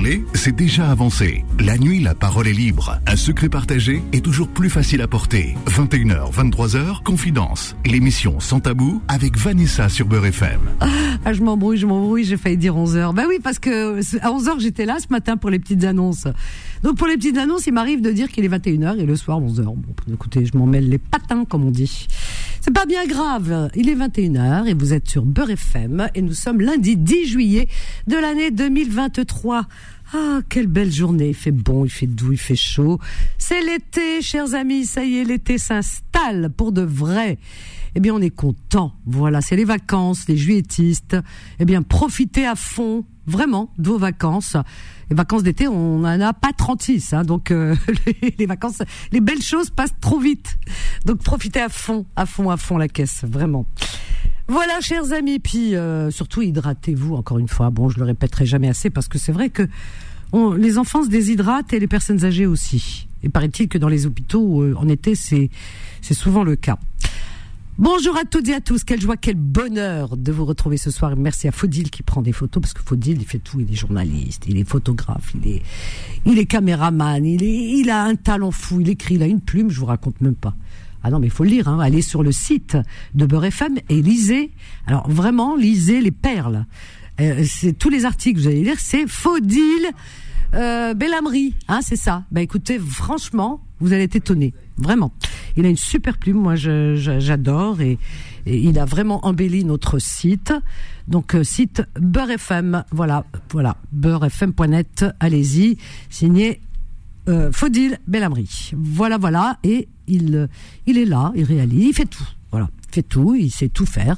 parler, c'est déjà avancé. La nuit, la parole est libre. Un secret partagé est toujours plus facile à porter. 21h, 23h, Confidence. L'émission Sans Tabou avec Vanessa sur Beurre FM. Ah, je m'embrouille, j'ai failli dire 11h. Ben oui, parce que à 11h, j'étais là ce matin pour les petites annonces. Donc pour les petites annonces, il m'arrive de dire qu'il est 21h et le soir 11h. Bon, écoutez, je m'en mêle les patins, comme on dit. C'est pas bien grave. Il est 21h et vous êtes sur Beurre FM et nous sommes lundi 10 juillet de l'année 2023. Ah, quelle belle journée. Il fait bon, il fait doux, il fait chaud. C'est l'été, chers amis. Ça y est, l'été s'installe pour de vrai. Eh bien, on est content. Voilà, c'est les vacances, les juilletistes. Eh bien, profitez à fond, vraiment, de vos vacances. Les vacances d'été, on n'en a pas 36, hein, donc les vacances, les belles choses passent trop vite. Donc profitez à fond la caisse, vraiment. Voilà, chers amis, puis surtout hydratez-vous encore une fois. Bon, je le répéterai jamais assez parce que c'est vrai que les enfants se déshydratent et les personnes âgées aussi. Et paraît-il que dans les hôpitaux, en été, c'est souvent le cas. Bonjour à toutes et à tous, quelle joie, quel bonheur de vous retrouver ce soir. Merci à Faudil qui prend des photos, parce que Faudil, il fait tout, il est journaliste, il est photographe, il est caméraman, il a un talent fou, il écrit, il a une plume, je vous raconte même pas. Ah non, mais il faut le lire, hein. Allez sur le site de Beurre FM et lisez, alors vraiment, lisez les perles. C'est tous les articles que vous allez lire, c'est Faudil Belhamri, hein, c'est ça. Ben écoutez, franchement, vous allez être étonnés, vraiment. Il a une super plume, moi j'adore et il a vraiment embelli notre site. Donc site Beurre FM, voilà, beurrefm.net, allez-y, signé Faudil Belhamri. Voilà, et il est là, il réalise, il fait tout, voilà, il sait tout faire.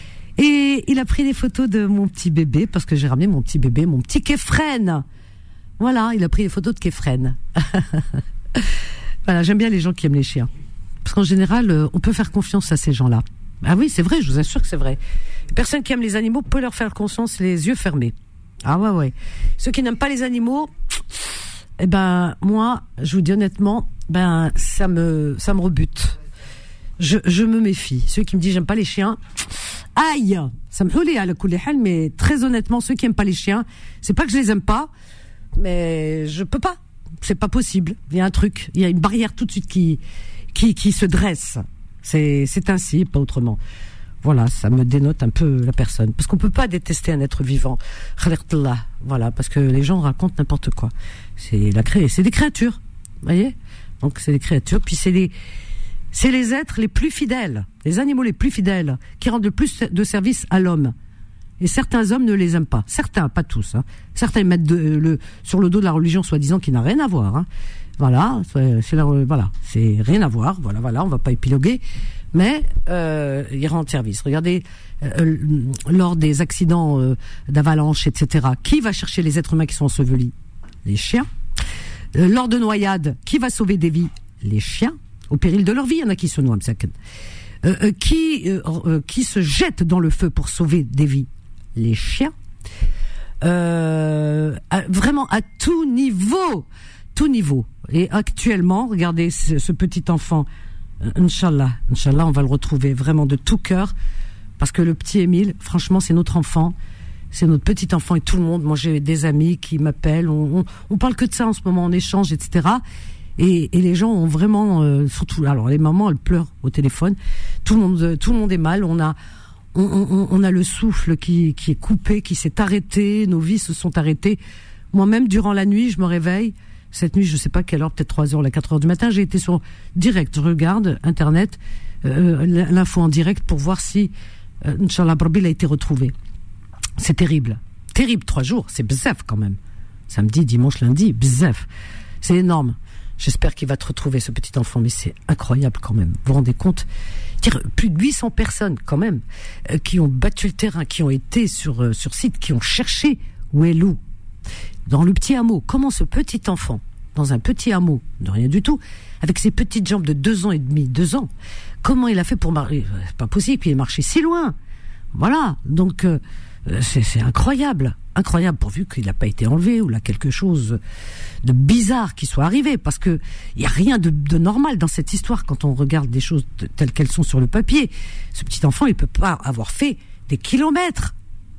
Et il a pris des photos de mon petit bébé, parce que j'ai ramené mon petit bébé, mon petit Kefren. Voilà, il a pris des photos de Kefren. Voilà, j'aime bien les gens qui aiment les chiens. Parce qu'en général, on peut faire confiance à ces gens-là. Ah oui, c'est vrai, je vous assure que c'est vrai. Les personnes qui aiment les animaux peuvent leur faire confiance les yeux fermés. Ah ouais. Ceux qui n'aiment pas les animaux, eh ben, moi, je vous dis honnêtement, ben, ça me rebute. Je me méfie. Ceux qui me disent j'aime pas les chiens, aïe, ça me houlait à la couléhal, mais très honnêtement, ceux qui aiment pas les chiens, c'est pas que je les aime pas, mais je peux pas. C'est pas possible. Il y a un truc, il y a une barrière tout de suite qui se dresse. C'est ainsi, pas autrement. Voilà, ça me dénote un peu la personne. Parce qu'on peut pas détester un être vivant. Voilà, parce que les gens racontent n'importe quoi. C'est des créatures. Vous voyez? Donc c'est des créatures, puis c'est les êtres les plus fidèles, les animaux les plus fidèles, qui rendent le plus de service à l'homme. Et certains hommes ne les aiment pas. Certains, pas tous. Hein. Certains mettent sur le dos de la religion, soi-disant, qui n'a rien à voir. Hein. Voilà, c'est rien à voir. Voilà, on va pas épiloguer. Mais ils rendent service. Regardez, lors des accidents d'avalanche, etc., qui va chercher les êtres humains qui sont ensevelis? Les chiens. Lors de noyades, qui va sauver des vies? Les chiens. Au péril de leur vie, il y en a qui se noient. Qui se jettent dans le feu pour sauver des vies? Les chiens. Vraiment à tout niveau. Et actuellement, regardez ce petit enfant, Inch'Allah, on va le retrouver vraiment de tout cœur, parce que le petit Émile, franchement, c'est notre enfant, c'est notre petit enfant, et tout le monde, moi j'ai des amis qui m'appellent, on parle que de ça en ce moment, on échange, etc. Et les gens ont vraiment, surtout, alors les mamans, elles pleurent au téléphone, tout le monde est mal, on a le souffle qui est coupé, qui s'est arrêté, nos vies se sont arrêtées. Moi-même, durant la nuit, je me réveille. Cette nuit, je sais pas quelle heure, peut-être 3h, 4h du matin, j'ai été sur direct, je regarde Internet, l'info en direct pour voir si, Inch'Allah, Barbil a été retrouvé. C'est terrible. 3 jours, c'est bzef quand même. Samedi, dimanche, lundi, bzef. C'est énorme. J'espère qu'il va te retrouver, ce petit enfant, mais c'est incroyable quand même. Vous vous rendez compte? Plus de 800 personnes quand même, qui ont battu le terrain, qui ont été sur site, qui ont cherché où est Lou. Dans le petit hameau, comment ce petit enfant, dans un petit hameau, de rien du tout, avec ses petites jambes de 2 ans et demi, 2 ans, comment il a fait pour marcher? C'est pas possible, il est marché si loin. Voilà, donc c'est incroyable, pourvu qu'il n'a pas été enlevé ou là quelque chose de bizarre qui soit arrivé, parce que il y a rien de normal dans cette histoire quand on regarde des choses telles qu'elles sont sur le papier. Ce petit enfant, il peut pas avoir fait des kilomètres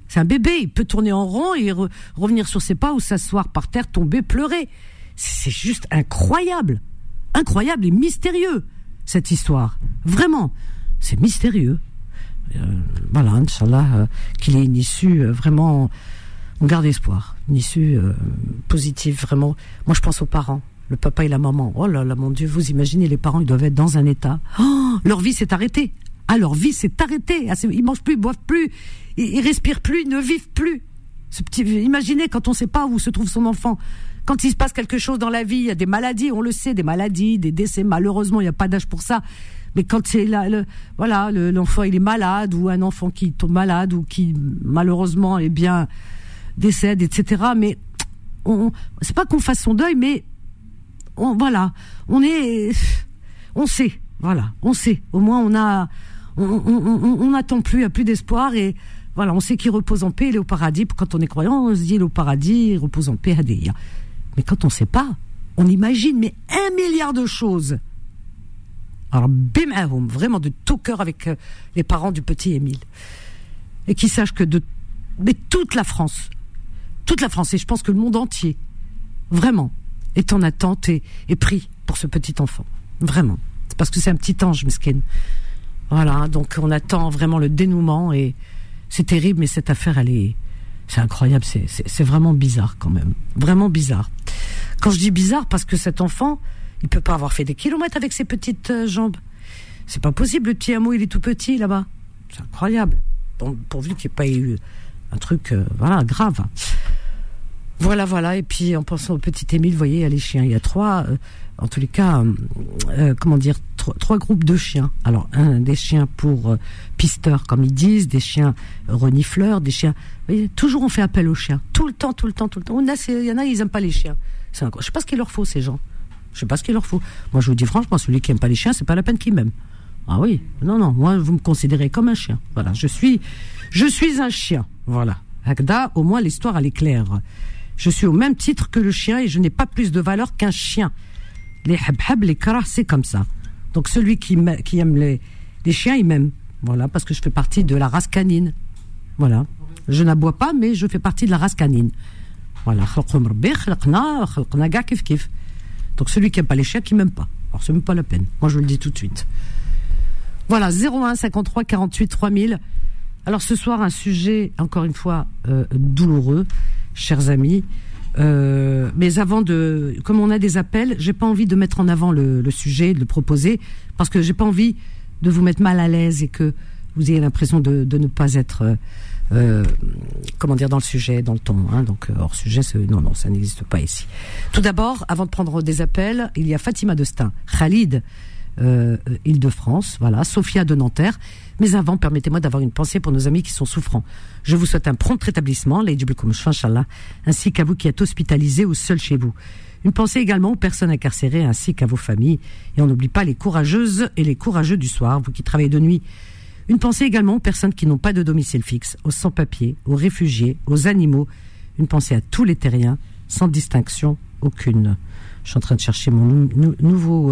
C'est un bébé, il peut tourner en rond et revenir sur ses pas ou s'asseoir par terre, tomber, pleurer. C'est juste incroyable. Incroyable et mystérieux, cette histoire. Vraiment, c'est mystérieux. Voilà, Inch'Allah, qu'il ait une issue vraiment... On garde espoir, une issue positive, vraiment. Moi, je pense aux parents, le papa et la maman. Oh là là, mon Dieu, vous imaginez, les parents, ils doivent être dans un état. Oh, leur vie s'est arrêtée. Ah, leur vie s'est arrêtée. Ah, ils mangent plus, ils boivent plus, ils respirent plus, ils ne vivent plus. Imaginez quand on ne sait pas où se trouve son enfant. Quand il se passe quelque chose dans la vie, il y a des maladies, on le sait, des maladies, des décès. Malheureusement, il n'y a pas d'âge pour ça. Mais quand c'est l'enfant, il est malade, ou un enfant qui tombe malade, ou qui, malheureusement, décède, etc. Mais c'est pas qu'on fasse son deuil, mais on sait, voilà, on sait. Au moins, on n'attend plus, il n'y a plus d'espoir, et voilà, on sait qu'il repose en paix, il est au paradis. Quand on est croyant, on se dit il est au paradis, il repose en paix, Hadéia. Mais quand on ne sait pas, on imagine 1 milliard de choses. Alors, bim, vraiment de tout cœur avec les parents du petit Émile. Et qu'ils sachent que mais toute la France, et je pense que le monde entier, vraiment, est en attente et prie pour ce petit enfant. Vraiment. C'est parce que c'est un petit ange, mesquine. Voilà, donc on attend vraiment le dénouement, et c'est terrible, mais cette affaire, c'est incroyable, c'est vraiment bizarre quand même. Vraiment bizarre. Quand je dis bizarre, parce que cet enfant, il peut pas avoir fait des kilomètres avec ses petites jambes. C'est pas possible, le petit hameau, il est tout petit là-bas. C'est incroyable. Pourvu qu'il n'y ait pas eu un truc, grave. Voilà. Et puis, en pensant au petit Émile, vous voyez, il y a les chiens. Il y a trois groupes de chiens. Alors, des chiens pour pisteurs, comme ils disent, des chiens renifleurs, des chiens... Vous voyez, toujours on fait appel aux chiens. Tout le temps. Il y en a, ils aiment pas les chiens. Je sais pas ce qu'il leur faut, ces gens. Je sais pas ce qu'il leur faut. Moi, je vous dis franchement, celui qui aime pas les chiens, c'est pas la peine qu'il m'aime. Ah oui, non, moi, vous me considérez comme un chien. Voilà, je suis un chien. Voilà. Agda, au moins, l'histoire, elle est claire. Je suis au même titre que le chien, et je n'ai pas plus de valeur qu'un chien. Les habhab, les karah, c'est comme ça. Donc, celui qui aime les chiens, il m'aime. Voilà, parce que je fais partie de la race canine. Voilà. Je n'aboie pas, mais je fais partie de la race canine. Voilà. Donc, celui qui n'aime pas les chiens, qui m'aime pas. Alors, c'est même pas la peine. Moi, je le dis tout de suite. Voilà, 01 53 48 3000. Alors, ce soir, un sujet, encore une fois, douloureux, chers amis. Mais avant comme on a des appels, j'ai pas envie de mettre en avant le sujet, de le proposer, parce que j'ai pas envie de vous mettre mal à l'aise et que vous ayez l'impression de ne pas être, dans le sujet, dans le ton. Hein, donc, hors sujet, non, ça n'existe pas ici. Tout d'abord, avant de prendre des appels, il y a Fatima de Stein, Khalid, Île-de-France, voilà, Sophia de Nanterre. Mais avant, permettez-moi d'avoir une pensée pour nos amis qui sont souffrants. Je vous souhaite un prompt rétablissement, ainsi qu'à vous qui êtes hospitalisés ou seuls chez vous. Une pensée également aux personnes incarcérées ainsi qu'à vos familles. Et on n'oublie pas les courageuses et les courageux du soir, vous qui travaillez de nuit. Une pensée également aux personnes qui n'ont pas de domicile fixe, aux sans-papiers, aux réfugiés, aux animaux. Une pensée à tous les terriens, sans distinction aucune. Je suis en train de chercher mon nouveau...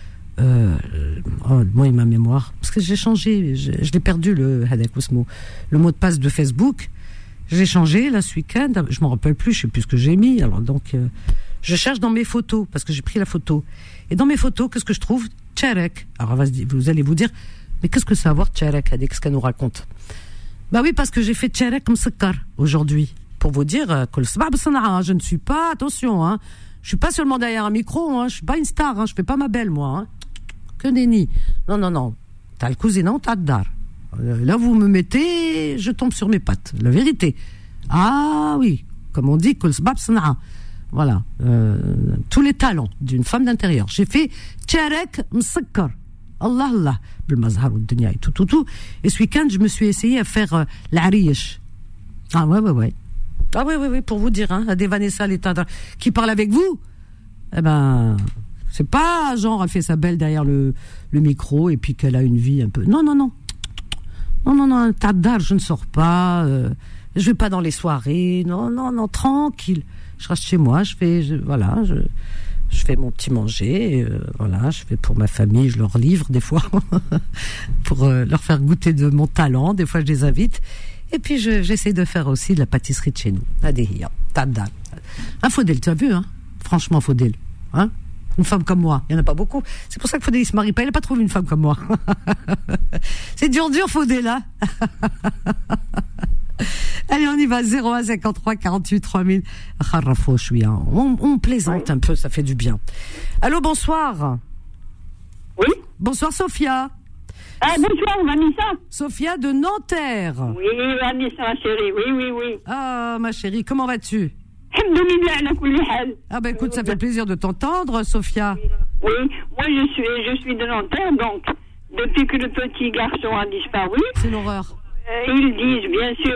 moi et ma mémoire, parce que j'ai changé, je l'ai perdu le mot de passe de Facebook. J'ai changé là ce week-end, je m'en rappelle plus, je sais plus ce que j'ai mis. Alors donc je cherche dans mes photos, parce que j'ai pris la photo, et dans mes photos, qu'est-ce que je trouve? Tcharek. Alors vous allez vous dire, mais qu'est-ce que ça va avoir Tcharek, qu'est-ce qu'elle nous raconte? Bah oui, parce que j'ai fait Tcharek Msakkar aujourd'hui, pour vous dire je ne suis pas, attention, hein, je suis pas seulement derrière un micro, hein, je suis pas une star, hein, je fais pas ma belle moi, hein. Que nenni. Non. T'as le cousin, t'as le dar. Là, vous me mettez, je tombe sur mes pattes. La vérité. Ah oui, comme on dit, voilà. Tous les talents d'une femme d'intérieur. J'ai fait Tcharek Msakkar. Allah. Bilmazhar ou dunya et tout. Et ce week-end, je me suis essayé à faire l'ariyesh. Ah ouais. Ah oui, pour vous dire, hein, à des Vanessa, l'état qui parle avec vous. Eh ben... C'est pas genre elle fait sa belle derrière le micro et puis qu'elle a une vie un peu... Non, un tas d'art, je ne sors pas, je vais pas dans les soirées, non, tranquille. Je reste chez moi, je fais mon petit manger, je fais pour ma famille, je leur livre des fois pour leur faire goûter de mon talent, des fois je les invite. Et puis j'essaie de faire aussi de la pâtisserie de chez nous. Adéhia, tabda. Un Faudel, tu as vu, hein? Franchement, Faudel, hein? Une femme comme moi, il y en a pas beaucoup. C'est pour ça que Faudel il se marie pas. Il n'a pas trouvé une femme comme moi. C'est dur, Faudel, là. Allez, on y va. 01 53 48 3000. On plaisante un peu, ça fait du bien. Allô, bonsoir. Oui. Bonsoir, Sophia. Bonsoir, Vanessa. Sophia de Nanterre. Oui, Vanessa, ma chérie. Oui. Ah, ma chérie, comment vas-tu? Ah ben écoute, ça fait plaisir de t'entendre, Sophia. Oui, moi je suis de Nanterre, donc depuis que le petit garçon a disparu. C'est l'horreur. Ils disent bien sûr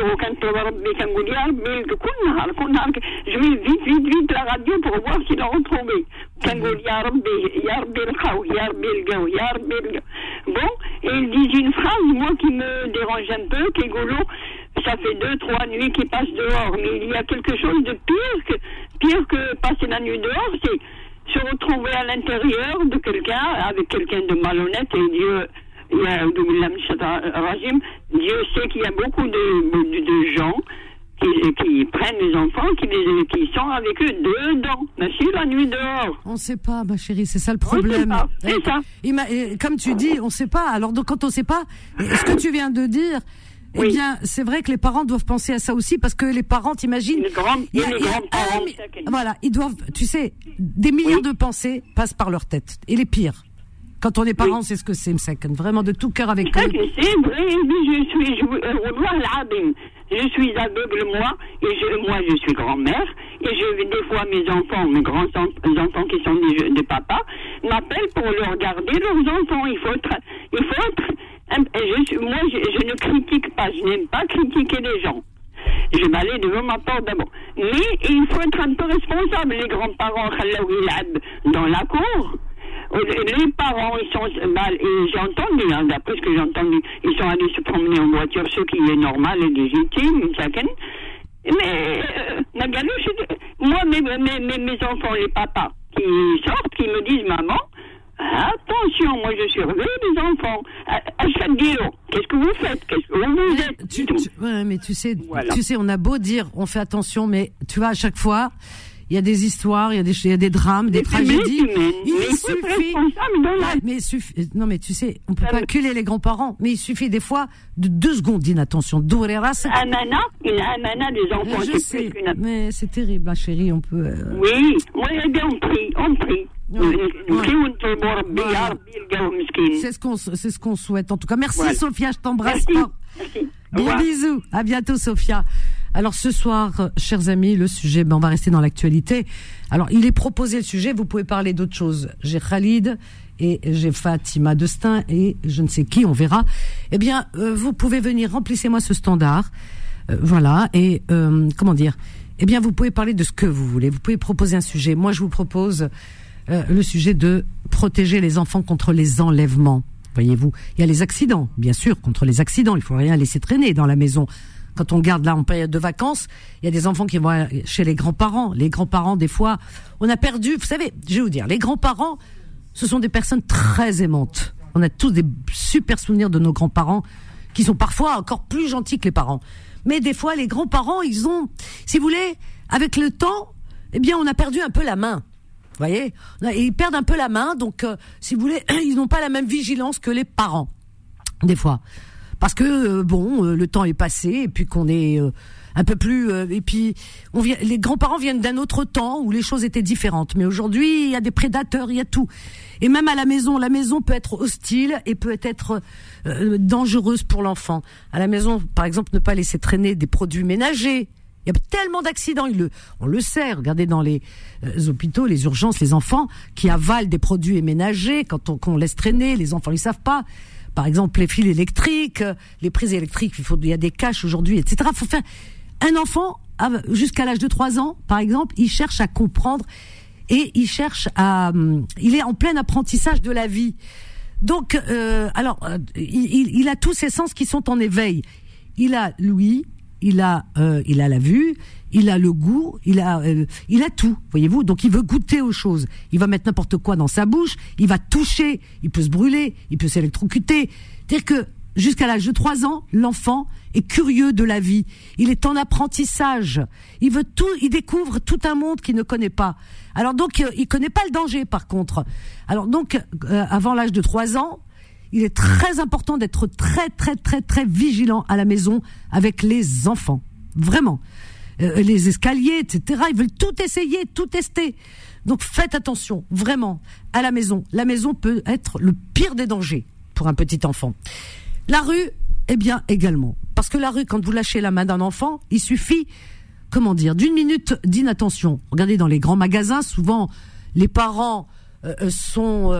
je mets vite la radio pour voir s'il a retrouvé. Bon, et ils disent une phrase, moi qui me dérange un peu, qui est golo. Ça fait 2-3 nuits qu'ils passent dehors, mais il y a quelque chose de pire que passer la nuit dehors, c'est se retrouver à l'intérieur de quelqu'un, avec quelqu'un de malhonnête, et Dieu sait qu'il y a beaucoup de gens qui prennent les enfants, qui sont avec eux dedans, merci, la nuit dehors. On ne sait pas, ma chérie, c'est ça le problème. C'est ça. Comme tu dis, on ne sait pas. Alors donc, quand on ne sait pas, ce que tu viens de dire, eh bien, c'est vrai que les parents doivent penser à ça aussi, parce que les parents, t'imagines, les grands-parents, voilà, ils doivent, tu sais, des milliards de pensées passent par leur tête, et les pires. Quand on est parents, c'est ce que c'est, Msaken. Vraiment de tout cœur avec eux. C'est vrai, je suis aveugle, moi, et je suis grand-mère, et des fois mes grands-enfants qui sont des papas, m'appellent pour leur garder leurs enfants. Il faut être, moi, je ne critique pas, je n'aime pas critiquer les gens. Je m'allais devant ma porte d'abord. Mais il faut être un peu responsable. Les grands-parents, dans la cour, les parents, ils sont mal, et j'ai entendu, d'après ce que j'ai entendu, ils sont allés se promener en voiture, ce qui est normal et légitime, chacun. Mais, moi, mes enfants, les papas, qui sortent, qui me disent, maman, attention, moi je suis réveillée des enfants. Qu'est-ce que vous faites? Qu'est-ce que vous êtes? Ouais, mais tu sais, on a beau dire, on fait attention, mais tu vois, à chaque fois, il y a des histoires, il y a des drames, des tragédies. Non, mais tu sais, on peut pas acculer les grands-parents, mais il suffit des fois de 2 secondes d'inattention. Une amana des enfants. Je sais, mais c'est terrible, la chérie, on peut. Oui, on prie. C'est ce qu'on souhaite. En tout cas, merci, voilà. Sophia, je t'embrasse. Merci. Gros bisous. À bientôt, Sophia. Alors ce soir, chers amis, le sujet, on va rester dans l'actualité. Alors il est proposé le sujet, vous pouvez parler d'autre chose. J'ai Khalid et j'ai Fatima Destin et je ne sais qui, on verra. Eh bien, vous pouvez venir, remplissez-moi ce standard. Voilà, et comment dire? Eh bien, vous pouvez parler de ce que vous voulez. Vous pouvez proposer un sujet. Moi, je vous propose le sujet de protéger les enfants contre les enlèvements. Voyez-vous, il y a les accidents, bien sûr, contre les accidents. Il faut rien laisser traîner dans la maison. Quand on garde là en période de vacances, il y a des enfants qui vont chez les grands-parents. Les grands-parents, des fois, on a perdu. Vous savez, je vais vous dire, les grands-parents, ce sont des personnes très aimantes. On a tous des super souvenirs de nos grands-parents qui sont parfois encore plus gentils que les parents. Mais des fois, les grands-parents, ils ont, si vous voulez, avec le temps, eh bien, on a perdu un peu la main. Vous voyez, ils perdent un peu la main, donc si vous voulez, ils n'ont pas la même vigilance que les parents, des fois. Parce que le temps est passé et puis qu'on est un peu plus et puis les grands-parents viennent d'un autre temps où les choses étaient différentes. Mais aujourd'hui, il y a des prédateurs, il y a tout. Et même à la maison peut être hostile et peut être dangereuse pour l'enfant. À la maison, par exemple, ne pas laisser traîner des produits ménagers. Il y a tellement d'accidents, on le sait. Regardez dans les hôpitaux, les urgences, les enfants qui avalent des produits ménagers quand on laisse traîner, les enfants ils savent pas. Par exemple, les fils électriques, les prises électriques, il y a des caches aujourd'hui, etc. Faut faire un enfant jusqu'à l'âge de 3 ans, par exemple, il cherche à comprendre et il est en plein apprentissage de la vie. Donc, il a tous ses sens qui sont en éveil. Il a l'ouïe, il a la vue, il a le goût, il a tout, voyez-vous. Donc il veut goûter aux choses. Il va mettre n'importe quoi dans sa bouche, il va toucher, il peut se brûler, il peut s'électrocuter. C'est-à-dire que jusqu'à l'âge de 3 ans, l'enfant est curieux de la vie. Il est en apprentissage. Il veut tout, il découvre tout un monde qu'il ne connaît pas. Alors donc, il connaît pas le danger, par contre. Alors donc, avant l'âge de 3 ans, il est très important d'être très, très, très, très vigilant à la maison avec les enfants. Vraiment. Les escaliers, etc. Ils veulent tout essayer, tout tester. Donc faites attention, vraiment, à la maison. La maison peut être le pire des dangers pour un petit enfant. La rue, eh bien, également. Parce que la rue, quand vous lâchez la main d'un enfant, il suffit, d'1 minute d'inattention. Regardez, dans les grands magasins, souvent, les parents ils sont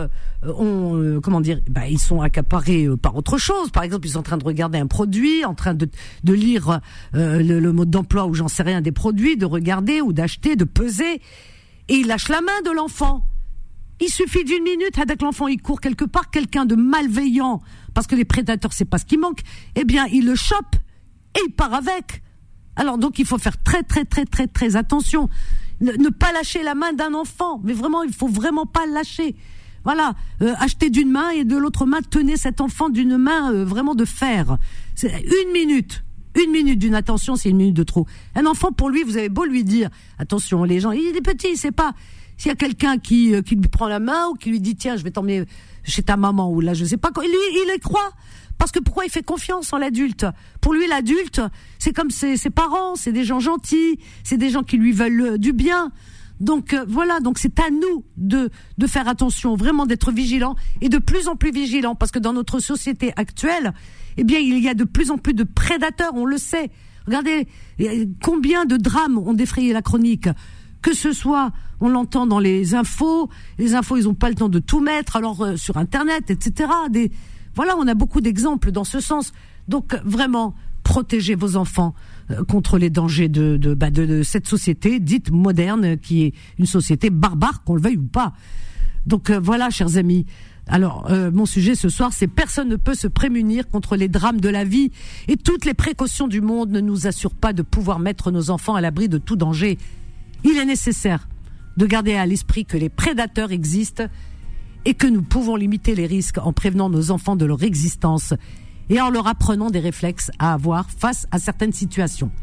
accaparés par autre chose. Par exemple, ils sont en train de regarder un produit, en train de lire le mode d'emploi ou j'en sais rien des produits, de regarder ou d'acheter, de peser. Et ils lâchent la main de l'enfant. Il suffit d'1 minute, avec l'enfant, il court quelque part, quelqu'un de malveillant, parce que les prédateurs, c'est pas ce qui manque, eh bien, il le chope et il part avec. Alors donc, il faut faire très, très, très, très, très attention. Ne pas lâcher la main d'un enfant, mais vraiment, il faut vraiment pas lâcher. Voilà, achetez d'une main et de l'autre main, tenez cet enfant d'une main vraiment de fer. C'est 1 minute. 1 minute d'une attention, c'est 1 minute de trop. Un enfant, pour lui, vous avez beau lui dire, attention, les gens, il est petit, il sait pas. S'il y a quelqu'un qui lui prend la main ou qui lui dit, tiens, je vais t'emmener chez ta maman ou là, je sais pas quoi, lui, il y croit. Parce que pourquoi il fait confiance en l'adulte? Pour lui, l'adulte, c'est comme ses parents, c'est des gens gentils, c'est des gens qui lui veulent du bien. Donc voilà, donc c'est à nous de faire attention, vraiment d'être vigilants et de plus en plus vigilants, parce que dans notre société actuelle, eh bien, il y a de plus en plus de prédateurs, on le sait. Regardez combien de drames ont défrayé la chronique. Que ce soit, on l'entend dans les infos, ils ont pas le temps de tout mettre, alors sur Internet, etc. Voilà, on a beaucoup d'exemples dans ce sens. Donc vraiment, protégez vos enfants contre les dangers de cette société dite moderne, qui est une société barbare, qu'on le veuille ou pas. Donc voilà, chers amis. Alors, mon sujet ce soir, c'est personne ne peut se prémunir contre les drames de la vie, et toutes les précautions du monde ne nous assurent pas de pouvoir mettre nos enfants à l'abri de tout danger. Il est nécessaire de garder à l'esprit que les prédateurs existent et que nous pouvons limiter les risques en prévenant nos enfants de leur existence et en leur apprenant des réflexes à avoir face à certaines situations.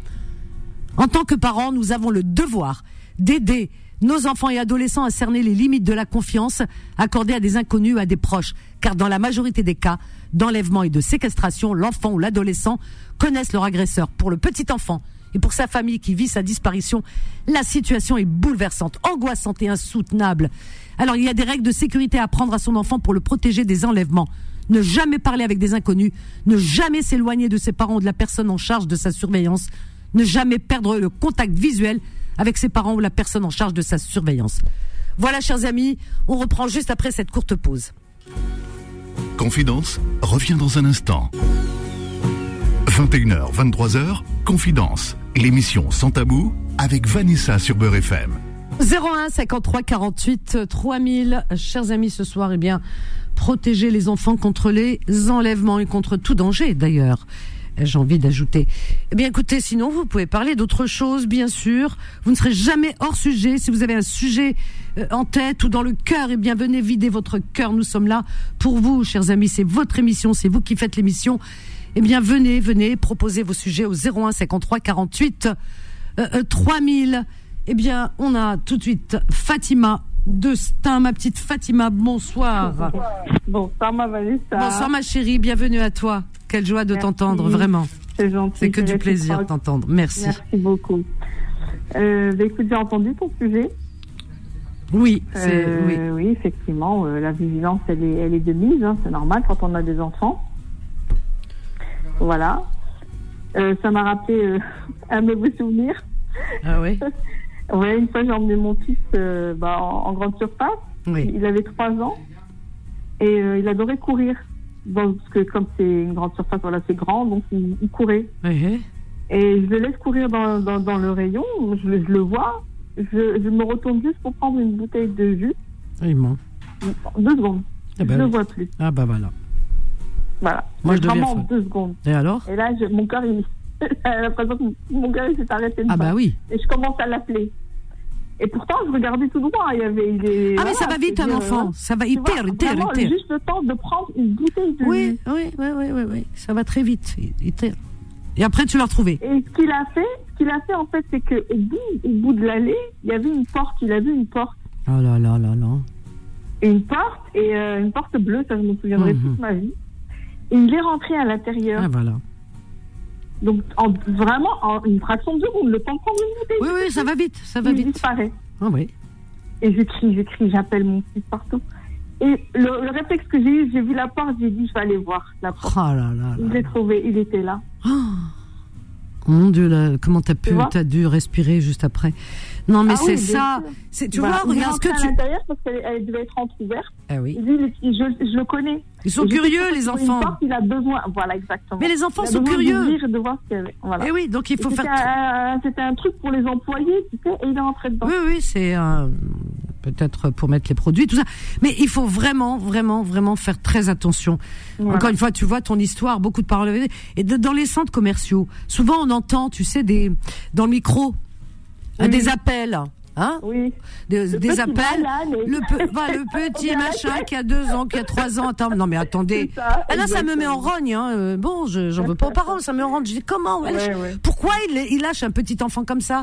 En tant que parents, nous avons le devoir d'aider nos enfants et adolescents à cerner les limites de la confiance accordée à des inconnus ou à des proches, car dans la majorité des cas d'enlèvement et de séquestration, l'enfant ou l'adolescent connaissent leur agresseur. Pour le petit enfant et pour sa famille qui vit sa disparition, la situation est bouleversante, angoissante et insoutenable. Alors il y a des règles de sécurité à prendre à son enfant pour le protéger des enlèvements. Ne jamais parler avec des inconnus, ne jamais s'éloigner de ses parents ou de la personne en charge de sa surveillance, ne jamais perdre le contact visuel avec ses parents ou la personne en charge de sa surveillance. Voilà, chers amis, on reprend juste après cette courte pause. Confidence revient dans un instant. 21h, 23h, Confidence, l'émission Sans Tabou avec Vanessa sur Beurre FM. 01 53 48 3000. Chers amis, ce soir, eh bien, protégez les enfants contre les enlèvements et contre tout danger, d'ailleurs. J'ai envie d'ajouter. Eh bien, écoutez, sinon, vous pouvez parler d'autre chose, bien sûr. Vous ne serez jamais hors sujet. Si vous avez un sujet en tête ou dans le cœur, eh bien, venez vider votre cœur. Nous sommes là pour vous, chers amis. C'est votre émission, c'est vous qui faites l'émission. Eh bien, venez, proposez vos sujets au 01 53 48 3000. Eh bien, on a tout de suite Fatima de Stein, ma petite Fatima, bonsoir. Bonsoir ma Vanessa. Bonsoir ma chérie, bienvenue à toi. Quelle joie de t'entendre, vraiment. C'est gentil. C'est que du plaisir de t'entendre. Merci. Merci beaucoup. Écoute, j'ai entendu ton sujet. Oui, oui, effectivement, la vigilance, elle est de mise, hein, c'est normal quand on a des enfants. Voilà. Ça m'a rappelé un mauvais souvenir. Ah oui. Ouais, une fois j'ai emmené mon fils en grande surface. Oui. Il avait 3 ans et il adorait courir. Bon, parce que comme c'est une grande surface, voilà, c'est grand, donc il courait. Oui. Et je le laisse courir dans le rayon, je le vois, je me retourne juste pour prendre une bouteille de jus. Oui, bon. 2 secondes. Ah bah je ne oui. le vois plus. Ah bah voilà. Voilà. Moi, je vraiment deviens 2 secondes. Et alors? Et là, mon cœur, j'ai l'impression que mon cœur il s'est arrêté de battre. Ah bah oui. Et je commence à l'appeler. Et pourtant, je regardais tout droit. Il y avait. Mais ça va vite, un enfant. Ça va, il terre. Juste le temps de prendre une bouteille de. Oui. Ça va très vite. Il terre. Et après, tu l'as retrouvé. Et ce qu'il a fait, en fait, c'est qu'au bout de l'allée, il y avait une porte. Il a vu une porte. Oh là là là là. Une porte bleue, ça je me souviendrai toute ma vie. Et il est rentré à l'intérieur. Ah voilà. Donc vraiment en une fraction de seconde, le temps de prendre une bouteille. Oui, ça va vite, Il disparaît. Ah oui. Et j'écris, j'appelle mon fils partout. Et le réflexe que j'ai eu, j'ai vu la porte, j'ai dit je vais aller voir la porte. Oh là là. Je l'ai trouvé, il était là. Oh. Mon Dieu, là, comment t'as dû respirer juste après. Non, mais c'est ça. Tu vois, regarde ce que tu. À l'intérieur parce qu'elle devait être entrouverte. Ah oui. Et lui, je le connais. Ils sont curieux, les enfants. Il a besoin. Voilà, exactement. Mais les enfants sont curieux. De voir ce qu'il y avait. Voilà. Et oui, donc il faut faire. C'était un truc pour les employés, tu sais, et il est rentré dedans. Oui, c'est peut-être pour mettre les produits, tout ça. Mais il faut vraiment, vraiment, vraiment faire très attention. Voilà. Encore une fois, tu vois ton histoire, beaucoup de paroles. Et dans les centres commerciaux, souvent on entend, tu sais, dans le micro, des appels. Hein? Oui. Des appels. Malade, le petit machin qui a 2 ans, qui a 3 ans. Attends, non mais attendez. Ça me met en rogne. Hein. Bon, j'en veux pas aux parents, ça me met en rogne. Je dis comment? Pourquoi il lâche un petit enfant comme ça?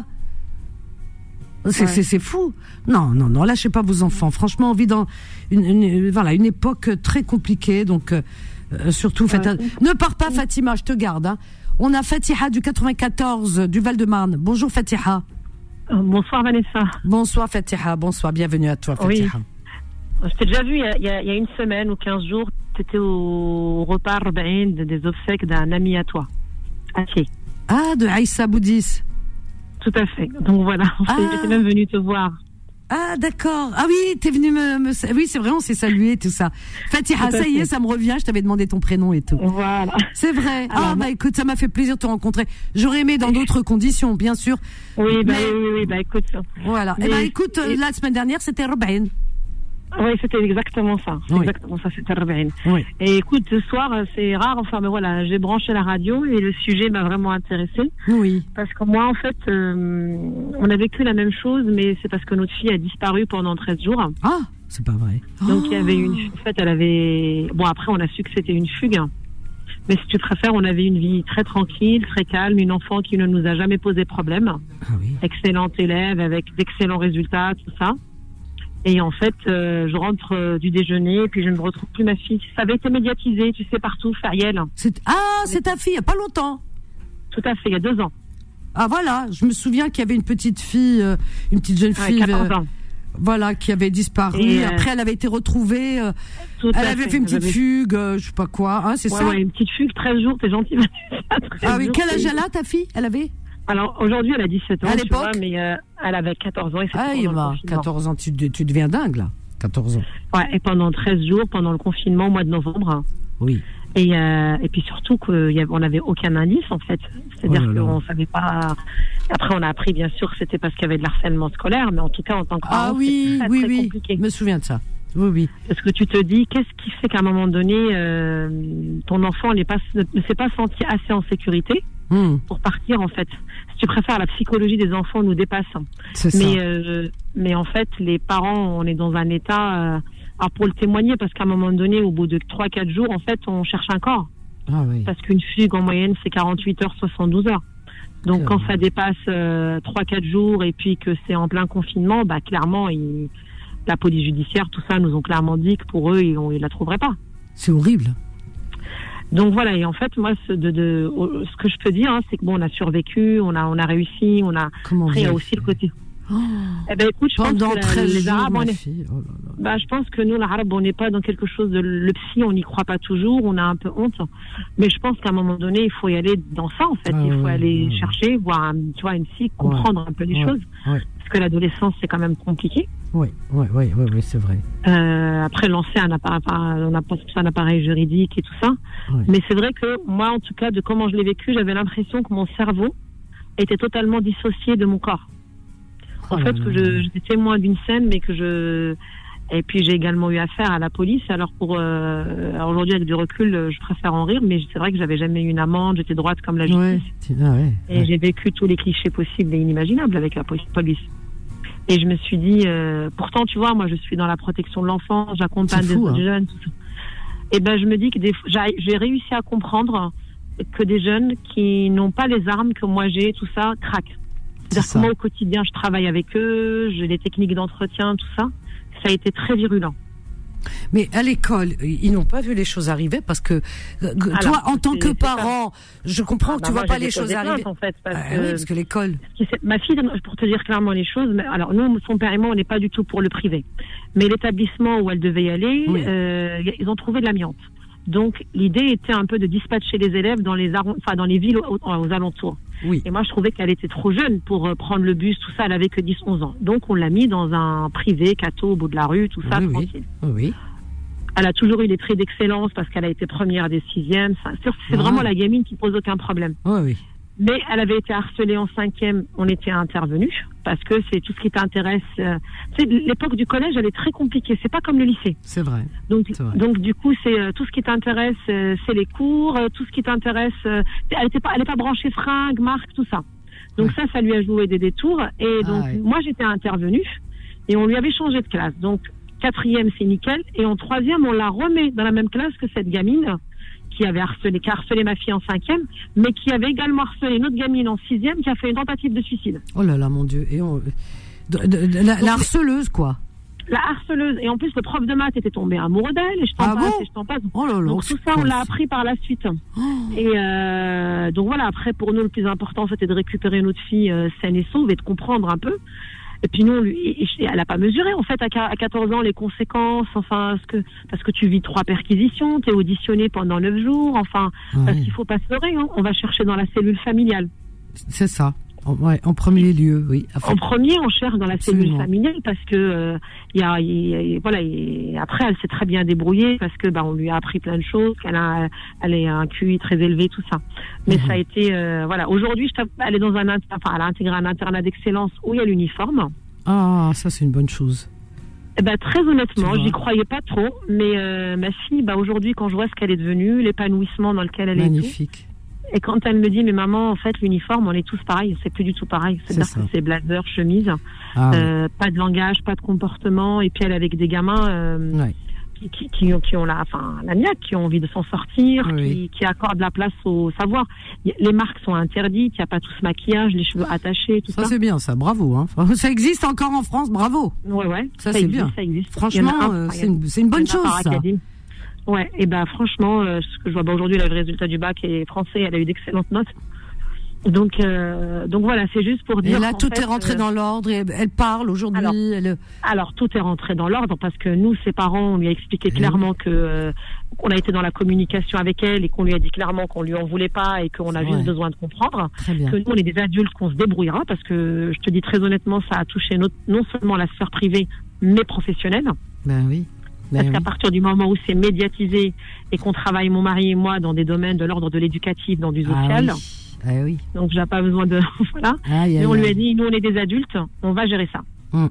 C'est fou. Non, lâchez pas vos enfants. Franchement, on vit dans une époque très compliquée. Donc, surtout, ne pars pas, Fatima, je te garde. Hein. On a Fatiha du 94, du Val-de-Marne. Bonjour, Fatiha. Bonsoir, Vanessa. Bonsoir, Fatiha. Bonsoir, bienvenue à toi, Fatiha. Oui. Je t'ai déjà vu il y a une semaine ou 15 jours. Tu étais au repas des obsèques d'un ami à toi. De Aïssa Boudis. Tout à fait. Donc voilà, j'étais même venue te voir. Ah d'accord. Ah oui, t'es venue oui, c'est vrai, on s'est salué tout ça. Fatiha, ça y est, ça me revient. Je t'avais demandé ton prénom et tout. Voilà. C'est vrai. Écoute, ça m'a fait plaisir de te rencontrer. J'aurais aimé dans d'autres conditions, bien sûr. Oui, écoute. Voilà. Écoute, la semaine dernière, c'était Robin. Oui, c'était exactement ça. C'était Rabin. Oui. Et écoute, ce soir, c'est rare, mais voilà, j'ai branché la radio et le sujet m'a vraiment intéressée. Oui. Parce que moi, en fait, on a vécu la même chose, mais c'est parce que notre fille a disparu pendant 13 jours. Ah, c'est pas vrai. Donc, il y avait en fait, elle avait, bon, après, on a su que c'était une fugue. Mais si tu préfères, on avait une vie très tranquille, très calme, une enfant qui ne nous a jamais posé problème. Ah oui. Excellente élève, avec d'excellents résultats, tout ça. Et en fait, je rentre du déjeuner et puis je ne retrouve plus ma fille. Ça avait été médiatisé, tu sais, partout, Fariel. C'est ta fille, il n'y a pas longtemps. Tout à fait, il y a 2 ans. Ah voilà, je me souviens qu'il y avait une petite fille, une petite jeune fille. 14 ans. Voilà, qui avait disparu. Et après, elle avait été retrouvée. Elle avait fait une petite fugue, je sais pas quoi. Hein, c'est ça. Ouais, une petite fugue, 13 jours, t'es gentil. Ah oui, quel âge elle a, ta fille? Elle avait? Alors, aujourd'hui, elle a 17 ans, tu vois, mais elle avait 14 ans. Et 14 ans, tu deviens dingue, là. 14 ans. Ouais, et pendant 13 jours, pendant le confinement, au mois de novembre. Oui. Et puis surtout qu'on n'avait aucun indice, en fait. C'est-à-dire qu'on savait pas... Après, on a appris, bien sûr, que c'était parce qu'il y avait de l'harcèlement scolaire, mais en tout cas, en tant que parent, c'est très compliqué. Je me souviens de ça. Oui. Parce que tu te dis, qu'est-ce qui fait qu'à un moment donné, ton enfant ne s'est pas senti assez en sécurité pour partir, en fait. Si tu préfères, la psychologie des enfants nous dépasse. C'est ça. Mais en fait, les parents, on est dans un état... pour le témoigner, parce qu'à un moment donné, au bout de 3-4 jours, en fait, on cherche un corps. Ah oui. Parce qu'une fugue, en moyenne, c'est 48 heures, 72 heures. Donc, quand ça dépasse 3-4 jours et puis que c'est en plein confinement, clairement, la police judiciaire, tout ça, nous ont clairement dit que pour eux, ils la trouveraient pas. C'est horrible. Donc voilà, et en fait, moi, ce que je peux dire, c'est que bon, on a survécu, on a réussi, après, il y a aussi le côté... écoute, je pense que les Arabes, je pense que nous, les Arabes, on n'est pas dans quelque chose de le psy, on n'y croit pas toujours, on a un peu honte. Mais je pense qu'à un moment donné, il faut y aller dans ça, en fait. Il faut aller chercher, voir, une psy, comprendre un peu les choses. Ouais. Parce que l'adolescence, c'est quand même compliqué. Oui, c'est vrai. Après, lancer un appareil juridique et tout ça. Ouais. Mais c'est vrai que moi, en tout cas, de comment je l'ai vécu, j'avais l'impression que mon cerveau était totalement dissocié de mon corps. En fait, que j'étais témoin d'une scène, mais et puis j'ai également eu affaire à la police. Alors alors aujourd'hui, avec du recul, je préfère en rire, mais c'est vrai que j'avais jamais eu une amende, j'étais droite comme la justice. Et j'ai vécu tous les clichés possibles et inimaginables avec la police. Et je me suis dit, pourtant, tu vois, moi, je suis dans la protection de l'enfant, j'accompagne des jeunes, tout ça. Et ben, je me dis que j'ai réussi à comprendre que des jeunes qui n'ont pas les armes que moi j'ai, tout ça, craquent. C'est-à-dire que moi, au quotidien, je travaille avec eux, j'ai des techniques d'entretien, tout ça. Ça a été très virulent. Mais à l'école, ils n'ont pas vu les choses arriver parce que toi, en tant que parent, je comprends que tu vois pas les choses arriver. En fait, parce que l'école. Ma fille, pour te dire clairement les choses, alors nous, son père et moi, on n'est pas du tout pour le privé. Mais l'établissement où elle devait y aller, ils ont trouvé de l'amiante. Donc l'idée était un peu de dispatcher les élèves dans les villes aux alentours. Oui. Et moi, je trouvais qu'elle était trop jeune pour prendre le bus, tout ça. Elle avait que 10-11 ans. Donc, on l'a mis dans un privé, catho, au bout de la rue, tout ça, tranquille. Oui. Elle a toujours eu des prix d'excellence parce qu'elle a été première des 6e. C'est vraiment la gamine qui pose aucun problème. Oui. Mais elle avait été harcelée en 5e. On était intervenus parce que c'est tout ce qui t'intéresse. Tu sais, l'époque du collège, elle est très compliquée. C'est pas comme le lycée. C'est vrai. Donc du coup, c'est tout ce qui t'intéresse, c'est les cours, tout ce qui t'intéresse. Elle est pas branchée fringues, marques, tout ça. Donc ça lui a joué des détours. Et donc moi, j'étais intervenue et on lui avait changé de classe. Donc 4e, c'est nickel. Et en 3e, on la remet dans la même classe que cette gamine qui a harcelé ma fille en 5e, mais qui avait également harcelé une autre gamine en 6e qui a fait une tentative de suicide. Oh là là, mon Dieu. Et la harceleuse, quoi. La harceleuse. Et en plus, le prof de maths était tombé amoureux d'elle, et je t'en passe. Oh là là. Donc tout ça, on l'a appris par la suite. Oh. Et donc voilà, après, pour nous, le plus important, c'était de récupérer notre fille saine et sauve et de comprendre un peu. Et puis nous, elle n'a pas mesuré, en fait, à 14 ans, les conséquences, enfin, parce que tu vis 3 perquisitions, tu es auditionné pendant 9 jours, enfin, parce qu'il ne faut pas se leurrer, hein, on va chercher dans la cellule familiale. C'est ça, en premier lieu, oui. Enfin, en premier, on cherche dans la cellule familiale, parce que, après, elle s'est très bien débrouillée, parce que, on lui a appris plein de choses, elle a un QI très élevé, tout ça. Mais ça a été, aujourd'hui, elle est elle a intégré un internat d'excellence où il y a l'uniforme. Ah, ça, c'est une bonne chose. Très honnêtement, j'y croyais pas trop, mais ma fille, aujourd'hui, quand je vois ce qu'elle est devenue, l'épanouissement dans lequel elle est. Magnifique. Et quand elle me dit, mais maman, en fait, l'uniforme, on est tous pareils, c'est plus du tout pareil. C'est-à-dire que c'est blazer, chemise, pas de langage, pas de comportement, et puis elle avec des gamins qui ont la niaque, qui ont envie de s'en sortir, qui accordent la place au savoir. Les marques sont interdites, il n'y a pas tout ce maquillage, les cheveux attachés, tout ça. Ça c'est bien, ça, bravo. Hein. Ça existe encore en France, bravo. Ouais. Ça c'est bien. Ça existe. Franchement, c'est une bonne chose, ça. Ouais, et franchement, ce que je vois aujourd'hui, le résultat du bac est français, elle a eu d'excellentes notes. Donc voilà, c'est juste pour dire. Et là, tout est rentré dans l'ordre. Et elle parle aujourd'hui. Alors, tout est rentré dans l'ordre parce que nous, ses parents, on lui a expliqué clairement que qu'on a été dans la communication avec elle et qu'on lui a dit clairement qu'on lui en voulait pas et qu'on a juste besoin de comprendre. Que nous, on est des adultes, qu'on se débrouillera parce que je te dis très honnêtement, ça a touché non seulement la sphère privée, mais professionnelle. Ben oui. Parce qu'à partir du moment où c'est médiatisé et qu'on travaille, mon mari et moi, dans des domaines de l'ordre de l'éducatif, dans du social. Ah oui. Donc, j'ai pas besoin de. Voilà. Mais on lui a dit, nous, on est des adultes, on va gérer ça.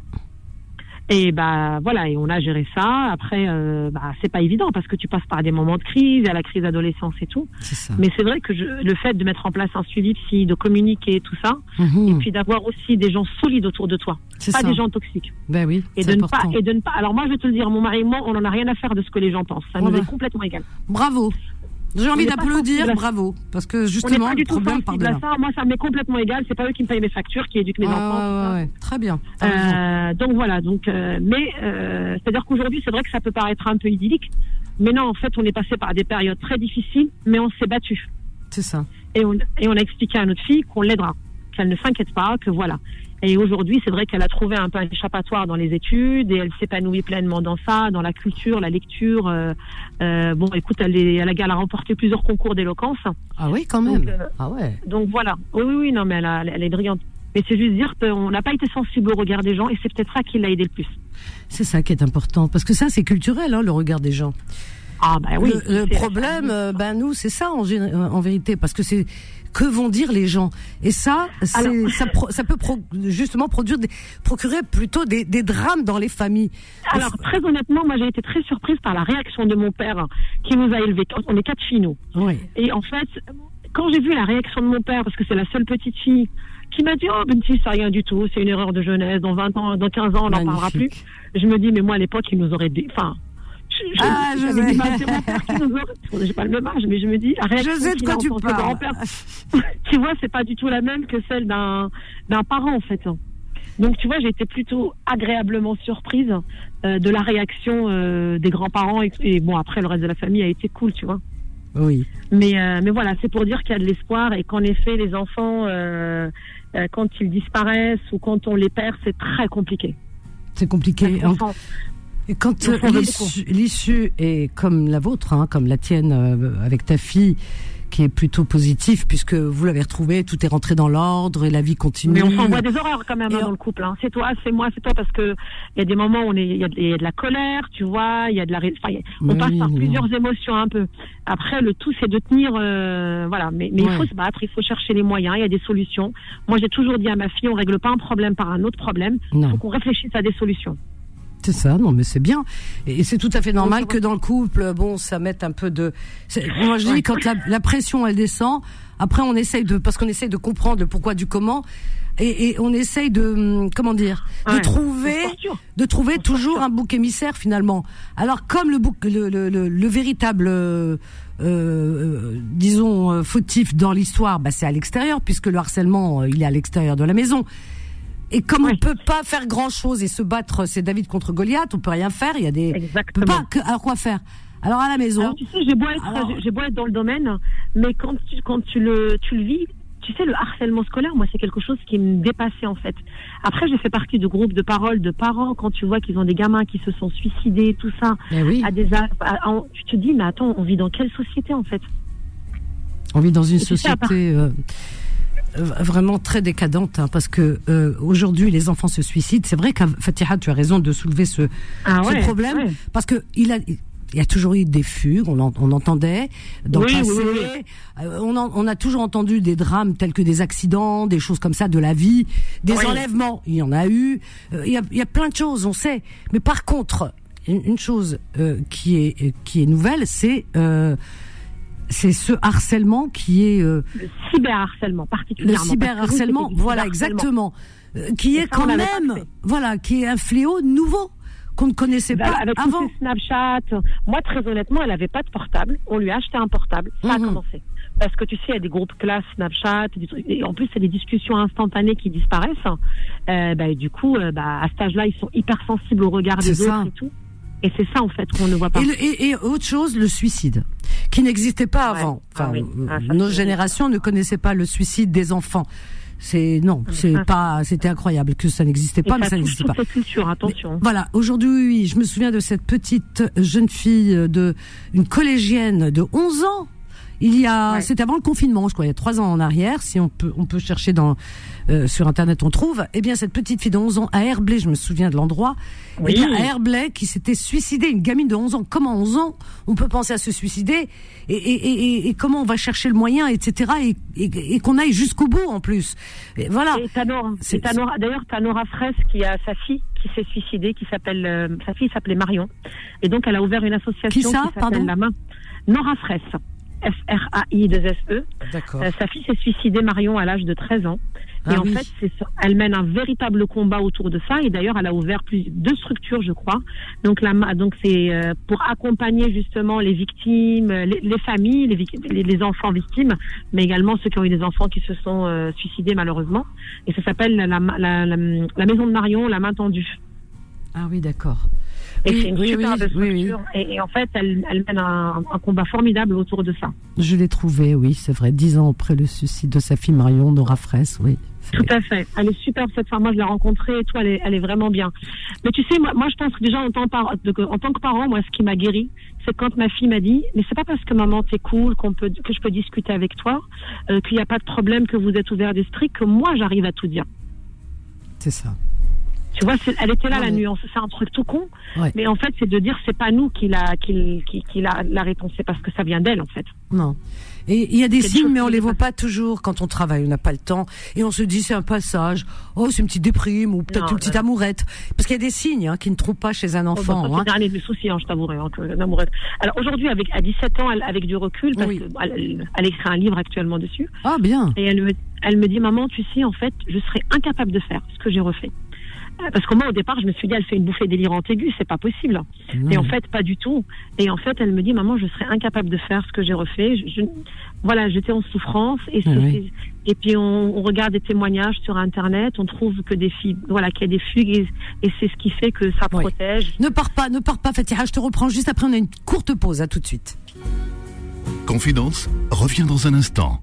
Et voilà, et on a géré ça. Après, c'est pas évident parce que tu passes par des moments de crise, il y a la crise d'adolescence et tout. C'est ça. Mais c'est vrai que le fait de mettre en place un suivi psy, de communiquer, tout ça, et puis d'avoir aussi des gens solides autour de toi, pas des gens toxiques. Ben oui. Et de ne pas. Alors moi, je vais te le dire, mon mari et moi, on en a rien à faire de ce que les gens pensent. Ça nous est complètement égal. Bravo. J'ai envie d'applaudir, bravo, parce que justement, le problème part de là. Moi, ça m'est complètement égal. C'est pas eux qui me payent mes factures, qui éduquent mes enfants. Ouais. Très bien. Donc voilà. Mais c'est-à-dire qu'aujourd'hui, c'est vrai que ça peut paraître un peu idyllique, mais non, en fait, on est passé par des périodes très difficiles, mais on s'est battu. C'est ça. Et on a expliqué à notre fille qu'on l'aidera, qu'elle ne s'inquiète pas, que voilà. Et aujourd'hui, c'est vrai qu'elle a trouvé un peu un échappatoire dans les études et elle s'épanouit pleinement dans ça, dans la culture, la lecture. Écoute, elle a remporté plusieurs concours d'éloquence. Ah oui, quand même. Donc voilà. Oui, non, mais elle est brillante. Mais c'est juste dire qu'on n'a pas été sensible au regard des gens et c'est peut-être ça qui l'a aidé le plus. C'est ça qui est important. Parce que ça, c'est culturel, le regard des gens. Ah oui. Le problème, nous, c'est ça en vérité, parce que c'est que vont dire les gens. Et ça peut justement procurer plutôt des drames dans les familles. Alors très honnêtement, moi j'ai été très surprise par la réaction de mon père qui nous a élevés. On est 4 filles nous. Oui. Et en fait, quand j'ai vu la réaction de mon père, parce que c'est la seule petite fille, qui m'a dit, oh, Benti, c'est rien du tout, c'est une erreur de jeunesse, dans 20 ans, dans 15 ans, on n'en parlera plus. Je me dis, mais moi, à l'époque, il nous aurait dit, enfin, je dit, c'est mon père qui nous aurait, j'ai pas le même âge, mais je me dis, la réaction je sais de quoi tu parles. Tu vois, c'est pas du tout la même que celle d'un parent, en fait. Donc, tu vois, j'ai été plutôt agréablement surprise de la réaction des grands-parents et bon, après, le reste de la famille a été cool, tu vois. Oui. Mais voilà, c'est pour dire qu'il y a de l'espoir et qu'en effet, les enfants, quand ils disparaissent ou quand on les perd, c'est très compliqué. C'est compliqué. Et quand l'issue est comme la vôtre, hein, comme la tienne avec ta fille, qui est plutôt positif puisque vous l'avez retrouvé, tout est rentré dans l'ordre et la vie continue. Mais on s'envoie des horreurs quand même dans le couple. Hein. C'est toi, c'est moi, c'est toi, parce que il y a des moments où il y a de la colère, tu vois, il y a de la, on passe par plusieurs émotions un peu. Après, le tout c'est de tenir, voilà. Mais il faut se battre, il faut chercher les moyens. Il y a des solutions. Moi, j'ai toujours dit à ma fille, on règle pas un problème par un autre problème. Il faut qu'on réfléchisse à des solutions. C'est ça, non mais c'est bien. Et c'est tout à fait normal que dans le couple, bon, ça mette un peu de... Moi je dis, quand la pression elle descend, après on essaye parce qu'on essaye de comprendre le pourquoi du comment, et on essaye de, comment dire, de trouver toujours un bouc émissaire finalement. Alors comme le véritable, disons, fautif dans l'histoire, bah c'est à l'extérieur, puisque le harcèlement, il est à l'extérieur de la maison. Et comme on peut pas faire grand chose et se battre, c'est David contre Goliath, on peut rien faire, il y a des... Exactement. Alors quoi faire? Alors à la maison. Alors tu sais, j'ai beau être dans le domaine, mais quand tu le vis, tu sais, le harcèlement scolaire, moi c'est quelque chose qui me dépassait en fait. Après j'ai fait partie de groupes de parole de parents, quand tu vois qu'ils ont des gamins qui se sont suicidés, tout ça, à des tu te dis, mais attends, on vit dans quelle société en fait? On vit dans une société... vraiment très décadente, hein, parce que aujourd'hui les enfants se suicident. C'est vrai qu'à Fatiha, tu as raison de soulever ce problème, parce que il y a toujours eu des fugues, on entendait dans le passé. On a toujours entendu des drames tels que des accidents, des choses comme ça de la vie, des enlèvements. Il y en a eu. Il y a plein de choses, on sait. Mais par contre, une chose qui est nouvelle, c'est ce harcèlement qui est... le cyberharcèlement, particulièrement. Le cyberharcèlement, voilà, exactement. Qui est quand même, voilà, qui est un fléau nouveau qu'on ne connaissait pas avec avant. Avec Snapchat, moi, très honnêtement, elle n'avait pas de portable. On lui a acheté un portable. Ça a commencé. Parce que tu sais, il y a des groupes classe Snapchat, et en plus, c'est des discussions instantanées qui disparaissent. Et du coup, à cet âge-là, ils sont hyper sensibles au regard des autres et tout. Et c'est ça, en fait, qu'on ne voit pas. Et autre chose, le suicide, qui n'existait pas avant. Enfin, nos générations ne connaissaient pas le suicide des enfants. C'était incroyable que ça n'existait pas, mais ça n'existait pas. Cette culture, attention. Mais, voilà, aujourd'hui, je me souviens de cette petite jeune fille une collégienne de 11 ans. C'était avant le confinement, je crois, il y a 3 ans en arrière, si on peut chercher sur internet, on trouve. Eh bien, cette petite fille de 11 ans à Herblay, je me souviens de l'endroit. Oui. Eh bien, à Herblay, qui s'était suicidée, une gamine de 11 ans. Comment à 11 ans on peut penser à se suicider, et comment on va chercher le moyen, etc. et qu'on aille jusqu'au bout en plus. Et voilà. Et d'ailleurs, t'as Nora Fraisse qui a sa fille qui s'est suicidée, sa fille s'appelait Marion, et donc elle a ouvert une association qui s'appelle La Main. Nora Fraisse. F-R-A-I-2-S-E. D'accord. Sa fille s'est suicidée, Marion, à l'âge de 13 ans. Et en fait, elle mène un véritable combat autour de ça. Et d'ailleurs, elle a ouvert 2 structures, je crois. Donc c'est pour accompagner justement les victimes, les familles, les enfants victimes, mais également ceux qui ont eu des enfants qui se sont suicidés malheureusement. Et ça s'appelle la maison de Marion, la main tendue. Ah oui, d'accord. Et c'est une superbe structure. Et en fait, elle mène un combat formidable autour de ça. Je l'ai trouvée, oui, c'est vrai. 10 ans après le suicide de sa fille Marion, Nora Fraisse, oui. Tout à fait. Elle est superbe, cette femme. Moi, je l'ai rencontrée et tout, elle est vraiment bien. Mais tu sais, moi je pense que déjà, en tant que parent, moi, ce qui m'a guérie, c'est quand ma fille m'a dit, mais c'est pas parce que maman, t'es cool, que je peux discuter avec toi, qu'il n'y a pas de problème, que vous êtes ouvert d'esprit, que moi, j'arrive à tout dire. C'est ça. Tu vois, elle était là, la nuance. C'est un truc tout con. Ouais. Mais en fait, c'est de dire, c'est pas nous qui l'a la réponse. C'est parce que ça vient d'elle, en fait. Non. Et il y a des signes, mais on les voit pas toujours quand on travaille. On n'a pas le temps. Et on se dit, c'est un passage. Oh, c'est une petite déprime ou peut-être une petite amourette. Parce qu'il y a des signes, qui ne trompent pas chez un enfant. C'est le dernier des soucis, je t'avouerai, l'amourette. Alors, aujourd'hui, à 17 ans, avec du recul, parce qu'elle écrit un livre actuellement dessus. Ah, bien. Et elle me dit, maman, tu sais, en fait, je serais incapable de faire ce que j'ai refait. Parce que moi, au départ, je me suis dit, elle fait une bouffée délirante aiguë, c'est pas possible. Et en fait, pas du tout. Et en fait, elle me dit, maman, je serais incapable de faire ce que j'ai refait. Voilà, j'étais en souffrance. Et puis, on regarde des témoignages sur Internet, on trouve que qu'il y a des fugues, et c'est ce qui fait que ça protège. Ne pars pas, Fatiha, je te reprends juste après, on a une courte pause, à tout de suite. Confidence revient dans un instant.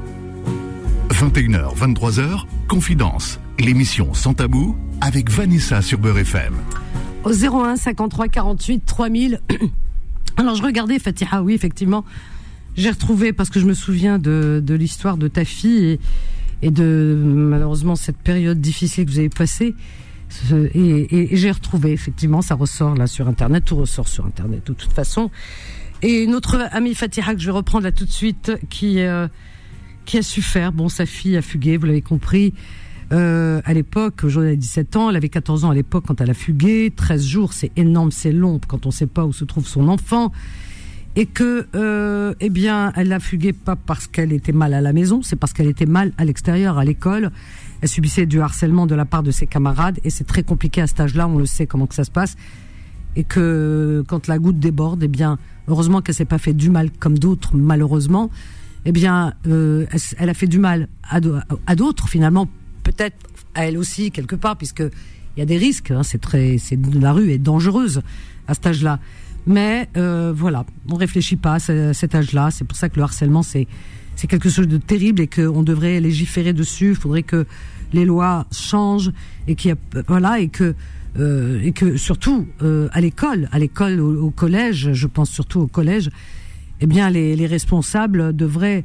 21h, 23h, Confidence, l'émission Sans Tabou avec Vanessa sur Beurre FM. Au 01 53 48 3000. Alors je regardais Fatiha, oui effectivement, j'ai retrouvé parce que je me souviens de l'histoire de ta fille et de malheureusement cette période difficile que vous avez passée. Et j'ai retrouvé effectivement, ça ressort là sur Internet, tout ressort sur Internet de toute façon. Et notre amie Fatiha que je vais reprendre là tout de suite, qui a su faire. Bon, sa fille a fugué, vous l'avez compris. À l'époque, aujourd'hui elle a 17 ans, elle avait 14 ans à l'époque quand elle a fugué. 13 jours, c'est énorme, c'est long quand on ne sait pas où se trouve son enfant. Et que, elle a fugué pas parce qu'elle était mal à la maison, c'est parce qu'elle était mal à l'extérieur, à l'école. Elle subissait du harcèlement de la part de ses camarades et c'est très compliqué à cet âge-là, on le sait comment que ça se passe. Et que quand la goutte déborde, heureusement qu'elle s'est pas fait du mal comme d'autres, malheureusement. Elle a fait du mal à d'autres finalement, peut-être à elle aussi quelque part, puisque il y a des risques. La rue est dangereuse à cet âge-là. Mais voilà, on réfléchit pas à cet âge-là. C'est pour ça que le harcèlement c'est quelque chose de terrible et qu'on devrait légiférer dessus. Il faudrait que les lois changent et que surtout à l'école, au collège, je pense surtout au collège. Les responsables devraient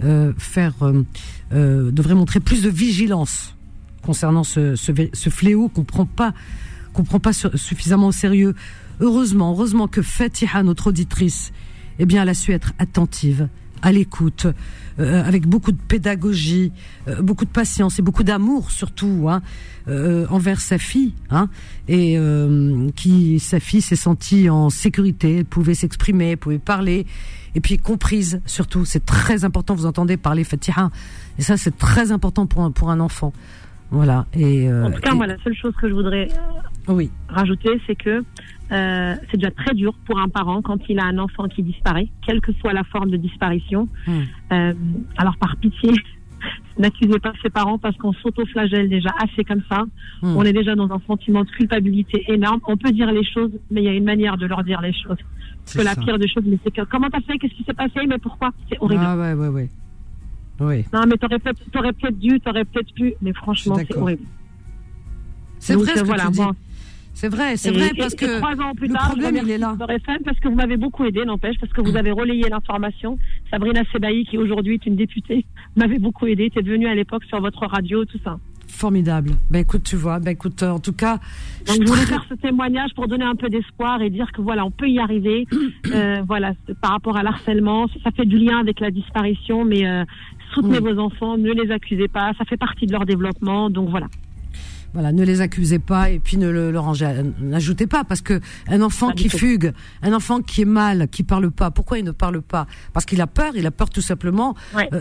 montrer plus de vigilance concernant ce fléau qu'on prend pas suffisamment au sérieux. Heureusement que Fatiha, notre auditrice, elle a su être attentive, à l'écoute, avec beaucoup de pédagogie, beaucoup de patience et beaucoup d'amour surtout envers sa fille, et sa fille s'est sentie en sécurité, elle pouvait s'exprimer, elle pouvait parler, et puis comprise surtout. C'est très important, vous entendez parler Fatiha, et ça c'est très important pour un enfant. Voilà. En tout cas, moi, la seule chose que je voudrais rajouter, c'est que c'est déjà très dur pour un parent quand il a un enfant qui disparaît, quelle que soit la forme de disparition. Alors, par pitié, n'accusez pas ses parents parce qu'on s'auto-flagelle déjà assez comme ça. On est déjà dans un sentiment de culpabilité énorme. On peut dire les choses, mais il y a une manière de leur dire les choses. Parce que la pire des choses, c'est que comment t'as fait, qu'est-ce qui s'est passé, mais pourquoi? C'est horrible. Ah ouais. Oui. Non, mais t'aurais peut-être pu, mais franchement, c'est horrible. C'est vrai ce que tu dis. C'est vrai, parce que 3 ans plus tard, problème, il est là. Parce que vous m'avez beaucoup aidé, n'empêche, parce que vous avez relayé l'information. Sabrina Sebaï, qui aujourd'hui est une députée, m'avait beaucoup aidé. T'es venue à l'époque sur votre radio, tout ça. Formidable. Écoute, tu vois, en tout cas. Donc, je voulais faire ce témoignage pour donner un peu d'espoir et dire que voilà, on peut y arriver. Par rapport à l'harcèlement, ça fait du lien avec la disparition, mais soutenez vos enfants, ne les accusez pas, ça fait partie de leur développement, donc voilà. Voilà, ne les accusez pas et puis n'ajoutez pas, parce que un enfant qui fugue, un enfant qui est mal, qui parle pas, pourquoi il ne parle pas? Parce qu'il a peur tout simplement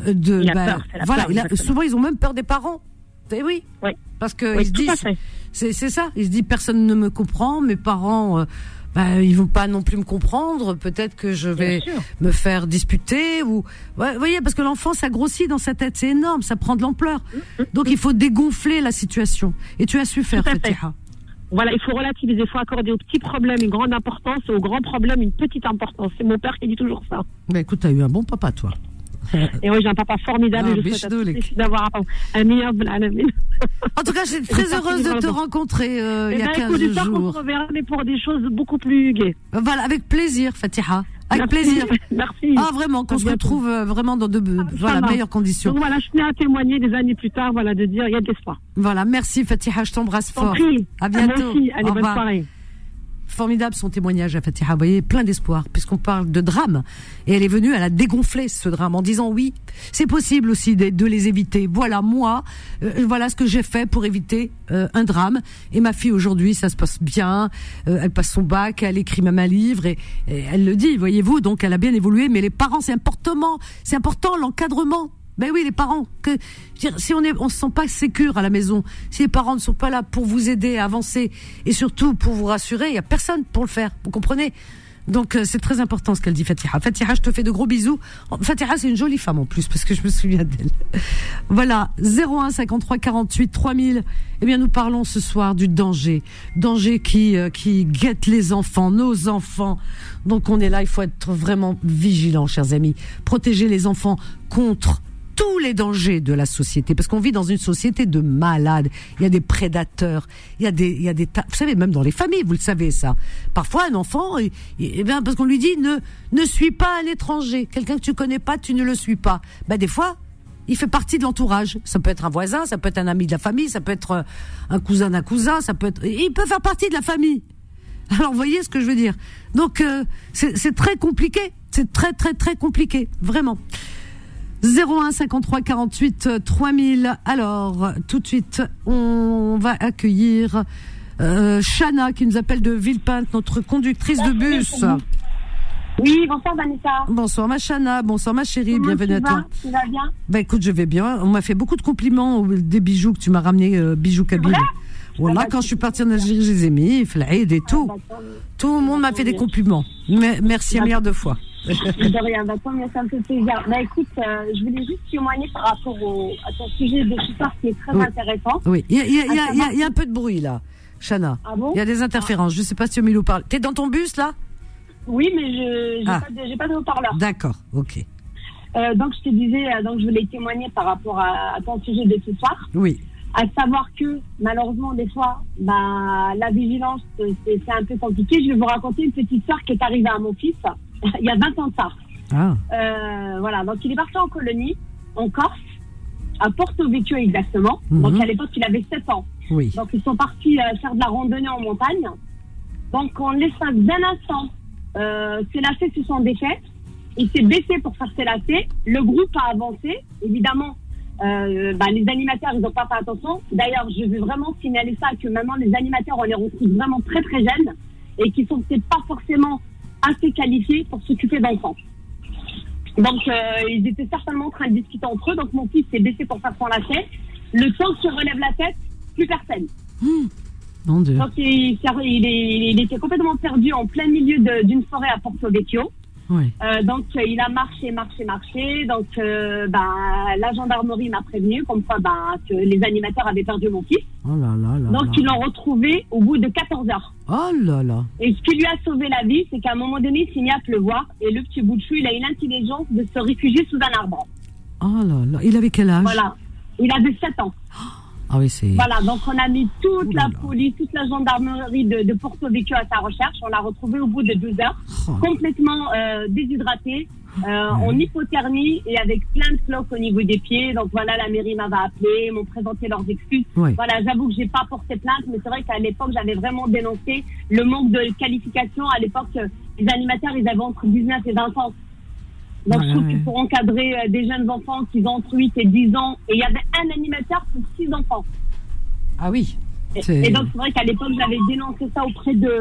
souvent ils ont même peur des parents. Et oui. Parce que ils se disent, c'est ça, ils se disent personne ne me comprend, mes parents ils vont pas non plus me comprendre, peut-être que je vais me faire disputer ou vous voyez, parce que l'enfant ça grossit dans sa tête, c'est énorme, ça prend de l'ampleur. Donc il faut dégonfler la situation et tu as su faire Fatiha. Voilà, il faut relativiser, il faut accorder aux petits problèmes une grande importance et aux grands problèmes une petite importance. C'est mon père qui dit toujours ça. Écoute, t'as eu un bon papa toi. Et oui, j'ai un papa formidable et je souhaite d'avoir un meilleur de l'année. En tout cas, je suis très heureuse de te rencontrer il y a 15 jours. On se reverra, mais pour des choses beaucoup plus gaies. Voilà, avec plaisir, Fatiha. Avec plaisir. Merci. Ah, vraiment, qu'on se retrouve vraiment dans de meilleures conditions. Donc voilà, je tenais à témoigner des années plus tard, voilà, de dire, il y a de l'espoir. Voilà, merci Fatiha, je t'embrasse fort. À bientôt. Merci, allez, bonne soirée. Formidable son témoignage à Fatiha, vous voyez, plein d'espoir, puisqu'on parle de drame. Et elle est venue, elle a dégonflé ce drame en disant oui, c'est possible aussi de les éviter. Voilà, moi, voilà ce que j'ai fait pour éviter un drame. Et ma fille aujourd'hui, ça se passe bien, elle passe son bac, elle écrit même un livre, et elle le dit, voyez-vous, donc elle a bien évolué, mais les parents, c'est important l'encadrement. Ben oui, les parents, si on se sent pas sécure à la maison, si les parents ne sont pas là pour vous aider à avancer et surtout pour vous rassurer, il y a personne pour le faire. Vous comprenez? Donc c'est très important ce qu'elle dit, Fatiha. Fatiha, je te fais de gros bisous. Fatiha, c'est une jolie femme en plus parce que je me souviens d'elle. Voilà, 01 53 48 3000. Eh bien, nous parlons ce soir du danger qui guette les enfants, nos enfants. Donc on est là, il faut être vraiment vigilant, chers amis. Protéger les enfants contre tous les dangers de la société, parce qu'on vit dans une société de malades. Il y a des prédateurs, il y a des vous savez, même dans les familles, vous le savez ça. Parfois, un enfant, bien, parce qu'on lui dit ne suis pas un étranger. Quelqu'un que tu connais pas, tu ne le suis pas. Ben, des fois, il fait partie de l'entourage. Ça peut être un voisin, ça peut être un ami de la famille, ça peut être un cousin d'un cousin, il peut faire partie de la famille. Alors, vous voyez ce que je veux dire. Donc, c'est très compliqué. C'est très, très, très compliqué. Vraiment. 01 53 48 3000. Alors, tout de suite, on va accueillir Chana qui nous appelle de Villepinte, notre conductrice de bus. Oui, bonsoir Vanessa. Bonsoir ma Chana, bonsoir ma chérie, bienvenue à toi. Tu vas bien? Bah écoute, je vais bien. On m'a fait beaucoup de compliments des bijoux que tu m'as ramené, bijoux Kabyle. Voilà, quand je suis partie en Algérie, je les ai mis, Flaïd et tout. Tout le monde m'a fait des compliments. Merci un milliard de fois. De rien, ça me fait plaisir. Écoute, je voulais juste témoigner par rapport à ton sujet de ce soir qui est très intéressant. Oui, il y a un peu de bruit là, Chana. Ah bon? Il y a des interférences. Je sais pas si Omilou parle. T'es dans ton bus là? Oui, mais j'ai pas de haut-parleur. D'accord, ok. Donc je te disais, je voulais témoigner par rapport à ton sujet de ce soir. Oui. À savoir que, malheureusement, des fois, la vigilance, c'est un peu compliqué. Je vais vous raconter une petite histoire qui est arrivée à mon fils, il y a 20 ans de ça. Ah. Voilà, donc il est parti en colonie, en Corse, à Porto Vecchio exactement. Donc à l'époque, il avait 7 ans. Oui. Donc ils sont partis faire de la randonnée en montagne. Donc en l'espace d'un instant, ses lacets se sont défaits. Il s'est baissé pour faire ses lacets. Le groupe a avancé. Évidemment, les animateurs, ils n'ont pas fait attention. D'ailleurs, je veux vraiment signaler ça, que maintenant, les animateurs, on les retrouve vraiment très, très jeunes et qui sont peut-être pas forcément assez qualifiés pour s'occuper d'enfants. Donc, ils étaient certainement en train de discuter entre eux. Donc, mon fils s'est baissé pour faire son lacet. Le temps qu'il relève la tête, plus personne. Mon Dieu. Donc, il était complètement perdu en plein milieu d'une forêt à Porto Vecchio. Oui. Donc il a marché. Donc la gendarmerie m'a prévenu comme quoi que les animateurs avaient perdu mon fils. Oh là là là. Donc ils l'ont retrouvé au bout de 14 heures. Oh là là. Et ce qui lui a sauvé la vie, c'est qu'à un moment donné, il s'est mis à pleuvoir et le petit bout de chou, il a eu l'intelligence de se réfugier sous un arbre. Oh là là. Il avait quel âge? Voilà. Il avait 7 ans. Ah oui, c'est... Voilà, donc on a mis toute la police, toute la gendarmerie de Porto Vecchio à sa recherche. On l'a retrouvé au bout de 12 heures, complètement déshydraté, en hypothermie et avec plein de cloques au niveau des pieds. Donc voilà, la mairie m'avait appelé, m'ont présenté leurs excuses. Oui. Voilà, j'avoue que j'ai pas porté plainte, mais c'est vrai qu'à l'époque, j'avais vraiment dénoncé le manque de qualification. À l'époque, les animateurs, ils avaient entre 19 et 20 ans. Donc, je trouve que pour encadrer des jeunes enfants qui ont entre 8 et 10 ans, et il y avait un animateur pour 6 enfants. Ah oui. Et donc, c'est vrai qu'à l'époque, j'avais dénoncé ça auprès de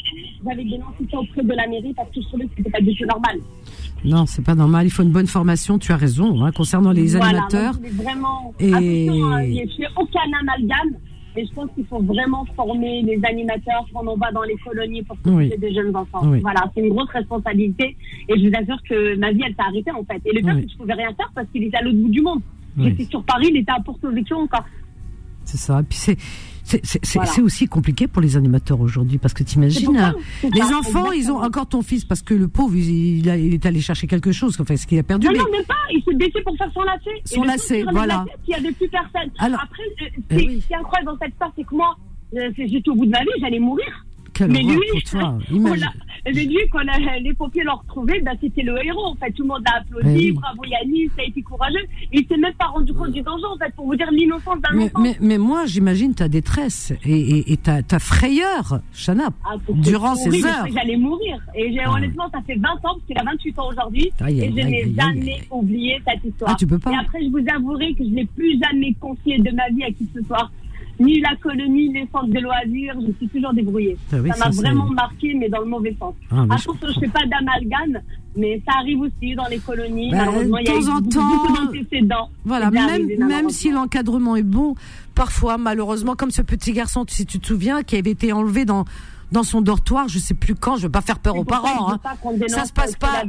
la mairie parce que je trouvais que c'était pas du tout normal. Non, c'est pas normal. Il faut une bonne formation. Tu as raison, concernant les animateurs. Donc, vraiment, attention, je fais aucun amalgame. Mais je pense qu'il faut vraiment former les animateurs quand on va dans les colonies pour s'occuper des jeunes enfants. Oui. Voilà, c'est une grosse responsabilité. Et je vous assure que ma vie, elle s'est arrêtée en fait. Et le pire, c'est que je pouvais rien faire parce qu'il était à l'autre bout du monde. J'étais sur Paris, il était à Porto Vecchio encore. C'est ça. Et puis c'est aussi compliqué pour les animateurs aujourd'hui parce que t'imagines, les enfants, ils ont encore ton fils parce que le pauvre, il est allé chercher quelque chose, enfin, ce qu'il a perdu. Non, même pas. Il s'est baissé pour faire son lacet. Son lacet, voilà. Il n'y avait plus personne. Alors, après, ce qui est incroyable dans cette histoire, c'est que moi, j'étais au bout de ma vie, j'allais mourir. Quelle mais lui, pour toi. Et j'ai dit, quand les pompiers l'ont retrouvé, ben, c'était le héros, en fait. Tout le monde l'a applaudi, bravo Yannis, ça a été courageux. Et il s'est même pas rendu compte du danger, en fait, pour vous dire l'innocence d'un enfant. Mais moi, j'imagine ta détresse et ta frayeur, Chana, durant ces heures. J'allais mourir. Et honnêtement, ça fait 20 ans, parce qu'il a 28 ans aujourd'hui, et je n'ai jamais oublié cette histoire. Ah, tu peux pas. Et après, je vous avouerai que je n'ai plus jamais confié de ma vie à qui que ce soit. Ni la colonie, les centres de loisirs, je suis toujours débrouillée. Ça m'a vraiment marqué, mais dans le mauvais sens. Attention, je ne fais pas d'amalgame, mais ça arrive aussi dans les colonies. Malheureusement, il y a beaucoup d'antécédents. Voilà, même si l'encadrement est bon, parfois, malheureusement, comme ce petit garçon, si tu te souviens, qui avait été enlevé dans son dortoir, je sais plus quand, je veux pas faire peur aux parents, ça se passe pas,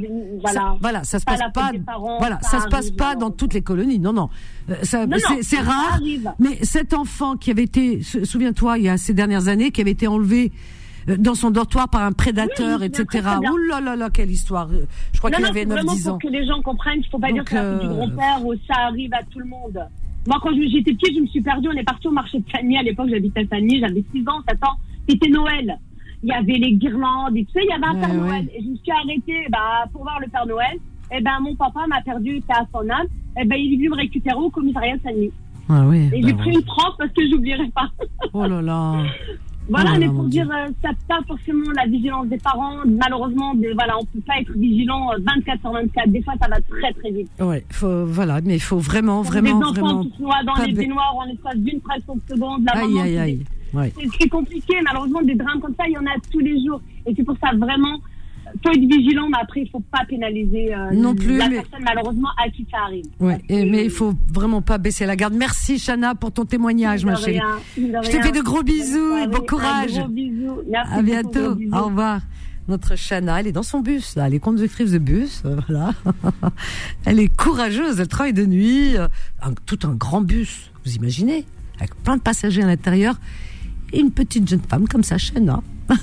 ça se passe pas, ça se passe pas dans toutes les colonies, non, c'est rare, mais cet enfant qui avait été, souviens-toi, il y a ces dernières années, qui avait été enlevé dans son dortoir par un prédateur, etc. Ouh là là là, quelle histoire. Je crois qu'il avait 9-10 ans. Pour que les gens comprennent, il faut pas dire que c'est du grand-père ou ça arrive à tout le monde. Moi, quand j'étais petite, je me suis perdue, on est parti au marché de Fanny, à l'époque, j'habitais à Fanny, j'avais 6 ans, 7 ans, c'était Noël. Il y avait les guirlandes, et tu sais, il y avait un Père Noël. Et je me suis arrêtée, pour voir le Père Noël. Et mon papa m'a perdu, c'était à son âme. Et il est venu me récupérer au commissariat de Saint-Denis. Ah oui. Et j'ai pris une tranche parce que j'oublierai pas. Oh là là. Voilà, mais pour dire, ça pas forcément la vigilance des parents. Malheureusement, on peut pas être vigilant 24/24. Des fois, ça va très très vite. Ouais, mais il faut vraiment. Des enfants qui se noient dans les baignoires en l'espace d'une fraction de seconde. Aïe. Ouais. C'est compliqué, malheureusement, des drames comme ça, il y en a tous les jours. Et c'est pour ça, vraiment, faut être vigilant, mais après, il faut pas pénaliser personne, malheureusement, à qui ça arrive. Ouais, mais il faut vraiment pas baisser la garde. Merci, Chana, pour ton témoignage, ma chérie. Je te fais de gros bisous et bon courage. Gros bisous. Merci. À bientôt. Au revoir. Notre Chana, elle est dans son bus, là. Elle est conductrice de bus, voilà. Elle est courageuse, elle travaille de nuit. Tout un grand bus, vous imaginez, avec plein de passagers à l'intérieur. Et une petite jeune femme comme ça, Chana,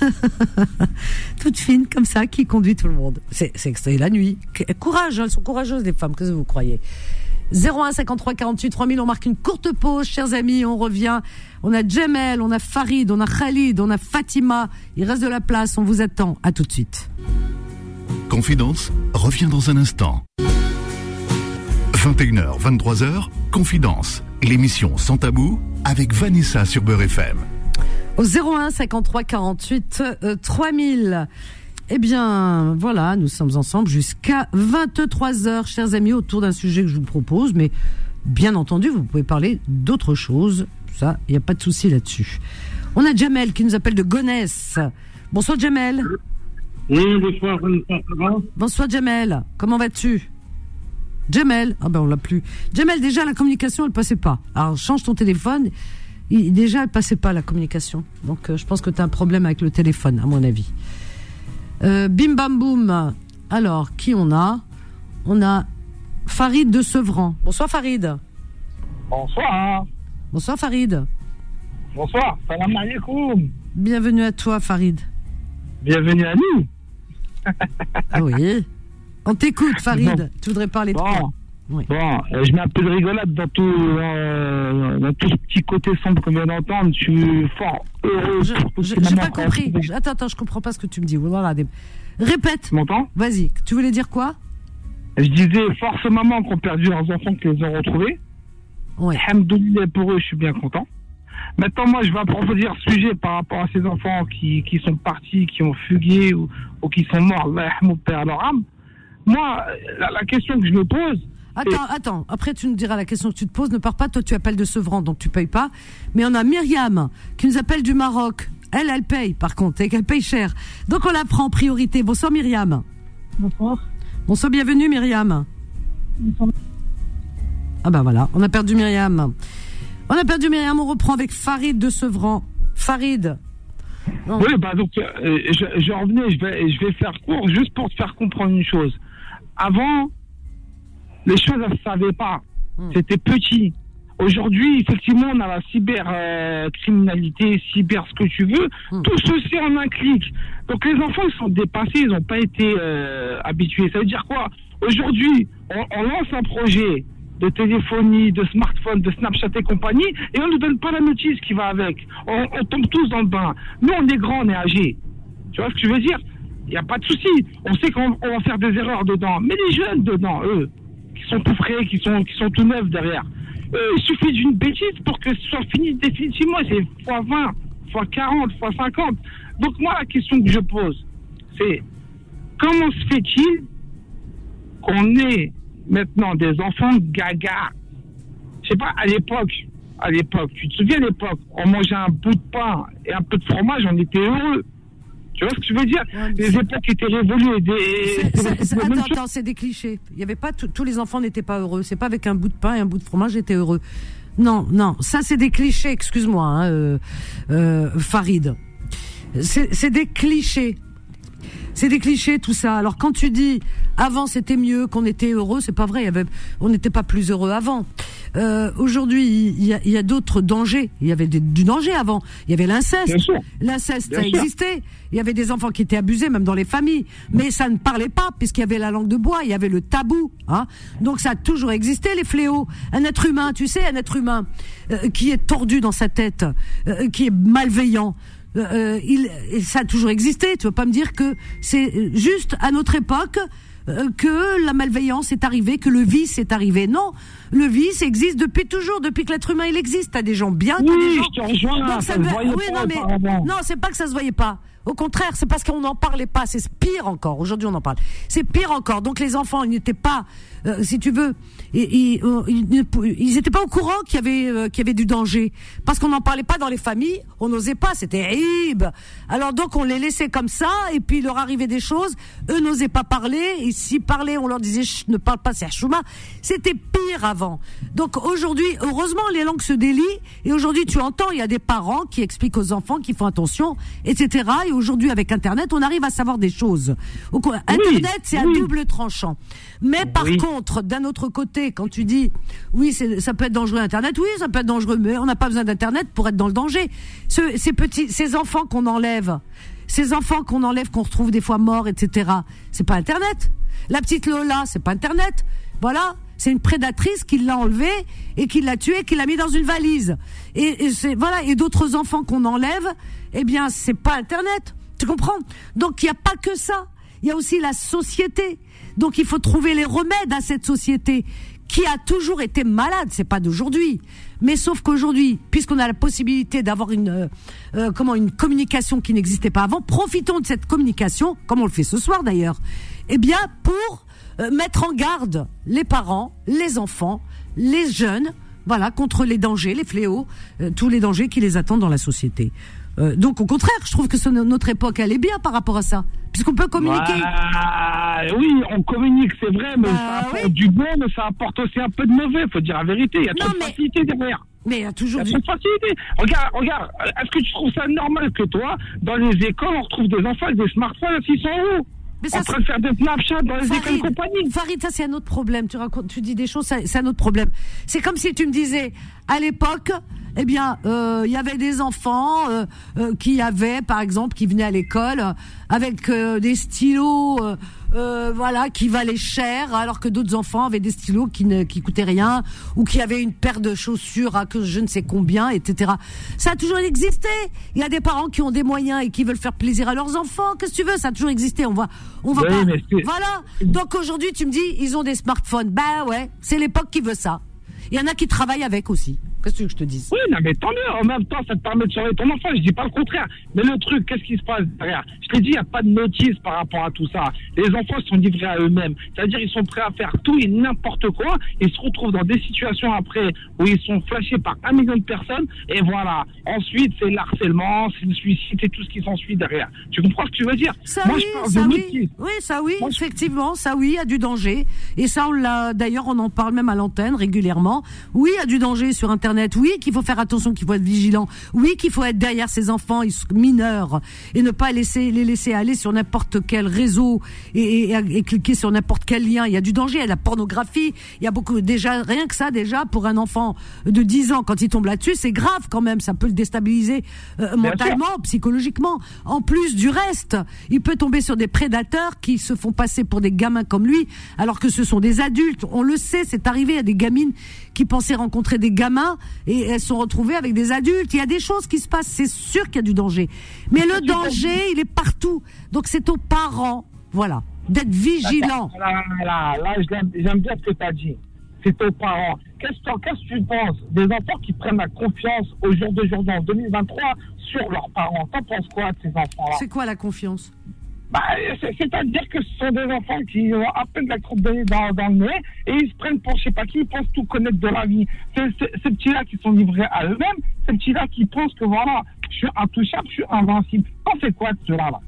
toute fine comme ça, qui conduit tout le monde. C'est la nuit. Courage, elles sont courageuses, les femmes, que vous croyez. 01 53 48 3000, on marque une courte pause, chers amis, on revient. On a Djemel, on a Farid, on a Khalid, on a Fatima. Il reste de la place, on vous attend. À tout de suite. Confidence revient dans un instant. 21h, 23h, Confidence, l'émission Sans Tabou avec Vanessa sur Beurre FM. Au 01 53 48 3000. Eh bien, voilà, nous sommes ensemble jusqu'à 23h, chers amis, autour d'un sujet que je vous propose, mais bien entendu, vous pouvez parler d'autres choses. Ça, il n'y a pas de souci là-dessus. On a Jamel qui nous appelle de Gonesse. Bonsoir, Jamel. Oui, bonsoir. Bonsoir, Jamel. Comment vas-tu? Jamel. Ah ben, on l'a plus. Jamel, déjà, la communication, elle passait pas. Alors, change ton téléphone. Déjà, elle passait pas, la communication. Donc, je pense que tu as un problème avec le téléphone, à mon avis. Bim bam boum. Alors, qui on a? On a Farid de Sevran. Bonsoir, Farid. Bonsoir. Bonsoir, Farid. Bonsoir. Salam alaikum. Bienvenue à toi, Farid. Bienvenue à nous. Ah oui. On t'écoute, Farid. Bon. Tu voudrais parler de quoi? Oui. Bon, je mets un peu de rigolade dans tout ce petit côté sombre qu'on vient d'entendre. Je suis fort heureux. J'ai pas compris. Attends, je comprends pas ce que tu me dis. Voilà, répète. Tu m'entends? Vas-y. Tu voulais dire quoi? Je disais, force mamans qui ont perdu leurs enfants, qui les ont retrouvés. Ouais. Alhamdoulilah, pour eux, je suis bien content. Maintenant, moi, je vais approfondir ce sujet par rapport à ces enfants qui sont partis, qui ont fugué ou qui sont morts. Allah perd leur âme. Moi, la question que je me pose. Attends. Après, tu nous diras la question que tu te poses. Ne pars pas. Toi, tu appelles de Sevran, donc tu payes pas. Mais on a Myriam qui nous appelle du Maroc. Elle paye, par contre, et qu'elle paye cher. Donc, on la prend en priorité. Bonsoir, Myriam. Bonsoir. Bonsoir, bienvenue, Myriam. Bonsoir. Ah ben voilà, on a perdu Myriam. On reprend avec Farid de Sevran. Farid. Non. Oui, donc, je revenais, je vais faire court, juste pour te faire comprendre une chose. Avant, les choses, elles ne se savaient pas. C'était petit. Aujourd'hui, effectivement, on a la cybercriminalité, cyber ce que tu veux. Tout ceci en un clic. Donc les enfants, ils sont dépassés, ils n'ont pas été habitués. Ça veut dire quoi? Aujourd'hui, on lance un projet de téléphonie, de smartphone, de Snapchat et compagnie, et on ne nous donne pas la notice qui va avec. On tombe tous dans le bain. Nous, on est grands, on est âgés. Tu vois ce que je veux dire? Il n'y a pas de souci. On sait qu'on va faire des erreurs dedans. Mais les jeunes dedans, eux, qui sont tout frais, qui sont tout neufs derrière, il suffit d'une bêtise pour que ce soit fini définitivement. C'est x20, x40, x50. Donc moi, la question que je pose, c'est comment se fait-il qu'on ait maintenant des enfants gaga? Je sais pas, à l'époque, tu te souviens à l'époque, on mangeait un bout de pain et un peu de fromage, on était heureux. Tu vois ce que je veux dire? Les époques étaient révolues. Attends, c'est des clichés. Il y avait pas tous les enfants n'étaient pas heureux. C'est pas avec un bout de pain et un bout de fromage j'étais heureux. Non, ça c'est des clichés. Excuse-moi, Farid. C'est des clichés. C'est des clichés tout ça. Alors quand tu dis avant c'était mieux, qu'on était heureux, c'est pas vrai. On n'était pas plus heureux avant. Aujourd'hui, il y a d'autres dangers. Il y avait du danger avant. Il y avait l'inceste. L'inceste, ça existait. Il y avait des enfants qui étaient abusés, même dans les familles. Mais ça ne parlait pas, puisqu'il y avait la langue de bois, il y avait le tabou. Hein. Donc ça a toujours existé, les fléaux. Un être humain, tu sais, qui est tordu dans sa tête, qui est malveillant. Ça a toujours existé. Tu vas pas me dire que c'est juste à notre époque que la malveillance est arrivée, que le vice est arrivé. Non, le vice existe depuis toujours, depuis que l'être humain il existe. T'as des gens bien, t'as des gens. Je te rejoins, non, c'est pas que ça se voyait pas. Au contraire, c'est parce qu'on n'en parlait pas. C'est pire encore. Aujourd'hui, on en parle. C'est pire encore. Donc les enfants, ils n'étaient pas, si tu veux, ils n'étaient pas au courant qu'il y avait du danger, parce qu'on n'en parlait pas dans les familles. On n'osait pas. C'était terrible. Alors donc on les laissait comme ça, et puis il leur arrivait des choses. Eux n'osaient pas parler. Et s'ils parlaient, on leur disait ne parle pas, c'est Chouma. C'était pire avant. Donc aujourd'hui, heureusement, les langues se délient. Et aujourd'hui, tu entends, il y a des parents qui expliquent aux enfants qu'ils font attention, etc. Et aujourd'hui, avec Internet, on arrive à savoir des choses. Internet, c'est à double tranchant. Mais par contre, d'un autre côté, quand tu dis, ça peut être dangereux Internet, oui, ça peut être dangereux, mais on n'a pas besoin d'Internet pour être dans le danger. Ces enfants qu'on enlève, qu'on retrouve des fois morts, etc., c'est pas Internet. La petite Lola, c'est pas Internet. Voilà. C'est une prédatrice qui l'a enlevée et qui l'a tuée, qui l'a mis dans une valise. Et d'autres enfants qu'on enlève, eh bien, c'est pas Internet. Tu comprends? Donc, il n'y a pas que ça. Il y a aussi la société. Donc, il faut trouver les remèdes à cette société qui a toujours été malade. C'est pas d'aujourd'hui. Mais sauf qu'aujourd'hui, puisqu'on a la possibilité d'avoir une communication qui n'existait pas avant, profitons de cette communication, comme on le fait ce soir d'ailleurs, eh bien, pour mettre en garde les parents, les enfants, les jeunes, voilà, contre les dangers, les fléaux, tous les dangers qui les attendent dans la société. Donc au contraire, je trouve que notre époque elle est bien par rapport à ça, puisqu'on peut communiquer. Oui, on communique, c'est vrai, mais ça apporte du bon, mais ça apporte aussi un peu de mauvais, faut dire la vérité. Il y a trop de facilité derrière. Mais il y a toujours trop de facilité. Regarde, est-ce que tu trouves ça normal que toi, dans les écoles, on retrouve des enfants avec des smartphones à 600 €? Mais ça, en train de faire des Snapchat dans les écoles compagnie. Farid, ça c'est un autre problème. Tu dis des choses, c'est un autre problème. C'est comme si tu me disais, à l'époque, eh bien, il y avait des enfants qui venaient à l'école avec des stylos, qui valaient cher, alors que d'autres enfants avaient des stylos qui coûtaient rien, ou qui avaient une paire de chaussures à que je ne sais combien, etc. Ça a toujours existé. Il y a des parents qui ont des moyens et qui veulent faire plaisir à leurs enfants. Qu'est-ce que tu veux? Ça a toujours existé. On va pas. Voilà. Donc aujourd'hui, tu me dis, ils ont des smartphones. Bah ouais, c'est l'époque qui veut ça. Il y en a qui travaillent avec aussi. Qu'est-ce que tu veux que je te dise? Oui, non, mais tant mieux. En même temps, ça te permet de surveiller ton enfant. Je dis pas le contraire. Mais le truc, qu'est-ce qui se passe derrière? Je te dis, il n'y a pas de notice par rapport à tout ça. Les enfants sont livrés à eux-mêmes. C'est-à-dire, ils sont prêts à faire tout et n'importe quoi. Ils se retrouvent dans des situations après où ils sont flashés par 1 million de personnes. Et voilà. Ensuite, c'est l'harcèlement, c'est le suicide et tout ce qui s'ensuit derrière. Tu comprends ce que tu veux dire? Effectivement, ça oui, il y a du danger. Et ça, on en parle même à l'antenne régulièrement. Oui, il y a du danger sur Internet. Oui, qu'il faut faire attention, qu'il faut être vigilant. Oui, qu'il faut être derrière ces enfants mineurs et ne pas les laisser aller sur n'importe quel réseau et cliquer sur n'importe quel lien. Il y a du danger, il y a de la pornographie. Il y a rien que ça, pour un enfant de 10 ans, quand il tombe là-dessus, c'est grave quand même. Ça peut le déstabiliser mentalement, psychologiquement. En plus du reste, il peut tomber sur des prédateurs qui se font passer pour des gamins comme lui, alors que ce sont des adultes. On le sait, c'est arrivé à des gamines qui pensaient rencontrer des gamins et elles sont retrouvées avec des adultes. Il y a des choses qui se passent, c'est sûr qu'il y a du danger. Mais le danger, il est partout. Donc c'est aux parents, voilà, d'être vigilants. Là, j'aime bien ce que tu as dit. C'est aux parents. Qu'est-ce que tu penses des enfants qui prennent la confiance au jour d'aujourd'hui, en 2023, sur leurs parents? T'en penses quoi de ces enfants-là? C'est quoi la confiance? C'est-à-dire que ce sont des enfants qui ont à peine la crotte de nez dans le nez et ils se prennent pour je sais pas qui, ils pensent tout connaître de la vie. Ces petits-là qui sont livrés à eux-mêmes, ces petits-là qui pensent que voilà, je suis intouchable, je suis invincible. T'en fais quoi de cela là?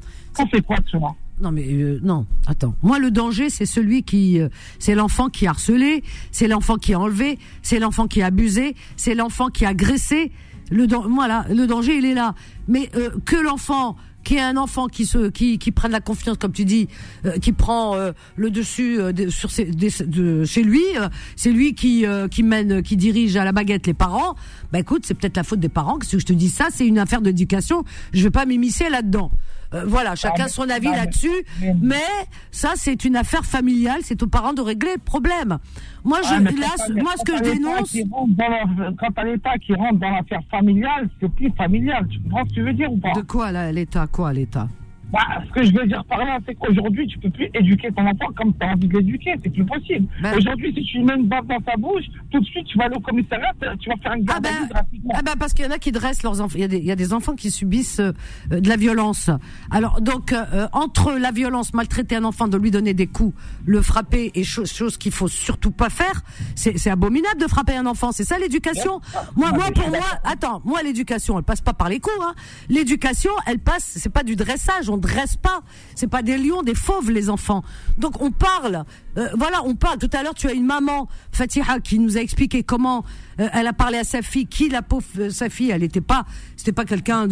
Non mais non, attends. Moi le danger c'est celui qui c'est l'enfant qui est harcelé, c'est l'enfant qui est enlevé, c'est l'enfant qui est abusé, c'est l'enfant qui est agressé. Le danger il est là. Mais que l'enfant qui est un enfant qui prenne la confiance, comme tu dis, qui prend le dessus chez lui, c'est lui qui mène, qui dirige à la baguette les parents. Bah écoute, c'est peut-être la faute des parents. Que je te dis ça, c'est une affaire d'éducation. Je vais pas m'immiscer là-dedans. Voilà, chacun son avis là-dessus, mais ça c'est une affaire familiale, c'est aux parents de régler le problème. Moi ce que je dénonce, quand t'as l'État qui rentre dans l'affaire familiale, c'est plus familial. Tu comprends ce que tu veux dire ou pas? De quoi là, l'État? Quoi l'État? Ce que je veux dire par là, c'est qu'aujourd'hui, tu peux plus éduquer ton enfant comme tu as envie de l'éduquer. C'est plus possible. Aujourd'hui, si tu mets une baffe dans sa bouche, tout de suite, tu vas aller au commissariat, tu vas faire une garde à vue gratuitement. Parce qu'il y en a qui dressent leurs enfants. Il y a des enfants qui subissent de la violence. Alors, donc, entre la violence, maltraiter un enfant, de lui donner des coups, le frapper, et chose qu'il faut surtout pas faire, c'est abominable de frapper un enfant. C'est ça l'éducation. Moi, l'éducation, elle passe pas par les coups, hein. L'éducation, elle passe, c'est pas du dressage. On dresse pas, c'est pas des lions, des fauves les enfants. Donc on parle, on parle. Tout à l'heure tu as une maman, Fatiha, qui nous a expliqué comment elle a parlé à sa fille, sa fille, c'était pas quelqu'un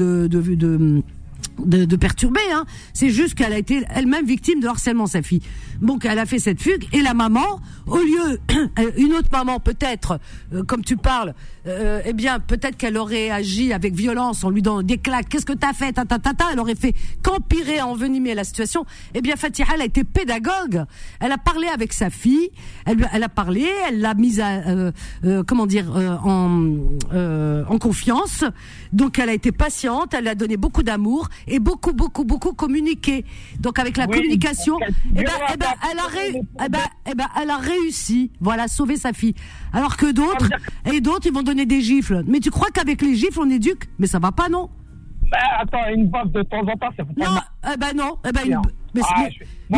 de perturbé, hein. C'est juste qu'elle a été elle-même victime de harcèlement, sa fille. Donc elle a fait cette fugue et la maman, au lieu une autre maman peut-être, comme tu parles, peut-être qu'elle aurait agi avec violence en lui donnant des claques. Qu'est-ce que t'as fait? Elle aurait fait qu'empirer, envenimer la situation. Fatiha, elle a été pédagogue. Elle a parlé avec sa fille. Elle a parlé. Elle l'a mise en confiance. Donc elle a été patiente. Elle a donné beaucoup d'amour et beaucoup communiqué. Donc avec la communication, elle a réussi, voilà, sauver sa fille. Alors que d'autres, ils vont donner des gifles. Mais tu crois qu'avec les gifles on éduque? Mais ça va pas, non? Attends, une baffe de temps en temps, ça fait pas non. Mon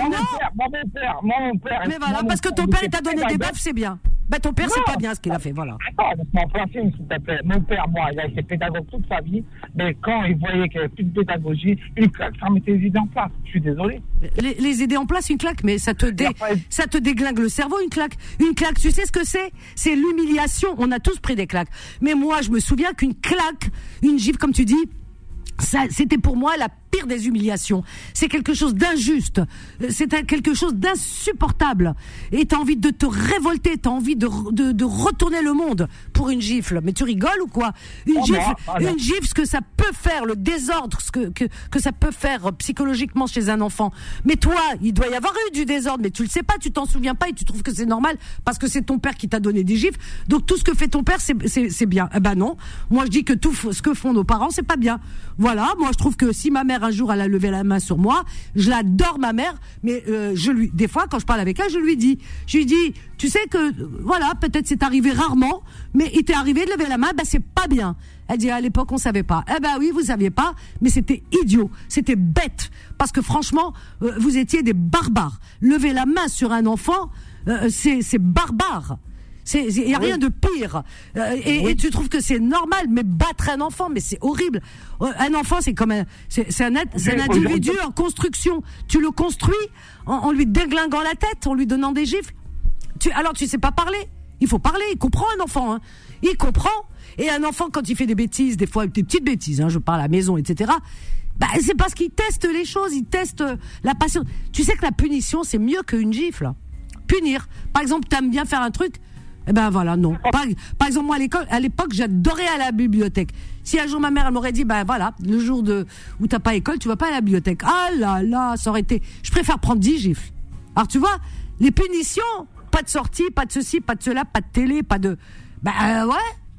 père. Mais voilà, parce que ton père il t'a donné des baffes, c'est bien. Ton père, c'est pas bien ce qu'il a fait, voilà. Attends, laisse-moi placer, s'il te plaît. Mon père, moi, il a été pédagogue toute sa vie, mais quand il voyait qu'il n'y avait plus de pédagogie, une claque, ça mettait les idées en place. Je suis désolé. Les idées en place, une claque, mais ça te déglingue le cerveau, une claque. Une claque, tu sais ce que c'est? C'est l'humiliation. On a tous pris des claques. Mais moi, je me souviens qu'une claque, une gifle, comme tu dis, ça, c'était pour moi la pire des humiliations. C'est quelque chose d'injuste. C'est quelque chose d'insupportable. Et t'as envie de te révolter. T'as envie de retourner le monde pour une gifle. Mais tu rigoles ou quoi? Une gifle, ce que ça peut faire, le désordre, ce que ça peut faire psychologiquement chez un enfant. Mais toi, il doit y avoir eu du désordre, mais tu le sais pas, tu t'en souviens pas et tu trouves que c'est normal parce que c'est ton père qui t'a donné des gifles. Donc tout ce que fait ton père, c'est bien. Non. Moi, je dis que tout ce que font nos parents, c'est pas bien. Voilà. Moi, je trouve que si ma mère un jour elle a levé la main sur moi, je l'adore ma mère, mais des fois quand je parle avec elle, je lui dis, tu sais que voilà, peut-être c'est arrivé rarement, mais il t'est arrivé de lever la main, c'est pas bien. Elle dit à l'époque on savait pas. Oui, vous saviez pas, mais c'était idiot, c'était bête, parce que franchement, vous étiez des barbares. Lever la main sur un enfant, c'est barbare. Il y a rien de pire. Et tu trouves que c'est normal, mais battre un enfant, mais c'est horrible. Un enfant, c'est comme c'est un individu en construction. Tu le construis en lui déglinguant la tête, en lui donnant des gifles. Alors tu sais pas parler. Il faut parler. Il comprend un enfant. Hein. Il comprend. Et un enfant, quand il fait des bêtises, des fois des petites bêtises, je parle à la maison, etc. C'est parce qu'il teste les choses. Il teste la patience. Tu sais que la punition, c'est mieux qu'une gifle. Où par exemple, t'aimes bien faire un truc. Voilà, non. Par exemple, moi, à l'époque, j'adorais aller à la bibliothèque. Si un jour ma mère, elle m'aurait dit, voilà, le jour où t'as pas école, tu vas pas à la bibliothèque. Ah là là, ça aurait été, je préfère prendre 10 gifles. Alors, tu vois, les punitions, pas de sortie, pas de ceci, pas de cela, pas de télé, pas de, Bah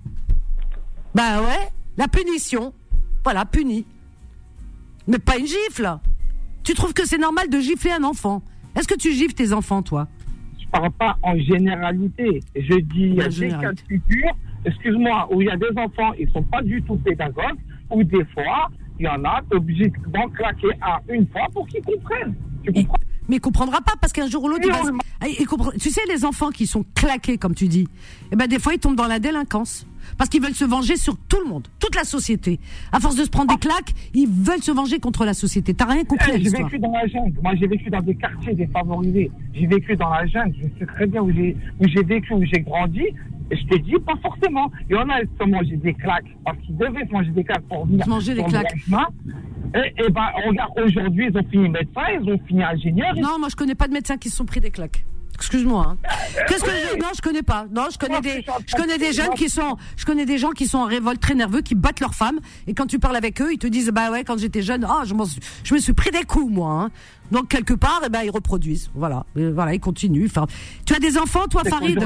ouais, la punition. Voilà, puni. Mais pas une gifle. Tu trouves que c'est normal de gifler un enfant? Est-ce que tu gifles tes enfants, toi? Je parle pas en généralité. Je dis, il y a des cas de figure, excuse-moi, où il y a des enfants, ils sont pas du tout pédagogues, ou des fois, il y en a, t'es obligé d'en claquer une fois pour qu'ils comprennent. Tu comprends? Mais il comprendra pas parce qu'un jour ou l'autre, tu sais, les enfants qui sont claqués, comme tu dis, eh ben, des fois, ils tombent dans la délinquance. Parce qu'ils veulent se venger sur tout le monde, toute la société. À force de se prendre des claques, ils veulent se venger contre la société. T'as rien compris à l'histoire. J'ai vécu dans la jungle. Moi, j'ai vécu dans des quartiers défavorisés. J'ai vécu dans la jungle. Je sais très bien où j'ai vécu, où j'ai grandi. Et je te dis, pas forcément. Il y en a qui ont mangé des claques. Parce qu'ils devaient se manger des claques pour venir. Manger des claques. Et ben, regarde, aujourd'hui, ils ont fini médecin, ils ont fini ingénieur. Non, moi, je connais pas de médecins qui se sont pris des claques. Excuse-moi. Hein. Non, je connais pas. Non, je connais des jeunes qui sont, gens qui sont en révolte, très nerveux, qui battent leurs femmes. Et quand tu parles avec eux, ils te disent, bah ouais, quand j'étais jeune, je me suis pris des coups, moi. Hein. Donc quelque part, eh ben, ils reproduisent. Voilà, ils continuent. Enfin, tu as des enfants, toi, Farid?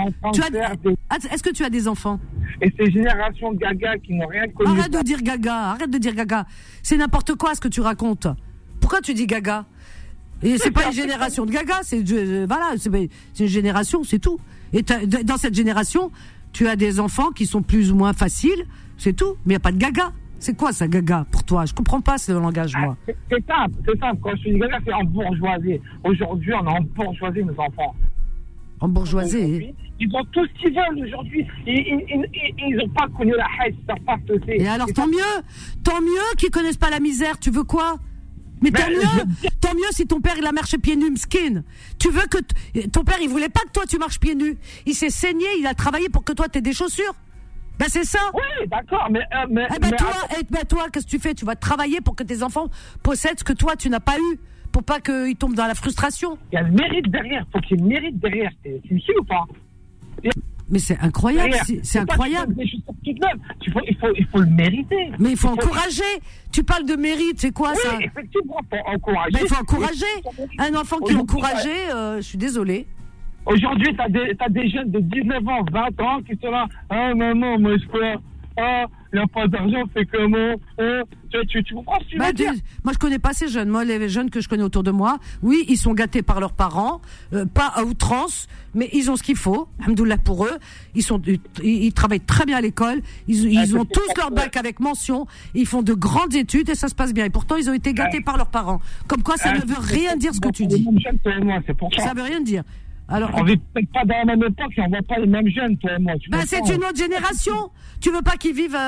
Est-ce que tu as des enfants? Et ces générations de gaga qui n'ont rien connu. Arrête de dire gaga. C'est n'importe quoi ce que tu racontes. Pourquoi tu dis gaga? Et c'est pas une génération de gaga, c'est une génération, c'est tout. Et dans cette génération, tu as des enfants qui sont plus ou moins faciles, c'est tout. Mais il y a pas de gaga. C'est quoi ça, gaga, pour toi? Je comprends pas ce langage, moi. C'est simple. Quand je dis gaga, c'est en bourgeoisie. Aujourd'hui, on est en bourgeoisie, mes enfants. En bourgeoisie. Ils ont tout ce qu'ils veulent aujourd'hui. Ils n'ont pas connu la haine, ils savent pas ce que c'est. Et alors, tant mieux qu'ils connaissent pas la misère. Tu veux quoi? Mais tant mieux si ton père il a marché pieds nus, skin. Tu veux que ton père il voulait pas que toi tu marches pieds nus. Il s'est saigné, il a travaillé pour que toi t'aies des chaussures. Ben c'est ça. Oui, d'accord, mais toi, qu'est-ce que tu fais? Tu vas travailler pour que tes enfants possèdent ce que toi tu n'as pas eu, pour pas qu'ils tombent dans la frustration. Il y a le mérite derrière, faut qu'il y ait le mérite derrière. Tu me suis ou pas? Mais c'est incroyable, c'est incroyable. Il faut le mériter. Mais il faut encourager. Tu parles de mérite, c'est quoi ça? Oui, effectivement, il faut encourager. Il faut encourager. Un enfant qui est encouragé, je suis désolée. Aujourd'hui, t'as des jeunes de 19 ans, 20 ans qui sont là. Ah, maman, moi je peux. Ah, il n'y a pas d'argent, c'est comment? Tu comprends ce que tu veux dire? Moi, je connais pas ces jeunes. Moi, les jeunes que je connais autour de moi, oui, ils sont gâtés par leurs parents, pas à outrance, mais ils ont ce qu'il faut. Alhamdoulilah pour eux. Ils travaillent très bien à l'école. Ils ont tous leur bac avec mention. Ils font de grandes études et ça se passe bien. Et pourtant, ils ont été gâtés par leurs parents. Comme quoi, ça ne veut rien dire ce que tu dis. Ça veut rien dire. Alors, on vit peut-être pas dans la même époque et on voit pas les mêmes jeunes, toi et moi. C'est une autre génération. Tu veux pas qu'ils vivent,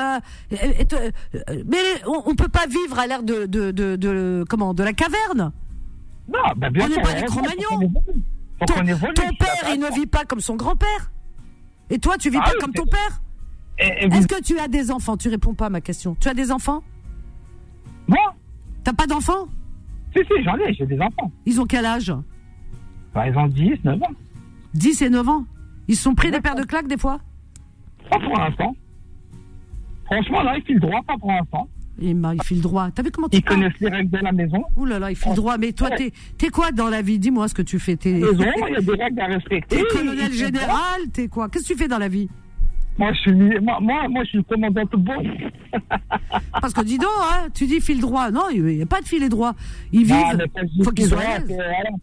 mais on peut pas vivre à l'ère de la caverne. Non, bien sûr. On n'est pas des Cro-Magnons. Ton père, il ne vit pas comme son grand-père. Et toi, tu vis pas comme ton père. Est-ce que tu as des enfants? Tu réponds pas à ma question. Tu as des enfants? Moi? T'as pas d'enfants? Si, j'ai des enfants. Ils ont quel âge? Ils ont 10, 9 ans. 10 et 9 ans? Ils se sont pris des paires de claques des fois? Pas pour l'instant. Franchement, là, ils filent droit, pas pour l'instant. Ils filent droit. T'as vu comment tu connaissent les règles de la maison. Ouh là là, ils filent droit. Mais toi, t'es quoi dans la vie? Dis-moi ce que tu fais. Il y a des règles à respecter. T'es colonel général? T'es quoi? Qu'est-ce que tu fais dans la vie? Moi, je suis le commandant de bord. Parce que dis donc, hein, tu dis fil droit. Non, il n'y a pas de filet droit. Ils vivent. Il faut qu'ils soient à l'aise.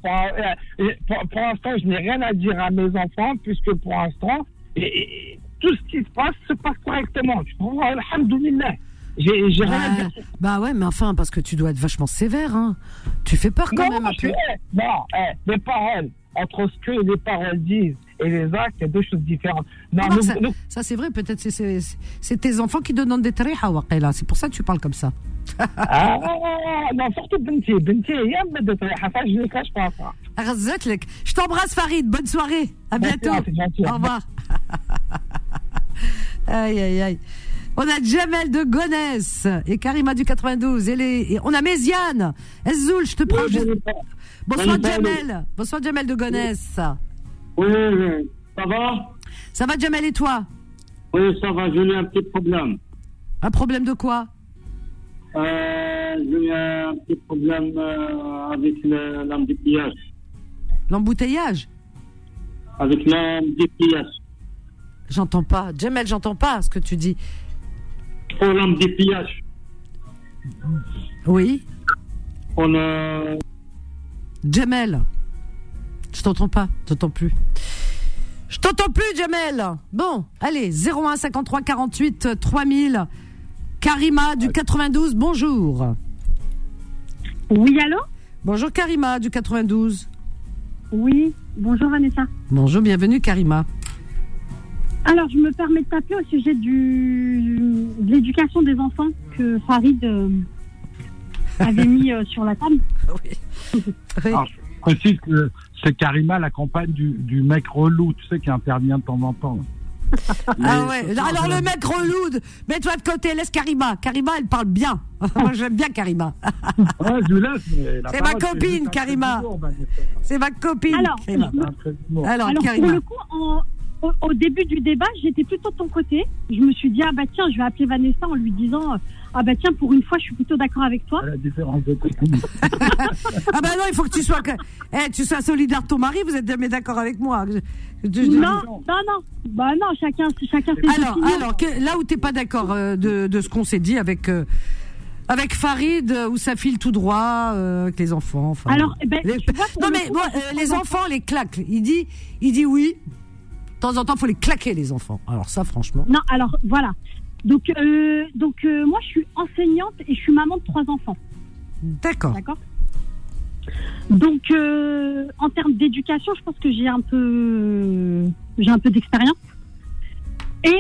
Pour l'instant, je n'ai rien à dire à mes enfants, puisque pour l'instant, tout ce qui se passe correctement. Tu comprends? Alhamdoulilah. J'ai rien à dire. Bah ouais, mais enfin, parce que tu dois être vachement sévère, hein. Tu fais peur quand même un peu. Non, les paroles, entre ce que les paroles disent et les actes, il y a deux choses différentes. Non, ça c'est vrai, peut-être c'est tes enfants qui te donnent des tariha, Waqila. C'est pour ça que tu parles comme ça. Non, surtout Benti, il y a me de tariha, ça je ne le cache pas. Je t'embrasse Farid, bonne soirée, à bientôt. Au revoir. Aïe, aïe, aïe. On a Jamel de Gonesse et Karima du 92 et on a Méziane. Ezzoul, je te prends. Bonsoir Jamel. Bonsoir Jamel de Gonesse. Oui, ça va? Ça va Jamel et toi? Oui, ça va, j'ai eu un petit problème. Un problème de quoi? J'ai eu un petit problème avec l'embouteillage. L'embouteillage? Avec l'embouteillage. J'entends pas. Jamel, j'entends pas ce que tu dis. Problème des pillages. Oui. On a... Jamel. Je t'entends pas. Je t'entends plus. Je t'entends plus, Jamel. Bon, allez, 01 53 48 3000. Karima du 92, bonjour. Oui, allô? Bonjour Karima du 92. Oui, bonjour Vanessa. Bonjour, bienvenue Karima. Alors, je me permets de t'appeler au sujet de l'éducation des enfants que Farid avait mis sur la table. Oui. Alors, je précise que c'est Karima, la compagne du mec relou, tu sais, qui intervient de temps en temps. Ah ouais, alors le mec relou, mets-toi de côté, laisse Karima. Karima, elle parle bien. Moi, j'aime bien Karima. Ouais, je laisse, mais c'est ma copine, Karima. C'est ma copine, Karima. Alors Karima. pour le coup, au début du débat, j'étais plutôt de ton côté. Je me suis dit, ah bah tiens, je vais appeler Vanessa en lui disant, ah bah tiens, pour une fois, je suis plutôt d'accord avec toi. La différence de ah bah non, il faut que tu sois solidaire de ton mari, vous êtes jamais d'accord avec moi. Non. Bah non, chacun ses opinions. Alors, là où t'es pas d'accord de ce qu'on s'est dit avec Farid, où ça file tout droit avec les enfants. Enfin, alors, les enfants, les claques. Il dit oui. De temps en temps, faut les claquer, les enfants. Alors ça, franchement. Non, alors voilà. Donc moi, je suis enseignante et je suis maman de 3 enfants. D'accord. Donc, en termes d'éducation, je pense que j'ai un peu d'expérience. Et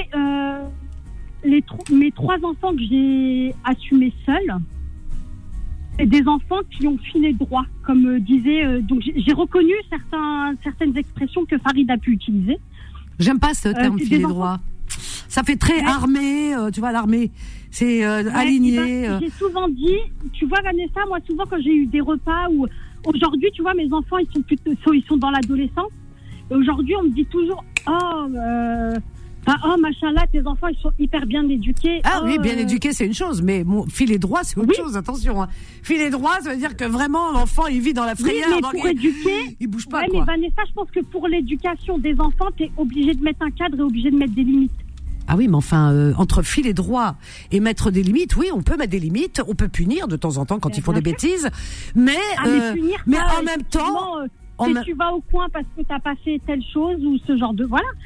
mes 3 enfants que j'ai assumés seuls, c'est des enfants qui ont filé droit, comme disait. Donc, j'ai reconnu certaines expressions que Farid a pu utiliser. J'aime pas ce terme filet droit. Ça fait très armé, tu vois, l'armée. C'est aligné. J'ai souvent dit, tu vois, Vanessa, moi, souvent, quand j'ai eu des repas où, aujourd'hui, tu vois, mes enfants, ils sont dans l'adolescence. Et aujourd'hui, on me dit toujours, machallah, tes enfants, ils sont hyper bien éduqués. Ah oui, bien éduqués, c'est une chose, mais filet droit, c'est autre chose, attention. Hein. Filet droit, ça veut dire que vraiment, l'enfant, il vit dans la frayeur. Oui, mais pour éduquer, il bouge pas, ouais, quoi. Mais Vanessa, je pense que pour l'éducation des enfants, t'es obligé de mettre un cadre et obligé de mettre des limites. Ah oui, mais enfin, entre filet droit et mettre des limites, oui, on peut mettre des limites, on peut punir de temps en temps quand ils font des bêtises, mais en même temps... tu vas au coin parce que t'as pas fait telle chose ou ce genre de... Voilà.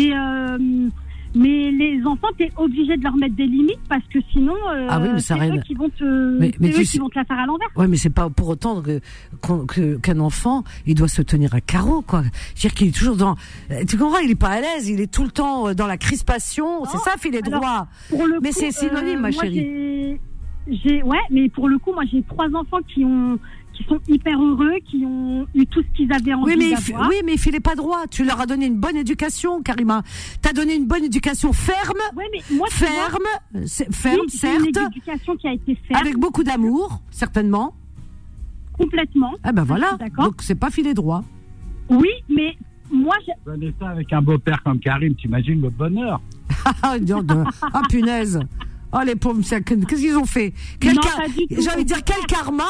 Mais les enfants, t'es obligé de leur mettre des limites parce que sinon, c'est eux qui vont qui vont te la faire à l'envers. Oui, mais c'est pas pour autant qu'un enfant, il doit se tenir à carreau, quoi. C'est-à-dire qu'il est toujours dans... Tu comprends, il est pas à l'aise, il est tout le temps dans la crispation. C'est ça, filet droit. Mais c'est synonyme, ma chérie. Ouais, mais pour le coup, moi, j'ai 3 enfants qui sont hyper heureux, qui ont eu tout ce qu'ils avaient envie d'avoir. Oui, mais filet pas droit. Tu leur as donné une bonne éducation, Karima. T'as donné une bonne éducation ferme. Ouais, mais moi, ferme, certes. Une éducation qui a été ferme. Avec beaucoup d'amour, certainement. Complètement. Ah ben voilà. Donc c'est pas filet droit. Oui, mais moi, Vanessa, avec un beau-père comme Karim, t'imagines le bonheur. Ah punaise. Oh les pauvres, qu'est-ce qu'ils ont fait? J'ai envie de dire quel karma.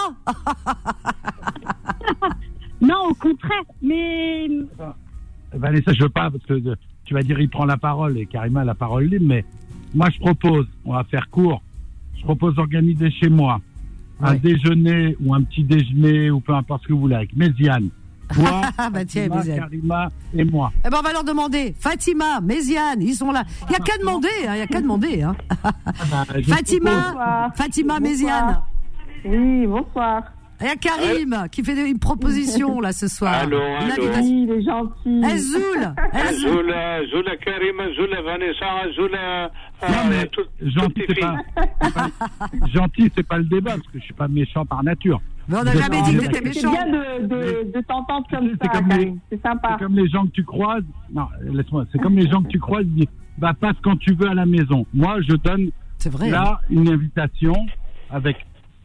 Non, au contraire, mais... Vanessa, je veux pas, parce que tu vas dire il prend la parole et Karima a la parole libre, mais moi je propose, on va faire court, je propose d'organiser chez moi un déjeuner ou un petit déjeuner ou peu importe ce que vous voulez avec Méziane. Toi, Fatima, Karima et moi. Eh ben on va leur demander. Fatima, Méziane, ils sont là. Il y a qu'à demander, hein. Fatima, Méziane. Oui, bonsoir. Il y a Karim qui fait une proposition là ce soir. Allô. Oui, il est gentil. Zoula Karim, Zoula Vanessa, Zoula... Non mais gentil, c'est pas le débat parce que je suis pas méchant par nature. Mais on n'a jamais dit que t'étais méchant. C'est bien de t'entendre comme ça, c'est sympa. C'est comme les gens que tu croises. Non, laisse-moi. C'est comme les gens que tu croises. Ils disent, passe quand tu veux à la maison. Moi, je donne là une invitation avec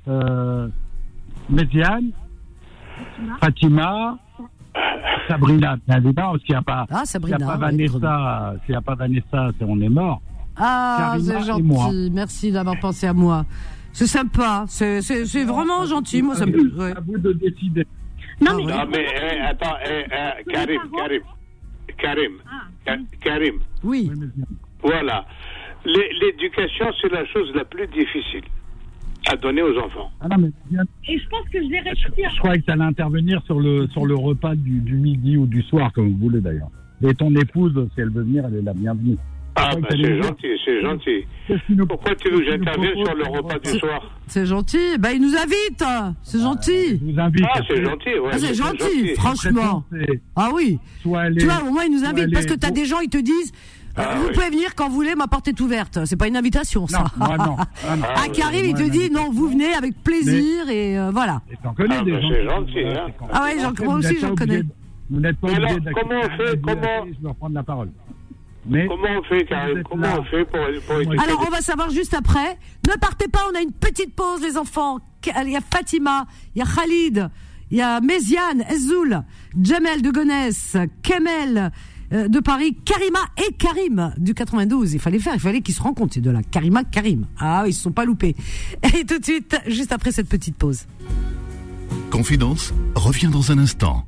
Méziane, Fatima, Sabrina, bien évidemment, parce qu'il n'y a pas, Vanessa. S'il n'y a pas Vanessa, on est mort. Ah, Karima c'est gentil. Merci d'avoir pensé à moi. C'est sympa. C'est vraiment gentil. Moi, ça me. C'est à vous de décider. Non, mais attends, Karim. Karim. Oui. Voilà. L'éducation, c'est la chose la plus difficile à donner aux enfants. Ah non, mais bien... Et je pense que je vais répéter. Je croyais que tu allais intervenir sur le repas du midi ou du soir, comme vous voulez d'ailleurs. Et ton épouse, si elle veut venir, elle est la bienvenue. Ah, ben c'est gentil. Pourquoi tu nous interviens sur le repas du soir? C'est gentil. Ben, il nous invite. C'est gentil. Il nous invite. Ah, c'est gentil, ouais. Ah, c'est gentil, franchement. Ah oui. Tu vois, au moins, il nous invite parce que t'as des gens, ils te disent. Vous pouvez venir quand vous voulez, ma porte est ouverte. C'est pas une invitation, ça. Non. Karim, il te dit non, vous venez avec plaisir et voilà. Et t'en connais des gens. C'est gentil, hein. Ah ouais, moi aussi, j'en connais. Vous n'êtes pas obligé d'accueillir. Comment on fait? Je vais reprendre la parole. Mais comment on fait, Karim? Comment on fait pour éduquer? Alors, on va savoir juste après. Ne partez pas, on a une petite pause, les enfants. Il y a Fatima, il y a Khalid, il y a Méziane, Ezoul, Jamel de Gonesse, Kamel de Paris, Karima et Karim du 92. Il fallait qu'ils se rencontrent, ces deux-là. Karima, Karim. Ah, ils se sont pas loupés. Et tout de suite, juste après cette petite pause. Confidence revient dans un instant.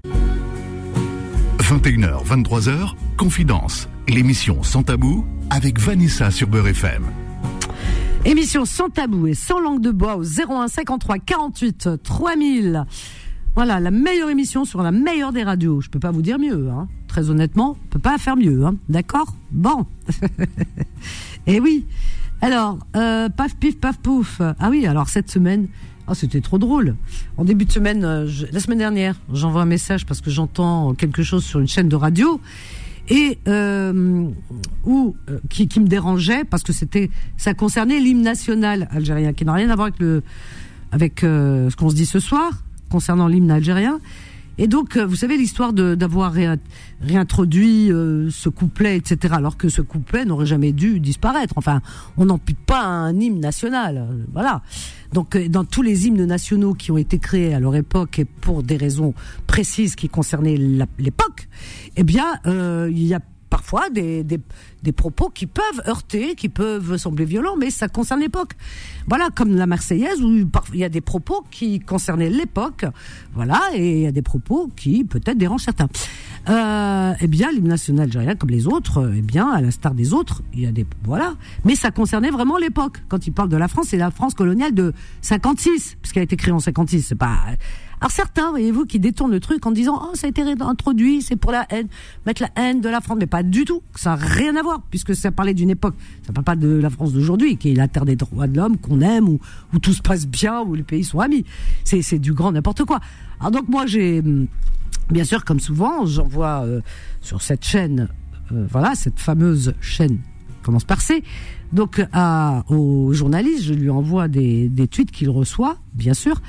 21h, 23h, Confidence, l'émission Sans Tabou avec Vanessa sur Beurre FM. Émission Sans Tabou et sans langue de bois au 01 53 48 3000. Voilà, la meilleure émission sur la meilleure des radios. Je peux pas vous dire mieux, hein. Très honnêtement, on peut pas faire mieux, hein. D'accord ? Bon. Et oui. Alors, paf pif paf pouf. Ah oui, alors cette semaine, c'était trop drôle. En début de semaine, la semaine dernière, j'envoie un message parce que j'entends quelque chose sur une chaîne de radio et qui me dérangeait parce que ça concernait l'hymne national algérien qui n'a rien à voir avec ce qu'on se dit ce soir concernant l'hymne algérien. Et donc, vous savez l'histoire d'avoir réintroduit ce couplet, etc. Alors que ce couplet n'aurait jamais dû disparaître. Enfin, on n'ampute pas un hymne national, voilà. Donc, dans tous les hymnes nationaux qui ont été créés à leur époque et pour des raisons précises qui concernaient l'époque, eh bien, il y a parfois des propos qui peuvent heurter, qui peuvent sembler violents, mais ça concerne l'époque. Voilà, comme la Marseillaise, où il y a des propos qui concernaient l'époque, voilà, et il y a des propos qui peut-être dérangent certains. Eh bien, l'hymne national algérien, comme les autres, eh bien, à l'instar des autres, il y a voilà. Mais ça concernait vraiment l'époque. Quand il parle de la France, c'est la France coloniale de 56, puisqu'elle a été créée en 56. C'est pas. Alors certains, voyez-vous, qui détournent le truc en disant ça a été introduit, c'est pour la haine, mettre la haine de la France, mais pas du tout. Ça n'a rien à voir, puisque ça parlait d'une époque. Ça parle pas de la France d'aujourd'hui, qui est la terre des droits de l'homme, qu'on aime, où tout se passe bien, où les pays sont amis. C'est du grand n'importe quoi. Alors donc moi bien sûr, comme souvent, j'envoie sur cette chaîne, voilà, cette fameuse chaîne commence par C. Donc au journaliste, je lui envoie des tweets qu'il reçoit, bien sûr.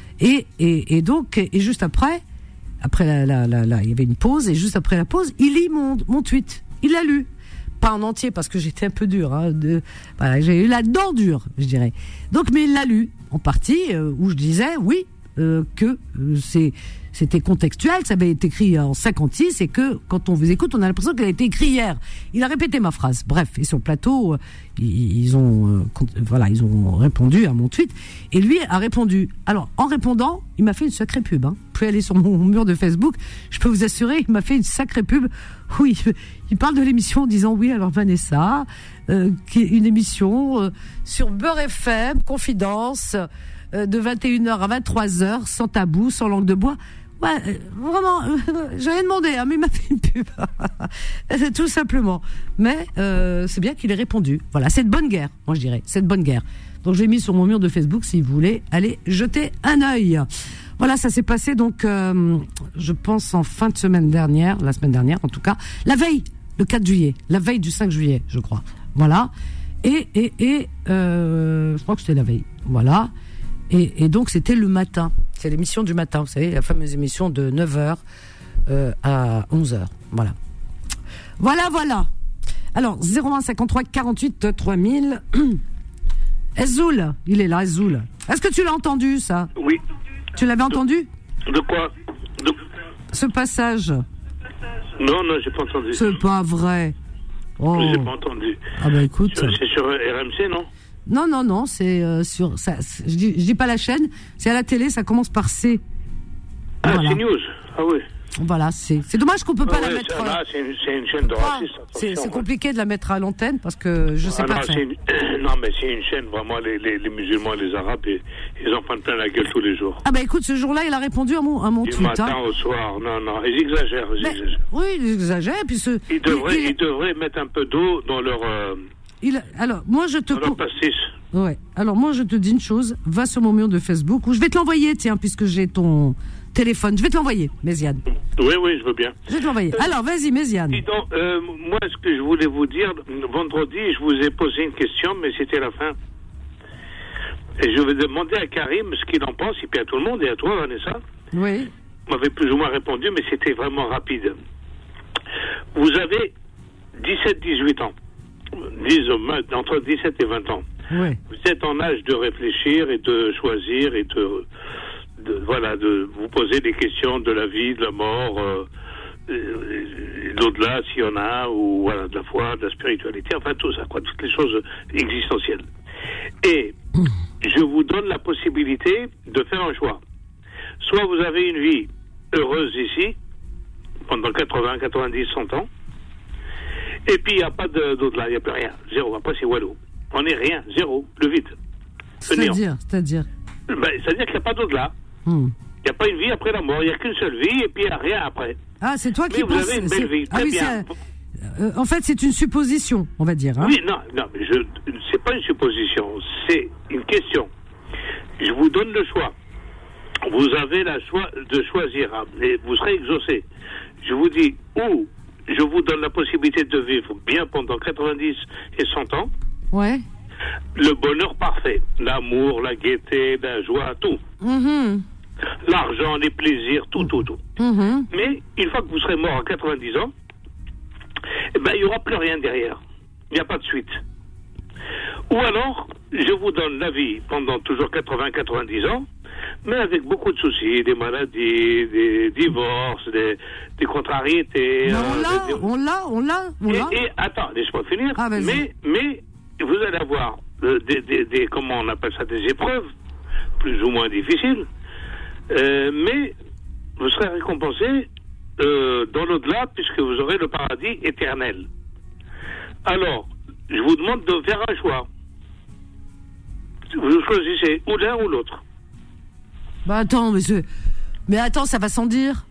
Et donc juste après il y avait une pause et juste après la pause, il lit mon tweet. Il l'a lu, pas en entier parce que j'étais un peu dur. Voilà, j'ai eu la dent dure, je dirais. Donc, mais il l'a lu en partie où je disais oui que c'était contextuel, ça avait été écrit en 56 et que quand on vous écoute, on a l'impression qu'elle a été écrite hier. Il a répété ma phrase. Bref, et sur le plateau, ils ont répondu à mon tweet et lui a répondu. Alors, en répondant, il m'a fait une sacrée pub. Vous pouvez aller sur mon mur de Facebook, je peux vous assurer, il m'a fait une sacrée pub. Oui, il parle de l'émission en disant oui, alors Vanessa, qui est une émission sur Beurre FM, Confidence, de 21h à 23h, sans tabou, sans langue de bois. Ouais, vraiment, j'avais demandé, hein, mais il m'a fait une pub. C'est tout simplement. Mais c'est bien qu'il ait répondu. Voilà, c'est de bonne guerre, moi je dirais. C'est de bonne guerre. Donc j'ai mis sur mon mur de Facebook, si vous voulez, allez jeter un œil. Voilà, ça s'est passé donc, je pense en fin de semaine dernière, la semaine dernière en tout cas, la veille, le 4 juillet, la veille du 5 juillet, je crois. Voilà. Et je crois que c'était la veille. Voilà. Et donc c'était le matin. C'est l'émission du matin, vous savez, la fameuse émission de 9h à 11h. Voilà. Voilà. Alors, 01 53 48 3000. Ezoul, il est là, Ezoul. Est-ce que tu l'as entendu, ça ? Oui. Tu l'avais entendu ? De quoi ? Ce passage. Non, j'ai pas entendu. C'est pas vrai. Oh. J'ai pas entendu. Ah bah écoute. C'est sur RMC, non ? Non, c'est sur ça. Je dis pas la chaîne, c'est à la télé, ça commence par C. Ah, voilà. c'est News. Ah oui. Voilà, c'est dommage qu'on peut pas la mettre. C'est une chaîne de racistes. C'est compliqué de la mettre à l'antenne parce que je sais pas. Non, mais c'est une chaîne vraiment. Les musulmans, les arabes, ils en prennent plein la gueule tous les jours. Ah bah écoute, ce jour-là, il a répondu à mon tweet. Du matin au soir, non, ils exagèrent. Oui, ils exagèrent. Puis ils devraient mettre un peu d'eau dans leur. Alors, moi, je te. Dans leur pastis. Ouais. Alors, moi, je te dis une chose. Va sur mon mur de Facebook, ou je vais te l'envoyer, tiens, puisque j'ai ton téléphone. Je vais te l'envoyer, Méziane. Oui, je veux bien. Je vais te l'envoyer. Alors, vas-y, Méziane. Dis donc, moi, ce que je voulais vous dire, vendredi, je vous ai posé une question, mais c'était la fin. Et je vais demander à Karim ce qu'il en pense, et puis à tout le monde, et à toi, Vanessa. Oui. Vous m'avez plus ou moins répondu, mais c'était vraiment rapide. Vous avez 17-18 ans. Entre 17 et 20 ans. Oui. Vous êtes en âge de réfléchir et de choisir et de vous poser des questions de la vie, de la mort, l'au-delà s'il y en a, ou voilà, de la foi, de la spiritualité, enfin tout ça, quoi, toutes les choses existentielles. Et je vous donne la possibilité de faire un choix. Soit vous avez une vie heureuse ici, pendant 80, 90, 100 ans, et puis il n'y a pas d'au-delà, il n'y a plus rien, zéro. Après c'est wallo. On n'est rien, zéro, le vide. C'est-à-dire c'est-à-dire qu'il n'y a pas d'au-delà. Il n'y a pas une vie après la mort, il n'y a qu'une seule vie et puis il n'y a rien après. Ah, c'est toi qui penses. Vous avez une belle vie, très bien. En fait, c'est une supposition, on va dire. Hein. Oui, non, mais c'est pas une supposition, c'est une question. Je vous donne le choix. Vous avez le choix de choisir, et vous serez exaucé. Je vous dis, ou je vous donne la possibilité de vivre bien pendant 90 et 100 ans. Ouais. Le bonheur parfait. L'amour, la gaieté, la joie, tout. L'argent, les plaisirs, tout. Mais une fois que vous serez mort à 90 ans, il n'y aura plus rien derrière. Il n'y a pas de suite. Ou alors, je vous donne la vie pendant toujours 80-90 ans, mais avec beaucoup de soucis, des maladies, des divorces, des contrariétés. On l'a. Et attends, laisse-moi finir. Ah, mais vous allez avoir des comment on appelle ça, des épreuves, plus ou moins difficiles, mais vous serez récompensé dans l'au-delà, puisque vous aurez le paradis éternel. Alors, je vous demande de faire un choix. Vous choisissez ou l'un ou l'autre. Bah attends, mais attends, ça va sans dire.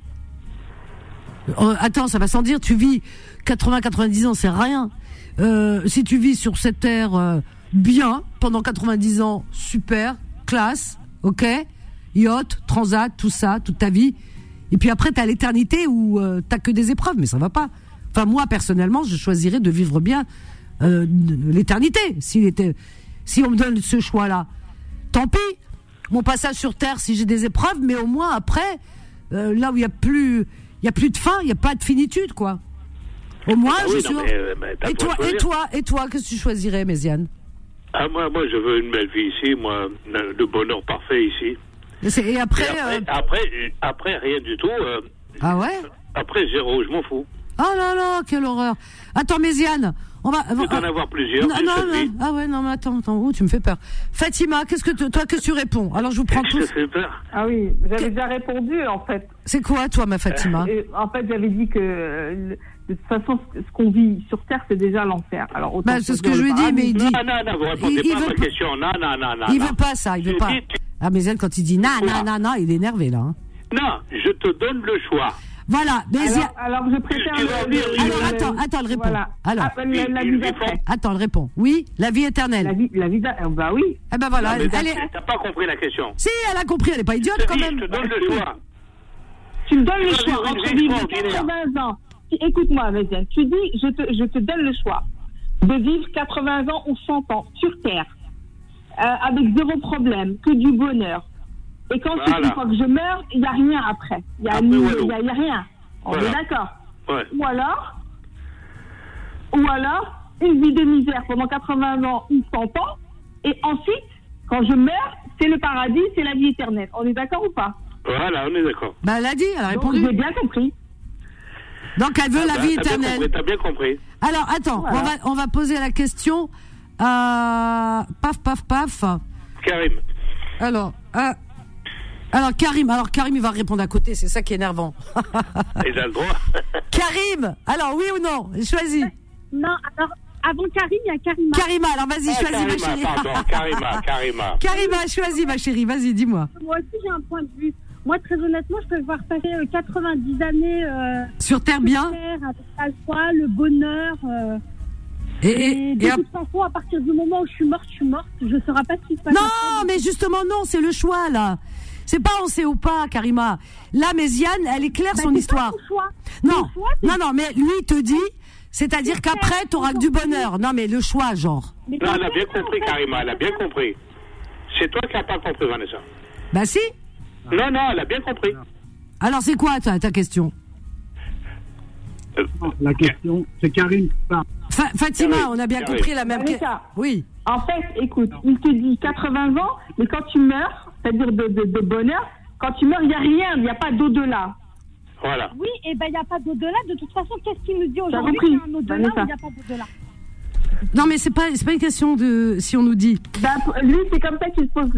Ça va sans dire, tu vis 80-90 ans, c'est rien. Si tu vis sur cette terre bien, pendant 90 ans, super, classe, ok, yacht, transat, tout ça, toute ta vie. Et puis après, t'as l'éternité où t'as que des épreuves, mais ça va pas. Enfin, moi, personnellement, je choisirais de vivre bien l'éternité. Si on me donne ce choix-là, tant pis. Mon passage sur Terre, si j'ai des épreuves, mais au moins après, là où il y a plus de fin, il y a pas de finitude, quoi. Au moins, je suis. Et toi, qu'est-ce que tu choisirais, Méziane? Ah, moi, je veux une belle vie ici, moi, le bonheur parfait ici. Et après, après, rien du tout. Ah ouais? Après, zéro, je m'en fous. Oh là là, quelle horreur. Attends, Méziane, on va en avoir plusieurs. Non, ah ouais, non, mais attends, tu me fais peur. Fatima, qu'est-ce que tu réponds? Alors, je vous prends tous. Je fais peur. Ah oui, j'avais déjà répondu, en fait. C'est quoi, toi, ma Fatima? En fait, j'avais dit que, de toute façon, ce qu'on vit sur Terre, c'est déjà l'enfer. Alors, autant c'est ce que je lui dis, mais il dit. Non, vous répondez pas à ma question. Non. Il veut pas ça, il veut pas. Ah, Méziane, quand il dit non, il est énervé, là. Hein. Non, je te donne le choix. Voilà, mais alors je préfère attends, elle répond. Voilà. Alors, la vie d'après. Attends, elle répond. Oui, la vie éternelle. La vie bah oui. Eh ben voilà, t'as pas compris la question. Si, elle a compris, elle est pas idiote quand même. Je te donne le choix. Tu me donnes le choix entre vivre 80 ans. Écoute-moi, Méziane, tu dis je te donne le choix de vivre 80 ans ou 100 ans sur Terre avec zéro problème, que du bonheur. Et quand une fois que je meurs, il n'y a rien après. Il n'y a rien. On est d'accord. Ouais. Ou alors, une vie de misère pendant 80 ans ou 100 ans. Et ensuite, quand je meurs, c'est le paradis, c'est la vie éternelle. On est d'accord ou pas? Voilà, on est d'accord. Bah, elle a dit, elle a répondu. J'ai bien compris. Donc, elle veut la vie éternelle. T'as bien compris. Alors, attends, voilà. on va poser la question à... Paf. Karim. Alors, Alors Karim, il va répondre à côté, c'est ça qui est énervant. Il a le droit. Karim, alors oui ou non? Choisis. Non, alors, avant Karim, il y a Karima. Karima, alors vas-y, choisis Karima, ma chérie. Pardon, Karima. Karima, choisis ma chérie, vas-y, dis-moi. Moi aussi, j'ai un point de vue. Moi, très honnêtement, je peux voir passer 90 années... sur Terre bien. Avec la joie, le bonheur... Et de toute façon, à partir du moment où je suis morte, je ne saurai pas ce qui se passe. Non, mais justement, non, c'est le choix, là. C'est pas on sait ou pas, Karima. Là, Méziane, elle est claire son histoire. Non, mais lui, il te dit, c'est-à-dire qu'après, tu auras que du bonheur. Non, mais le choix, genre. Non, elle a bien compris, Karima, elle a bien compris. C'est toi qui n'as pas compris, Vanessa. Bah si. Non, elle a bien compris. Alors, c'est quoi ta question? La question, c'est Karim. Fatima, on a bien compris la même question. Oui. En fait, écoute, il te dit 80 ans, mais quand tu meurs, c'est-à-dire de bonheur, quand tu meurs, il n'y a rien, il n'y a pas d'au-delà. Voilà. Oui, et ben il n'y a pas d'au-delà. De toute façon, qu'est-ce qu'il nous dit aujourd'hui qu'il y a un au-delà ou il n'y a pas d'au-delà? Non, mais c'est pas une question de si on nous dit. Lui, c'est comme ça qu'il pose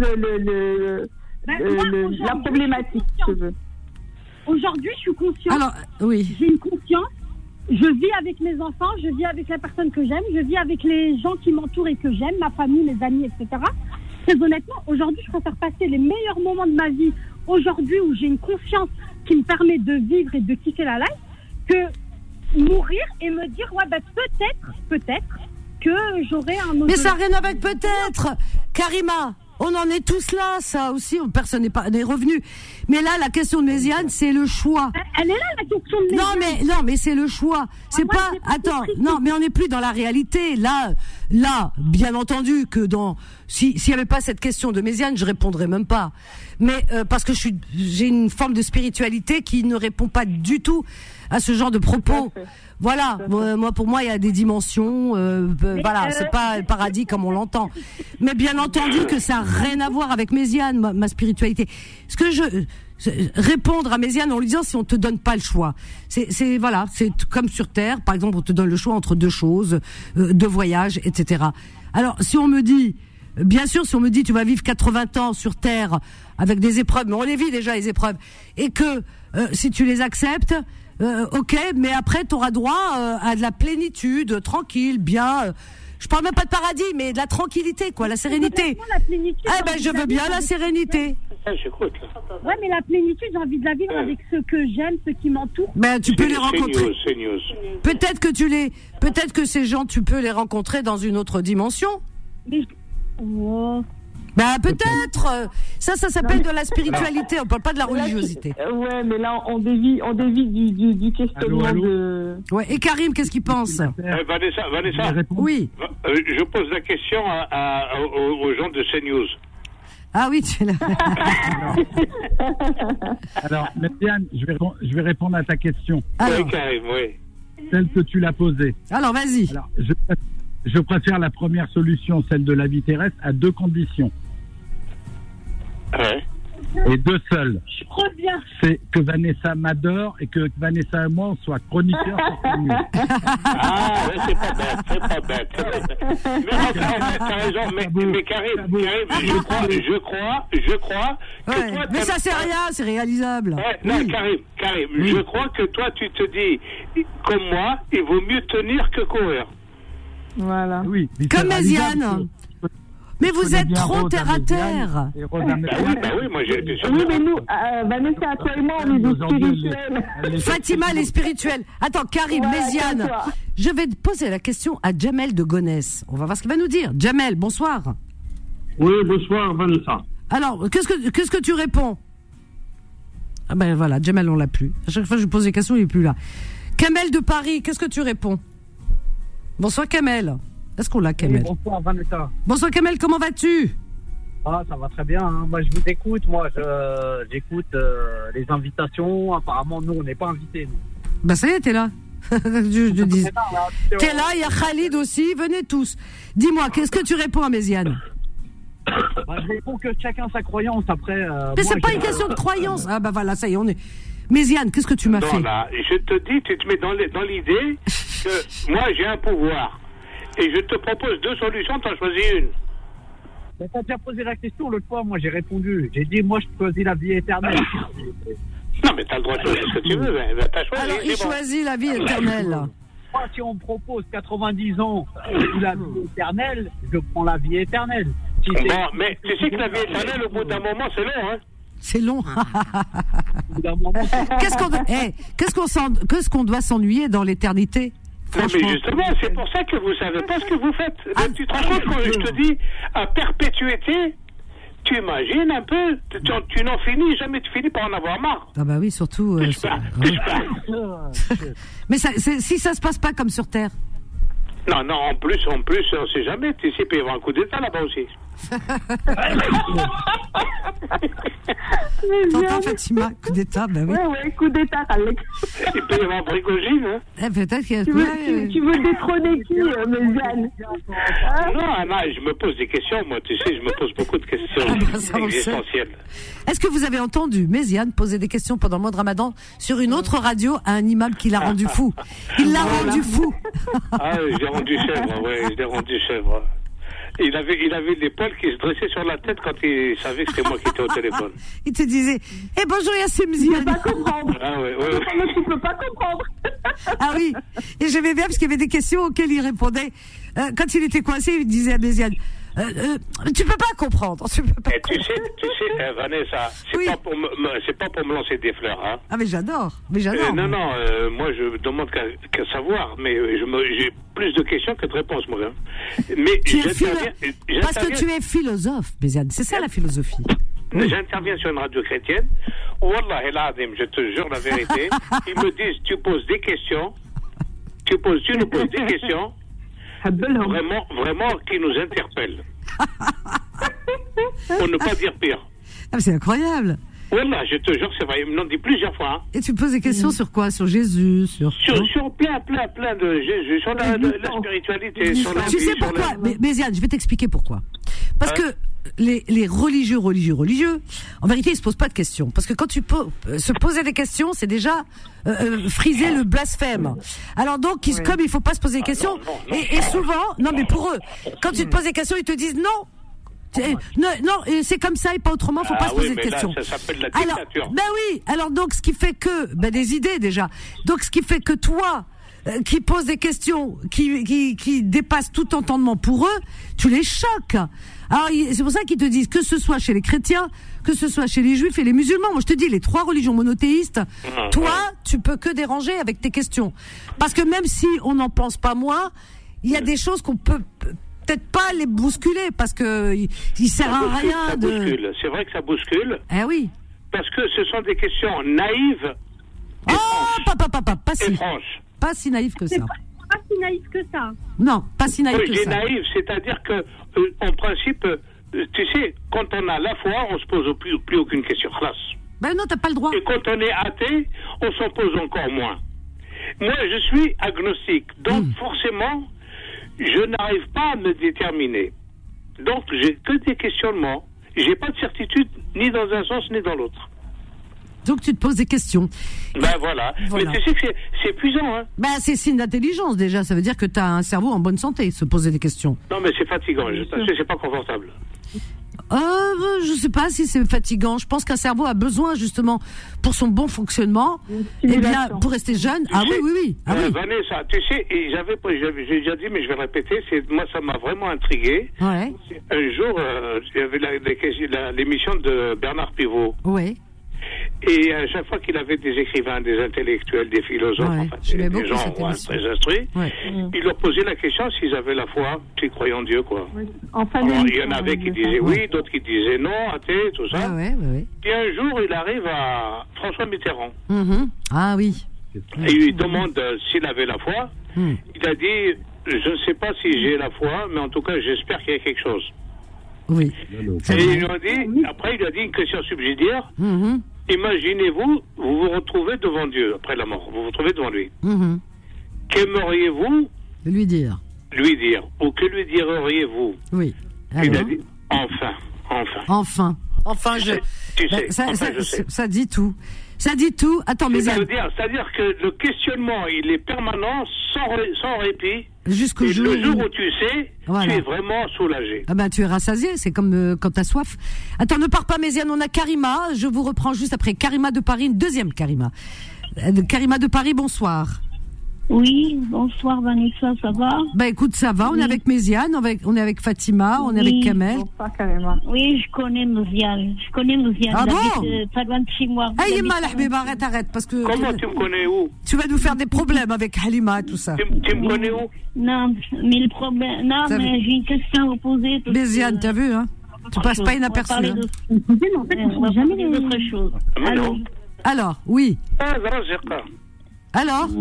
la problématique, si tu veux. Aujourd'hui, je suis consciente. Alors, oui. J'ai une conscience. Je vis avec mes enfants, je vis avec la personne que j'aime, je vis avec les gens qui m'entourent et que j'aime, ma famille, mes amis, etc. Très honnêtement, aujourd'hui, je préfère passer les meilleurs moments de ma vie aujourd'hui où j'ai une conscience qui me permet de vivre et de kiffer la life que mourir et me dire, ouais, bah, peut-être que j'aurai un autre... Mais ça n'a rien avec peut-être, Karima. On en est tous là, ça aussi, personne n'est revenu. Mais là, la question de Méziane, c'est le choix. Elle est là, la question de Méziane. Non, mais c'est le choix. C'est pas, attends, non, mais on n'est plus dans la réalité. Là, bien entendu que s'il y avait pas cette question de Méziane, je répondrais même pas. Mais, parce que j'ai une forme de spiritualité qui ne répond pas du tout à ce genre de propos. Voilà, pour moi, il y a des dimensions. Voilà, c'est pas le paradis comme on l'entend. Mais bien entendu que ça n'a rien à voir avec Méziane, ma spiritualité. Ce que répondre à Méziane en lui disant si on te donne pas le choix. C'est comme sur Terre, par exemple, on te donne le choix entre deux choses, deux voyages, etc. Alors, si on me dit, bien sûr, si on me dit tu vas vivre 80 ans sur Terre avec des épreuves, mais on les vit déjà les épreuves, et que si tu les acceptes, ok, mais après tu auras droit à de la plénitude, tranquille, bien. Je parle même pas de paradis, mais de la tranquillité, quoi, la sérénité. Je veux bien la sérénité. Ouais, mais la plénitude, j'ai envie de la vivre avec ceux que j'aime, ceux qui m'entourent. Ben, tu peux les rencontrer. C'est news. Peut-être que ces gens, tu peux les rencontrer dans une autre dimension. Ben, peut-être. Ça s'appelle de la spiritualité. On parle pas de la religiosité. Ouais, mais là, on dévie du questionnement de... Ouais. Et Karim, qu'est-ce qu'il pense? Vanessa. Oui. Je pose la question aux gens de CNews. Ah oui, tu es là. Alors, Méziane, je vais répondre à ta question. Oui, Karim, oui. Celle que tu l'as posée. Alors, vas-y. Alors, je préfère la première solution, celle de la vie terrestre, à deux conditions. Ouais. Et deux seules. Je crois bien. C'est que Vanessa m'adore et que Vanessa et moi, on soit chroniqueurs sur CNews. Ah, c'est pas bête. Mais t'as raison, mais Karim, je crois que toi... Mais ça, c'est rien, c'est réalisable. Ouais, non, oui. Karim, je crois que toi, tu te dis, comme moi, il vaut mieux tenir que courir. Voilà. Oui, comme Méziane. Mais vous êtes trop terre à terre. Oui, moi j'ai été sûr. Oui, mais nous, Vanessa, toi et moi, on est des spirituels. Fatima, les spirituels. Attends, Karim, Méziane. Je vais te poser la question à Jamel de Gonesse. On va voir ce qu'il va nous dire. Jamel, bonsoir. Oui, bonsoir, Vanessa. Alors, qu'est-ce que tu réponds? Ah ben voilà, Jamel, on l'a plus. À chaque fois que je pose des questions, il est plus là. Kamel de Paris, qu'est-ce que tu réponds? Bonsoir, Kamel. Est-ce qu'on l'a, Kamel? Oui, bonsoir, Vanessa. Bonsoir, Kamel, comment vas-tu? Ah, ça va très bien. Hein. Moi, je vous écoute. J'écoute les invitations. Apparemment, nous, on n'est pas invités. Nous. Bah, ça y est, t'es là. je dis. T'es là, il y a Khalid aussi. Venez tous. Dis-moi, qu'est-ce que tu réponds à Méziane? Je réponds que chacun sa croyance. Après. Mais c'est pas une question de croyance. Ah, bah voilà, ça y est, on est. Méziane, qu'est-ce que tu m'as fait? Là, je te dis, tu te mets dans l'idée que moi, j'ai un pouvoir. Et je te propose deux solutions, t'en choisis une. Mais t'as déjà posé la question l'autre fois, moi j'ai répondu. J'ai dit, moi je choisis la vie éternelle. Non, mais t'as le droit de choisir ce que tu veux. Ben, t'as choisi. Alors, il choisit la vie éternelle. Moi, si on me propose 90 ans ou la vie éternelle, je prends la vie éternelle. Si bon, mais tu sais que la vie éternelle, au bout d'un moment, c'est long, hein. C'est long. Qu'est-ce qu'on doit s'ennuyer dans l'éternité? Non, mais justement, c'est pour ça que vous savez pas ce que vous faites. Tu te rends compte quand je te dis à perpétuité, tu imagines un peu, tu n'en finis jamais, tu finis par en avoir marre. Ah bah oui, surtout. Mais si ça se passe pas comme sur Terre. Non, en plus, on sait jamais. Tu sais, il peut y avoir un coup d'État là-bas aussi. T'entends, Fatima, coup d'État, ben oui. Ouais, coup d'État, Alex. Il peut y avoir Brigogine, hein. Peut-être qu'il y a... Tu veux détrôner qui, Méziane? Non, je me pose des questions, moi, tu sais, je me pose beaucoup de questions existentielles. Est-ce que vous avez entendu Méziane poser des questions pendant le mois de Ramadan sur une autre radio à un imam qui l'a rendu fou? Il l'a rendu fou. Ah, je l'ai rendu chèvre, Il avait des poils qui se dressaient sur la tête quand il savait que c'était moi qui étais au téléphone. Il te disait, bonjour Yassine Méziane. Tu peux pas comprendre. Ah ouais. Tu peux pas comprendre. Ah oui. Et j'aimais bien parce qu'il y avait des questions auxquelles il répondait. Quand il était coincé, il disait à Méziane, tu peux pas comprendre. Tu sais, Vanessa, c'est pas pour me lancer des fleurs, hein. Ah mais j'adore. Non, moi je demande qu'à savoir, mais j'ai plus de questions que de réponses, moi. Hein. Mais parce que tu es philosophe, Méziane. C'est ça la philosophie. J'interviens sur une radio chrétienne. Wallah el Adim, je te jure la vérité. Ils me disent, tu poses des questions. Tu nous poses des questions. Vraiment, qui nous interpellent. Pour ne pas dire pire. Ah, c'est incroyable. Voilà, je te jure, c'est vrai. Ils me l'ont dit plusieurs fois. Hein. Et tu poses des questions sur quoi? Sur Jésus, sur plein de Jésus, sur la spiritualité, sur la vie. Tu sais pourquoi? Méziane, je vais t'expliquer pourquoi. Parce que les religieux, en vérité, ils se posent pas de questions. Parce que quand tu se poser des questions, c'est déjà friser le blasphème. Alors donc, comme il faut pas se poser des questions, et souvent, non mais pour eux, quand tu te poses des questions, ils te disent non, c'est comme ça et pas autrement, faut pas se poser de questions. Là, ça s'appelle la dictature. Alors, oui, alors donc ce qui fait que, des idées déjà, donc ce qui fait que toi, qui poses des questions qui dépassent tout entendement pour eux, tu les choques. Alors c'est pour ça qu'ils te disent que ce soit chez les chrétiens, que ce soit chez les juifs et les musulmans. Moi je te dis, les trois religions monothéistes, toi tu peux que déranger avec tes questions. Parce que même si on n'en pense pas moins, il y a des choses qu'on peut peut-être pas les bousculer parce que il sert à rien de... bouscule. C'est vrai que ça bouscule. Eh oui. Parce que ce sont des questions naïves. Pas si. Pas si naïf que ça. Pas si naïf que ça. Non, pas si naïf que ça. Naïf, c'est-à-dire que, en principe, tu sais, quand on a la foi, on se pose plus aucune question. Classe. Ben non, t'as pas le droit. Et quand on est athée, on s'en pose encore moins. Moi, je suis agnostique, donc forcément, je n'arrive pas à me déterminer. Donc, j'ai que des questionnements. J'ai pas de certitude ni dans un sens ni dans l'autre. Donc tu te poses des questions. Voilà. Mais tu sais que c'est épuisant, hein. C'est signe d'intelligence déjà. Ça veut dire que tu as un cerveau en bonne santé, se poser des questions. Non, mais c'est fatigant. Je t'assure, c'est pas confortable. Je sais pas si c'est fatigant. Je pense qu'un cerveau a besoin justement pour son bon fonctionnement, pour rester jeune. Oui. Vanessa, tu sais, j'ai déjà dit, mais je vais répéter. Moi, ça m'a vraiment intrigué. Ouais. Un jour, il y avait l'émission de Bernard Pivot. Oui. Et à chaque fois qu'il avait des écrivains, des intellectuels, des philosophes, des gens très instruits, il leur posait la question s'ils avaient la foi, s'ils croyaient en Dieu, quoi. Oui. Alors, il y en avait qui disaient oui, d'autres qui disaient non, athée, tout ça. Puis un jour, il arrive à François Mitterrand. Ah oui. Et il lui demande s'il avait la foi. Il a dit, je ne sais pas si j'ai la foi, mais en tout cas, j'espère qu'il y a quelque chose. Oui. Et après, il lui a dit une question subsidiaire. Imaginez-vous, vous vous retrouvez devant Dieu après la mort. Vous vous retrouvez devant lui. Qu'aimeriez-vous lui dire? Ou que lui diriez-vous? Oui. Il a dit enfin. Enfin, ça dit tout. Ça dit tout. Attends, mais c'est-à-dire que le questionnement, il est permanent, sans répit. Jusqu'au jour où tu sais, tu es vraiment soulagé. Ah ben, tu es rassasié, c'est comme quand tu as soif. Attends, ne pars pas, Méziane, on a Karima. Je vous reprends juste après. Karima de Paris, une deuxième Karima. Karima de Paris, bonsoir. Oui, bonsoir Vanessa, ça va? Bah écoute, ça va, on est avec Méziane, on est avec Fatima, on est avec Kamel. Oui, je connais Méziane. Ah bon? Pas loin de chez moi. Hey, Yema, arrête, parce que... Comment tu me connais où? Tu vas nous faire des problèmes avec Halima et tout ça. Tu me connais où? Non, mais le problème... Non, mais j'ai une question à vous poser. Méziane, t'as vu, hein? Tu passes pas inaperçu. On va parler d'autre chose. Alors, oui. Alors?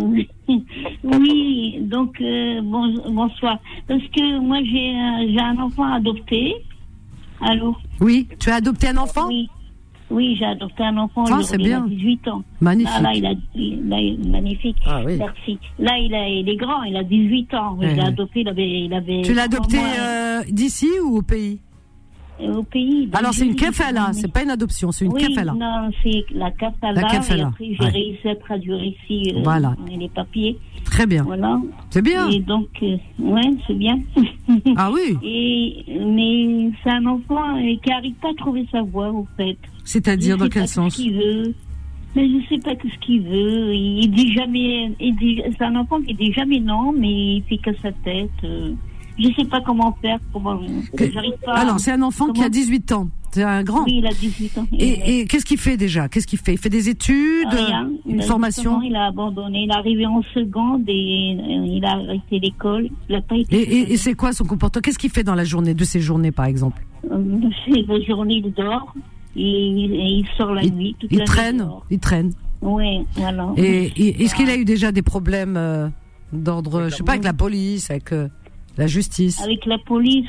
Oui, donc bonsoir. Parce que moi j'ai un enfant adopté. Allô? Oui, tu as adopté un enfant? Oui, j'ai adopté un enfant. C'est bien. Il a 18 ans. Magnifique. Magnifique. Ah, oui. Merci. Là, il est grand, il a 18 ans. Je l'ai adopté, il avait. Tu l'as adopté d'ici ou au pays? Au pays. Alors c'est une kafala, c'est pas une adoption, c'est une kafala. Non, c'est la kafala. Et après j'ai réussi à traduire ici les papiers. Très bien. Voilà. C'est bien. Et donc, c'est bien. Ah oui. Mais c'est un enfant qui n'arrive pas à trouver sa voie, au fait. C'est-à-dire dans quel sens? Ce qu'il veut. Mais je sais pas ce qu'il veut. Il dit jamais. C'est un enfant qui dit jamais non, mais il fait que sa tête. Je sais pas comment faire, j'arrive pas. Alors, c'est un enfant qui a 18 ans. C'est un grand. Oui, il a 18 ans. Et qu'est-ce qu'il fait déjà? Qu'est-ce qu'il fait? Il fait des études, une formation? Il a abandonné. Il est arrivé en seconde et il a arrêté l'école. Il a pas été. Et c'est quoi son comportement? Qu'est-ce qu'il fait dans la journée, de ses journées, par exemple? La journée, il dort. Il sort la nuit. Il traîne. Oui, voilà. Et est-ce qu'il a eu déjà des problèmes d'ordre, je sais pas, avec la police, avec la justice? Avec la police,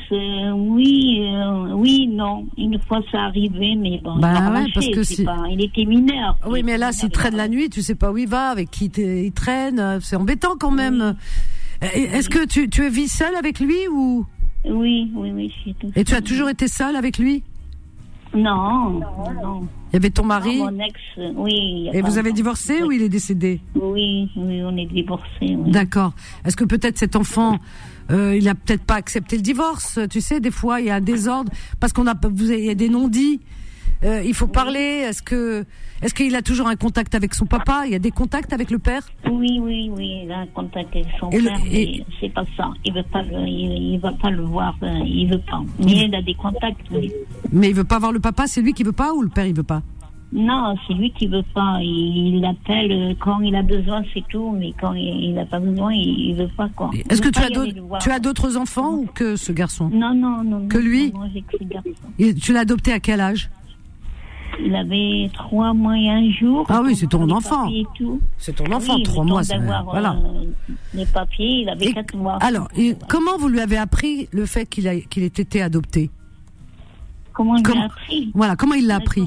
oui, non. Une fois ça arrivait, mais bon. Parce que il était mineur. Oui, mais là, s'il traîne la nuit, tu sais pas où il va, avec qui il traîne, c'est embêtant quand même. Oui. Est-ce que tu vis seule avec lui ou? Oui, je suis tout seul. Et tu as toujours été seule avec lui? Non. Il y avait ton mari? Non, mon ex, oui. Et vous avez divorcé ou il est décédé? Oui, on est divorcés. Oui. D'accord. Est-ce que peut-être cet enfant, il a peut-être pas accepté le divorce? Tu sais, des fois, il y a un désordre parce il y a des non-dits. Il faut parler. Est-ce qu'il a toujours un contact avec son papa? Il y a des contacts avec le père? Oui, il a un contact avec son père, mais c'est pas ça. Il veut pas le voir. Il veut pas. Mais il a des contacts. Oui. Mais il veut pas voir le papa. C'est lui qui veut pas ou le père il veut pas? Non, c'est lui qui veut pas. Il appelle quand il a besoin, c'est tout. Mais quand il n'a pas besoin, il veut pas quoi. Est-ce que tu as d'autres enfants ou que ce garçon? Non. Que lui? Non, j'ai que ce garçon. Et tu l'as adopté à quel âge? Il avait 3 mois et 1 jour. Ah oui, c'est ton enfant. C'est ton enfant, 3 mois. Voilà. Les papiers, il avait 4 mois. Alors, comment vous lui avez appris le fait qu'il ait été adopté? Comment il l'a appris? Voilà, comment il l'a appris?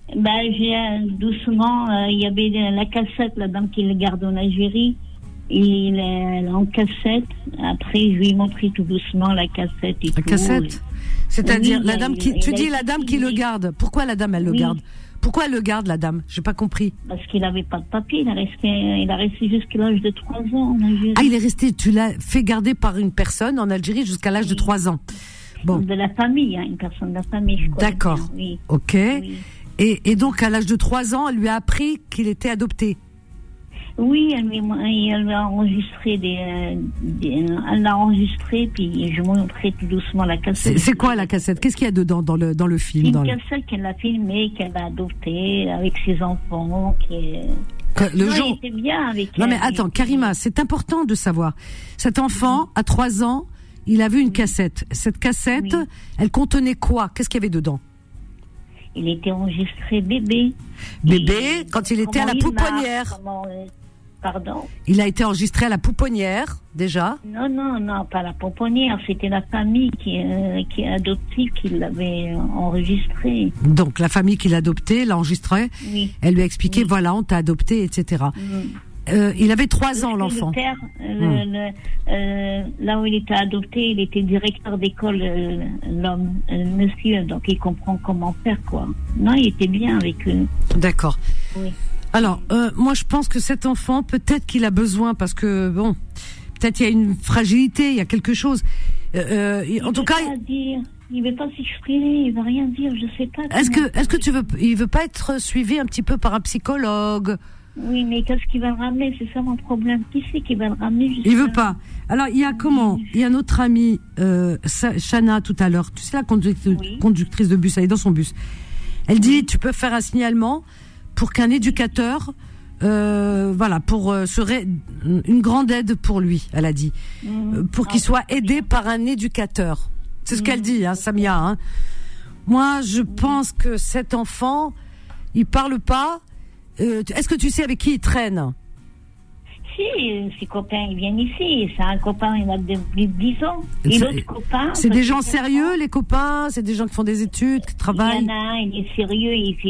Doucement, il y avait la cassette, la dame qui le garde en Algérie. Il est en cassette. Après, je lui ai montré tout doucement la cassette. La cassette? C'est-à-dire, la dame qui le garde. Pourquoi la dame, elle le garde? Pourquoi elle le garde, la dame? J'ai pas compris. Parce qu'il n'avait pas de papier. Il a resté jusqu'à l'âge de 3 ans en Algérie. Ah, il est resté, tu l'as fait garder par une personne en Algérie jusqu'à l'âge de 3 ans. Bon. De la famille, une personne de la famille, je crois. D'accord. Oui. Ok. Oui. Et donc, à l'âge de 3 ans, elle lui a appris qu'il était adopté. Oui, elle l'a enregistré, elle l'a enregistré, puis je montrais tout doucement la cassette. C'est quoi la cassette? Qu'est-ce qu'il y a dedans dans le film? C'est une cassette qu'elle a filmée, qu'elle a adoptée avec ses enfants. Il était bien avec Non mais attends, Karima, c'est important de savoir. Cet enfant, à 3 ans, il a vu une cassette. Cette cassette, elle contenait quoi? Qu'est-ce qu'il y avait dedans? Il était enregistré bébé. Bébé, quand il était à la pouponnière. Pardon? Il a été enregistré à la pouponnière, déjà? Non, pas la pouponnière. C'était la famille qui est adoptive qui l'avait enregistré. Donc, la famille qui l'a adopté, l'a enregistré. Oui. Elle lui a expliqué, voilà, on t'a adopté, etc. il avait 3 ans, l'enfant. Le père, là où il était adopté, il était directeur d'école, l'homme, monsieur, donc il comprend comment faire, quoi. Non, il était bien avec eux. D'accord. Oui. Alors, moi, je pense que cet enfant, peut-être qu'il a besoin, parce que, bon, peut-être il y a une fragilité, il y a quelque chose. En tout cas... Il veut pas s'exprimer, il veut rien dire, je sais pas. Est-ce que il veut pas être suivi un petit peu par un psychologue? Oui, mais qu'est-ce qu'il va le ramener? C'est ça mon problème. Qui c'est qui va le ramener? Il veut pas. Alors, il y a comment? Il y a notre amie, Shana, tout à l'heure. Tu sais, la conductrice de bus, elle est dans son bus. Elle dit, tu peux faire un signalement pour qu'un éducateur, serait une grande aide pour lui, elle a dit. Pour qu'il soit aidé par un éducateur. C'est ce qu'elle dit, hein, Samia. Hein. Moi, je pense que cet enfant, il parle pas. Est-ce que tu sais avec qui il traîne? Si, ses copains, ils viennent ici. C'est un copain, il a depuis 10 ans. Et l'autre copain... C'est des gens sérieux, les copains? C'est des gens qui font des études, qui travaillent? Il y en a un, il est sérieux,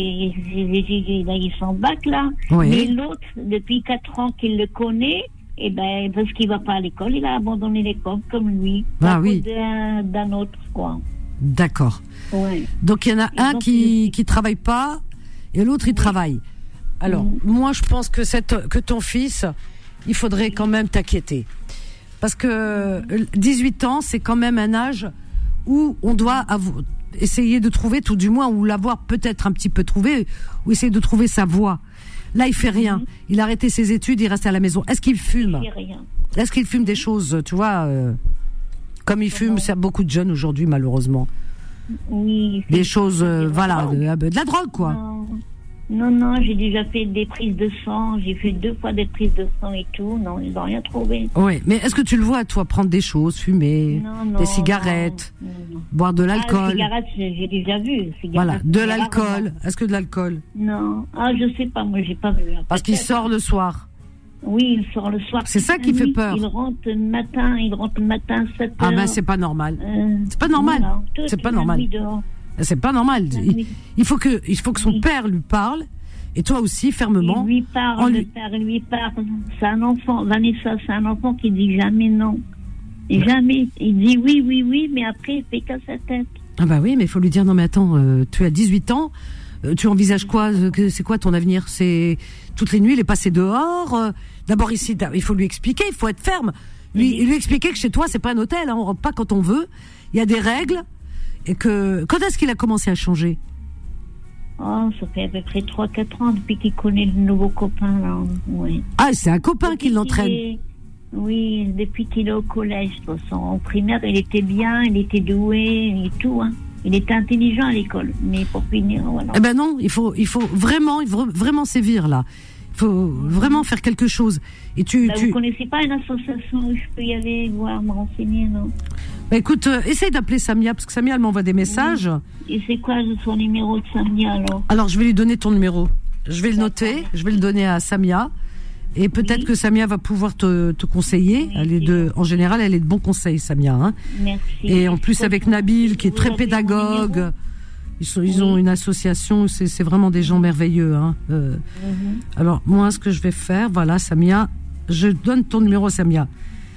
il s'en bac, là. Oui. Mais l'autre, depuis 4 ans qu'il le connaît... Eh ben, parce qu'il va pas à l'école, il a abandonné l'école comme lui. Ah oui. D'un autre, quoi. D'accord. Ouais. Donc il y en a un qui travaille pas et l'autre il travaille. Alors moi je pense que ton fils, il faudrait quand même t'inquiéter parce que 18 ans c'est quand même un âge où on doit essayer de trouver, tout du moins, ou l'avoir peut-être un petit peu trouvé, ou essayer de trouver sa voie. Là, il fait rien. Il a arrêté ses études, il reste à la maison. Est-ce qu'il fume? Il fait rien. Est-ce qu'il fume des choses, tu vois, comme il fume, c'est beaucoup de jeunes aujourd'hui, malheureusement. Oui. Des choses, de la drogue, quoi. Non, j'ai déjà fait des prises de sang. J'ai fait 2 fois des prises de sang et tout. Non, ils n'ont rien trouvé. Oui, mais est-ce que tu le vois, toi, prendre des choses, fumer, des cigarettes, boire de l'alcool? Cigarettes, j'ai déjà vu. Voilà, de l'alcool. Est-ce que de l'alcool? Non. Ah, je sais pas, moi, j'ai pas vu. Parce qu'il sort le soir. Oui, il sort le soir. C'est ça qui fait peur. Il rentre le matin, 7 heures. Ah ben, c'est pas normal. C'est pas normal. Voilà, c'est pas normal. C'est pas normal. Il faut que son père lui parle, et toi aussi, fermement. Il lui parle, le père lui parle. C'est un enfant, Vanessa, c'est un enfant qui dit jamais non. Jamais. Il dit oui, mais après, il fait qu'à sa tête. Ah bah oui, mais il faut lui dire, non mais attends, tu as 18 ans, tu envisages quoi? C'est quoi ton avenir? C'est toutes les nuits, les passer dehors. D'abord ici, il faut lui expliquer, il faut être ferme. Lui expliquer que chez toi, c'est pas un hôtel, hein, on rentre pas quand on veut. Il y a des règles. Et quand est-ce qu'il a commencé à changer? Oh, ça fait à peu près 3-4 ans depuis qu'il connaît le nouveau copain, là. Oui. Ah, c'est un copain qui l'entraîne? Oui, depuis qu'il est au collège, de toute façon. En primaire, il était bien, il était doué et tout, hein. Il était intelligent à l'école, mais pour finir, voilà. Eh ben non, il faut vraiment sévir, là. Il faut vraiment faire quelque chose. Et vous connaissez pas une association où je peux y aller voir, me renseigner, non? Bah écoute, essaye d'appeler Samia, parce que Samia, elle m'envoie des messages. Oui. Et c'est quoi son numéro de Samia, alors? Alors, je vais lui donner ton numéro. Je vais le noter, je vais le donner à Samia. Et peut-être que Samia va pouvoir te conseiller. Oui, en général, elle est de bons conseils, Samia. Hein. Merci. Et en plus, avec Nabil, qui est très pédagogue. Ils ont une association, c'est vraiment des gens merveilleux. Hein. Alors, moi, ce que je vais faire, voilà, Samia, je donne ton numéro à Samia.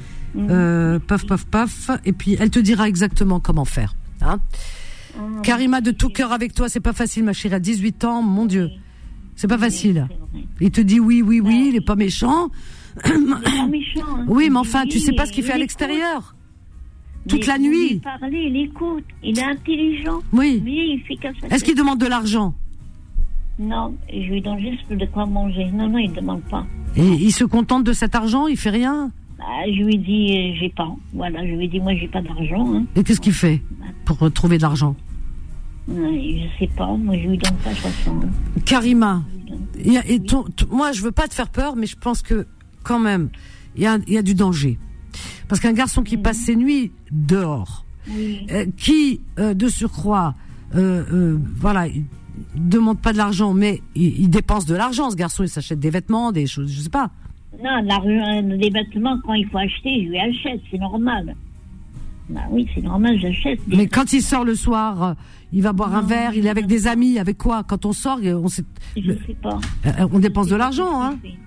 Paf, et puis elle te dira exactement comment faire. Hein. Karima, de tout cœur avec toi, c'est pas facile, ma chérie, à 18 ans, mon Dieu. C'est pas facile. Il te dit oui, il est pas méchant. Il est pas méchant. Hein. Oui, mais enfin, tu sais pas ce qu'il fait à l'extérieur. Toute la nuit. Il parle, il écoute, il est intelligent. Oui. Mais il fait comme ça. Est-ce qu'il demande de l'argent? Non, je lui donne juste de quoi manger. Non, il ne demande pas. Et il se contente de cet argent? Il fait rien? Je lui dis, j'ai pas. Voilà, je lui dis, moi, j'ai pas d'argent. Hein. Et qu'est-ce qu'il fait pour trouver de l'argent? Je sais pas, moi, je lui donne pas 60. Karima, moi, je veux pas te faire peur, mais je pense que, quand même, il y a du danger. Parce qu'un garçon qui passe ses nuits dehors, qui, de surcroît, il demande pas de l'argent, mais il dépense de l'argent, ce garçon, il s'achète des vêtements, des choses, je sais pas. Non, les vêtements, quand il faut acheter, je lui achète, c'est normal. Bah oui, c'est normal, j'achète. Mais quand il sort le soir, il va boire un verre, il est avec des amis, avec quoi? Quand on sort, je sais pas. On dépense de l'argent, hein.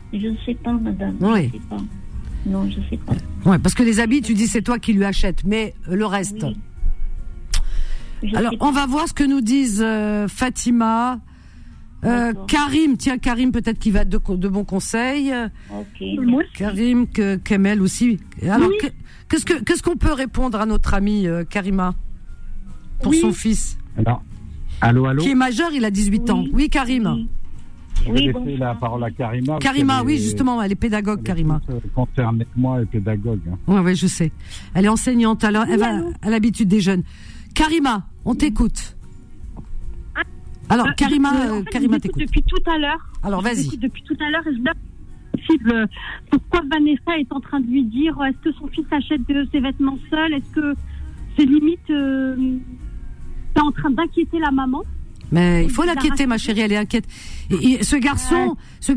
Je ne sais pas, madame. Oui. Je ne sais pas. Non, je ne sais pas. Ouais, parce que les habits, tu dis c'est toi qui lui achètes, mais le reste. Oui. Alors, on va voir ce que nous disent Fatima, Karim. Tiens, Karim, peut-être qu'il va de bons conseils. Ok. Karim, Kamel aussi. Alors, oui. Qu'est-ce qu'on peut répondre à notre ami Karima pour son fils? Alors, allô. Qui est majeur, il a 18 ans. Oui, Karim. Je vais laisser la parole à Karima. Karima, oui, justement, elle est pédagogue, Karima. Concernée que moi, elle est pédagogue. Oui, je sais. Elle est enseignante, alors elle a l'habitude des jeunes. Karima, on t'écoute. Alors, Karima, Karima t'écoute. Depuis tout à l'heure. Alors, vas-y. Depuis tout à l'heure, et je me pourquoi Vanessa est en train de lui dire est-ce que son fils achète ses vêtements seul? Est-ce que c'est limite c'est en train d'inquiéter la maman? Mais il faut l'inquiéter, ma chérie, elle est inquiète. Et ce garçon,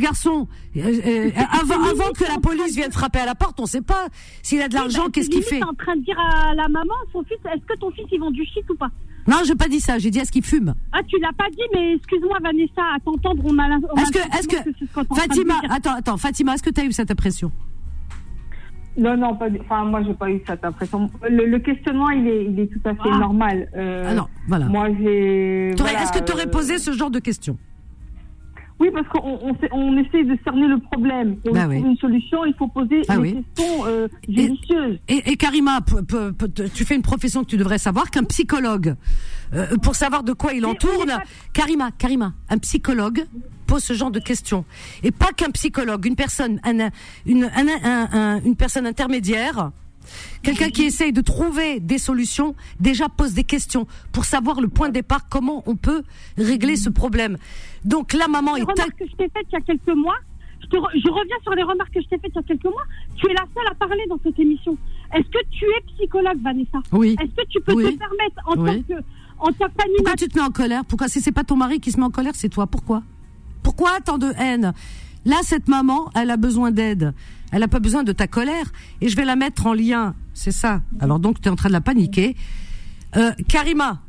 avant que la police vienne frapper à la porte, on ne sait pas s'il a de l'argent, qu'est-ce qu'il fait. Tu es en train de dire à la maman, son fils, est-ce que ton fils il vend du shit ou pas? Non, j'ai pas dit ça, j'ai dit est-ce qu'il fume. Ah, tu l'as pas dit, mais excuse-moi Vanessa, à t'entendre, est-ce que Fatima, attends, Fatima, est-ce que tu as eu cette impression? Non, pas. Enfin, moi, j'ai pas eu cette impression. Le questionnement, il est tout à fait normal. Alors, voilà. Moi, j'ai. Est-ce que tu aurais posé ce genre de questions? Oui, parce qu'on essaie de cerner le problème. Pour trouver une solution, il faut poser des questions judicieuses. Et Karima, tu fais une profession que tu devrais savoir, qu'un psychologue, pour savoir de quoi il entourne. Karima, un psychologue pose ce genre de questions. Et pas qu'un psychologue, une personne, une personne intermédiaire, quelqu'un qui essaye de trouver des solutions, déjà pose des questions pour savoir le point de départ, comment on peut régler ce problème. Donc la maman est... Les remarques que je t'ai faites il y a quelques mois, je reviens sur les remarques que je t'ai faites il y a quelques mois, tu es la seule à parler dans cette émission. Est-ce que tu es psychologue, Vanessa? Oui. Est-ce que tu peux te permettre, en tant qu'animatrice... Pourquoi tu te mets en colère? Pourquoi? Si c'est pas ton mari qui se met en colère, c'est toi. Pourquoi tant de haine? Là, cette maman, elle a besoin d'aide. Elle n'a pas besoin de ta colère. Et je vais la mettre en lien. C'est ça. Alors donc, tu es en train de la paniquer. Karima.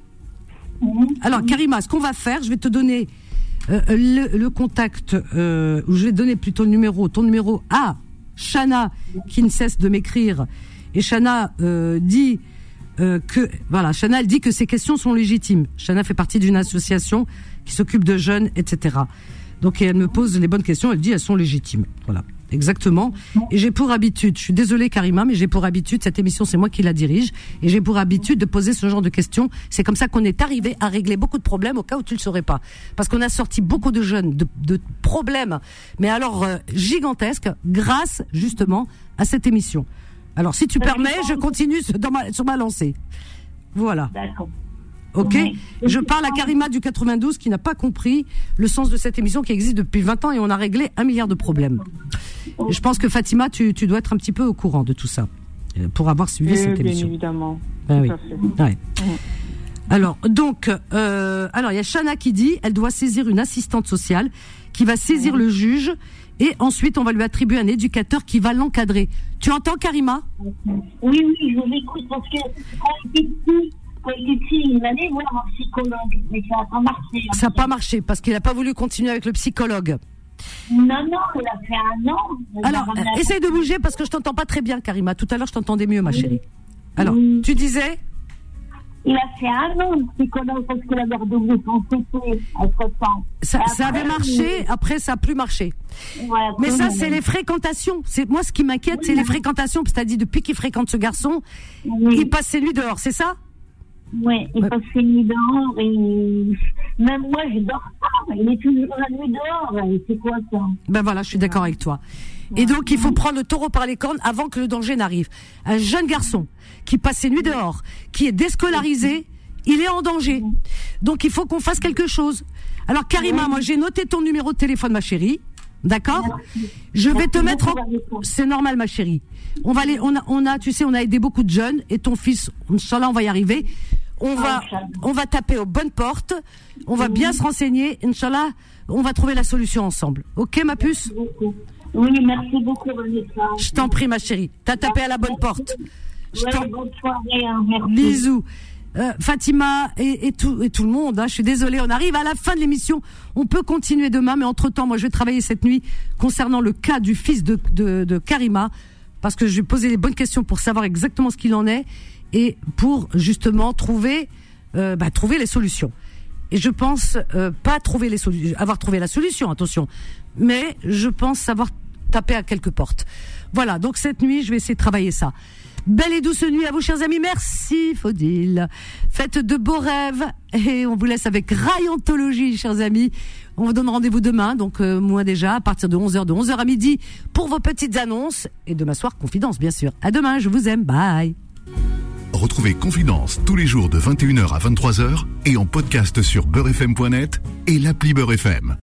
Alors, Karima, ce qu'on va faire, je vais te donner le contact, ou je vais te donner plutôt ton numéro à Chana, qui ne cesse de m'écrire. Et Chana dit Chana, elle dit que ces questions sont légitimes. Chana fait partie d'une association qui s'occupe de jeunes, etc. Donc elle me pose les bonnes questions, elle dit elles sont légitimes. Voilà, exactement. Et j'ai pour habitude, je suis désolée Karima, mais j'ai pour habitude, cette émission c'est moi qui la dirige, et j'ai pour habitude de poser ce genre de questions. C'est comme ça qu'on est arrivé à régler beaucoup de problèmes au cas où tu le saurais pas. Parce qu'on a sorti beaucoup de jeunes de problèmes, mais alors gigantesques, grâce justement à cette émission. Alors si tu permets, je continue sur ma lancée. Voilà. D'accord. Ok, je parle à Karima du 92 qui n'a pas compris le sens de cette émission qui existe depuis 20 ans et on a réglé 1 milliard de problèmes. Et je pense que Fatima, tu dois être un petit peu au courant de tout ça pour avoir suivi cette émission. Bien évidemment. Oui. Ouais. Alors donc, il y a Chana qui dit, elle doit saisir une assistante sociale qui va saisir le juge et ensuite on va lui attribuer un éducateur qui va l'encadrer. Tu entends Karima? Oui, je vous écoute parce que il allait voir un psychologue, mais ça n'a pas marché. Ça n'a pas marché parce qu'il n'a pas voulu continuer avec le psychologue. Non, il a fait 1 an. Alors, essaye de bouger parce que je t'entends pas très bien, Karima. Tout à l'heure, je t'entendais mieux, ma chérie. Alors, tu disais? Il a fait 1 an, le psychologue, parce qu'il avait redoublé son CP à 7 ans. Ça avait marché, après ça n'a plus marché. Ouais, mais ça, c'est les fréquentations. Moi, ce qui m'inquiète, c'est les fréquentations. C'est-à-dire, depuis qu'il fréquente ce garçon, il passe ses nuits dehors, c'est ça? Oui, il passe ses nuits dehors et même moi je dors pas, il est toujours la nuit dehors, c'est quoi ça? Ben voilà, je suis d'accord avec toi. Et donc il faut prendre le taureau par les cornes avant que le danger n'arrive. Un jeune garçon qui passe ses nuits dehors, qui est déscolarisé, il est en danger. Donc il faut qu'on fasse quelque chose. Alors Karima, moi j'ai noté ton numéro de téléphone, ma chérie. D'accord? Je vais te mettre C'est normal, ma chérie. On a aidé beaucoup de jeunes et ton fils, Inch'Allah, on va y arriver. On va taper aux bonnes portes. On va bien se renseigner. Inch'Allah, on va trouver la solution ensemble. Ok, ma puce? Oui, merci beaucoup, Vanessa. Je t'en prie, ma chérie. T'as tapé à la bonne porte. Bonne soirée, merci. Bisous. Fatima et tout le monde. Je suis désolée, on arrive à la fin de l'émission. On peut continuer demain, mais entre-temps, moi, je vais travailler cette nuit concernant le cas du fils de Karima, parce que je vais poser les bonnes questions pour savoir exactement ce qu'il en est et pour justement trouver les solutions. Et je pense pas trouver les solutions, avoir trouvé la solution, attention, mais je pense savoir taper à quelques portes. Voilà, donc cette nuit, je vais essayer de travailler ça. Belle et douce nuit à vous, chers amis. Merci, Faudil. Faites de beaux rêves et on vous laisse avec Rayontologie, chers amis. On vous donne rendez-vous demain, donc moi déjà, à partir de 11h à midi pour vos petites annonces et demain soir, Confidence, bien sûr. À demain, je vous aime. Bye. Retrouvez Confidence tous les jours de 21h à 23h et en podcast sur beurrefm.net et l'appli Beurre FM.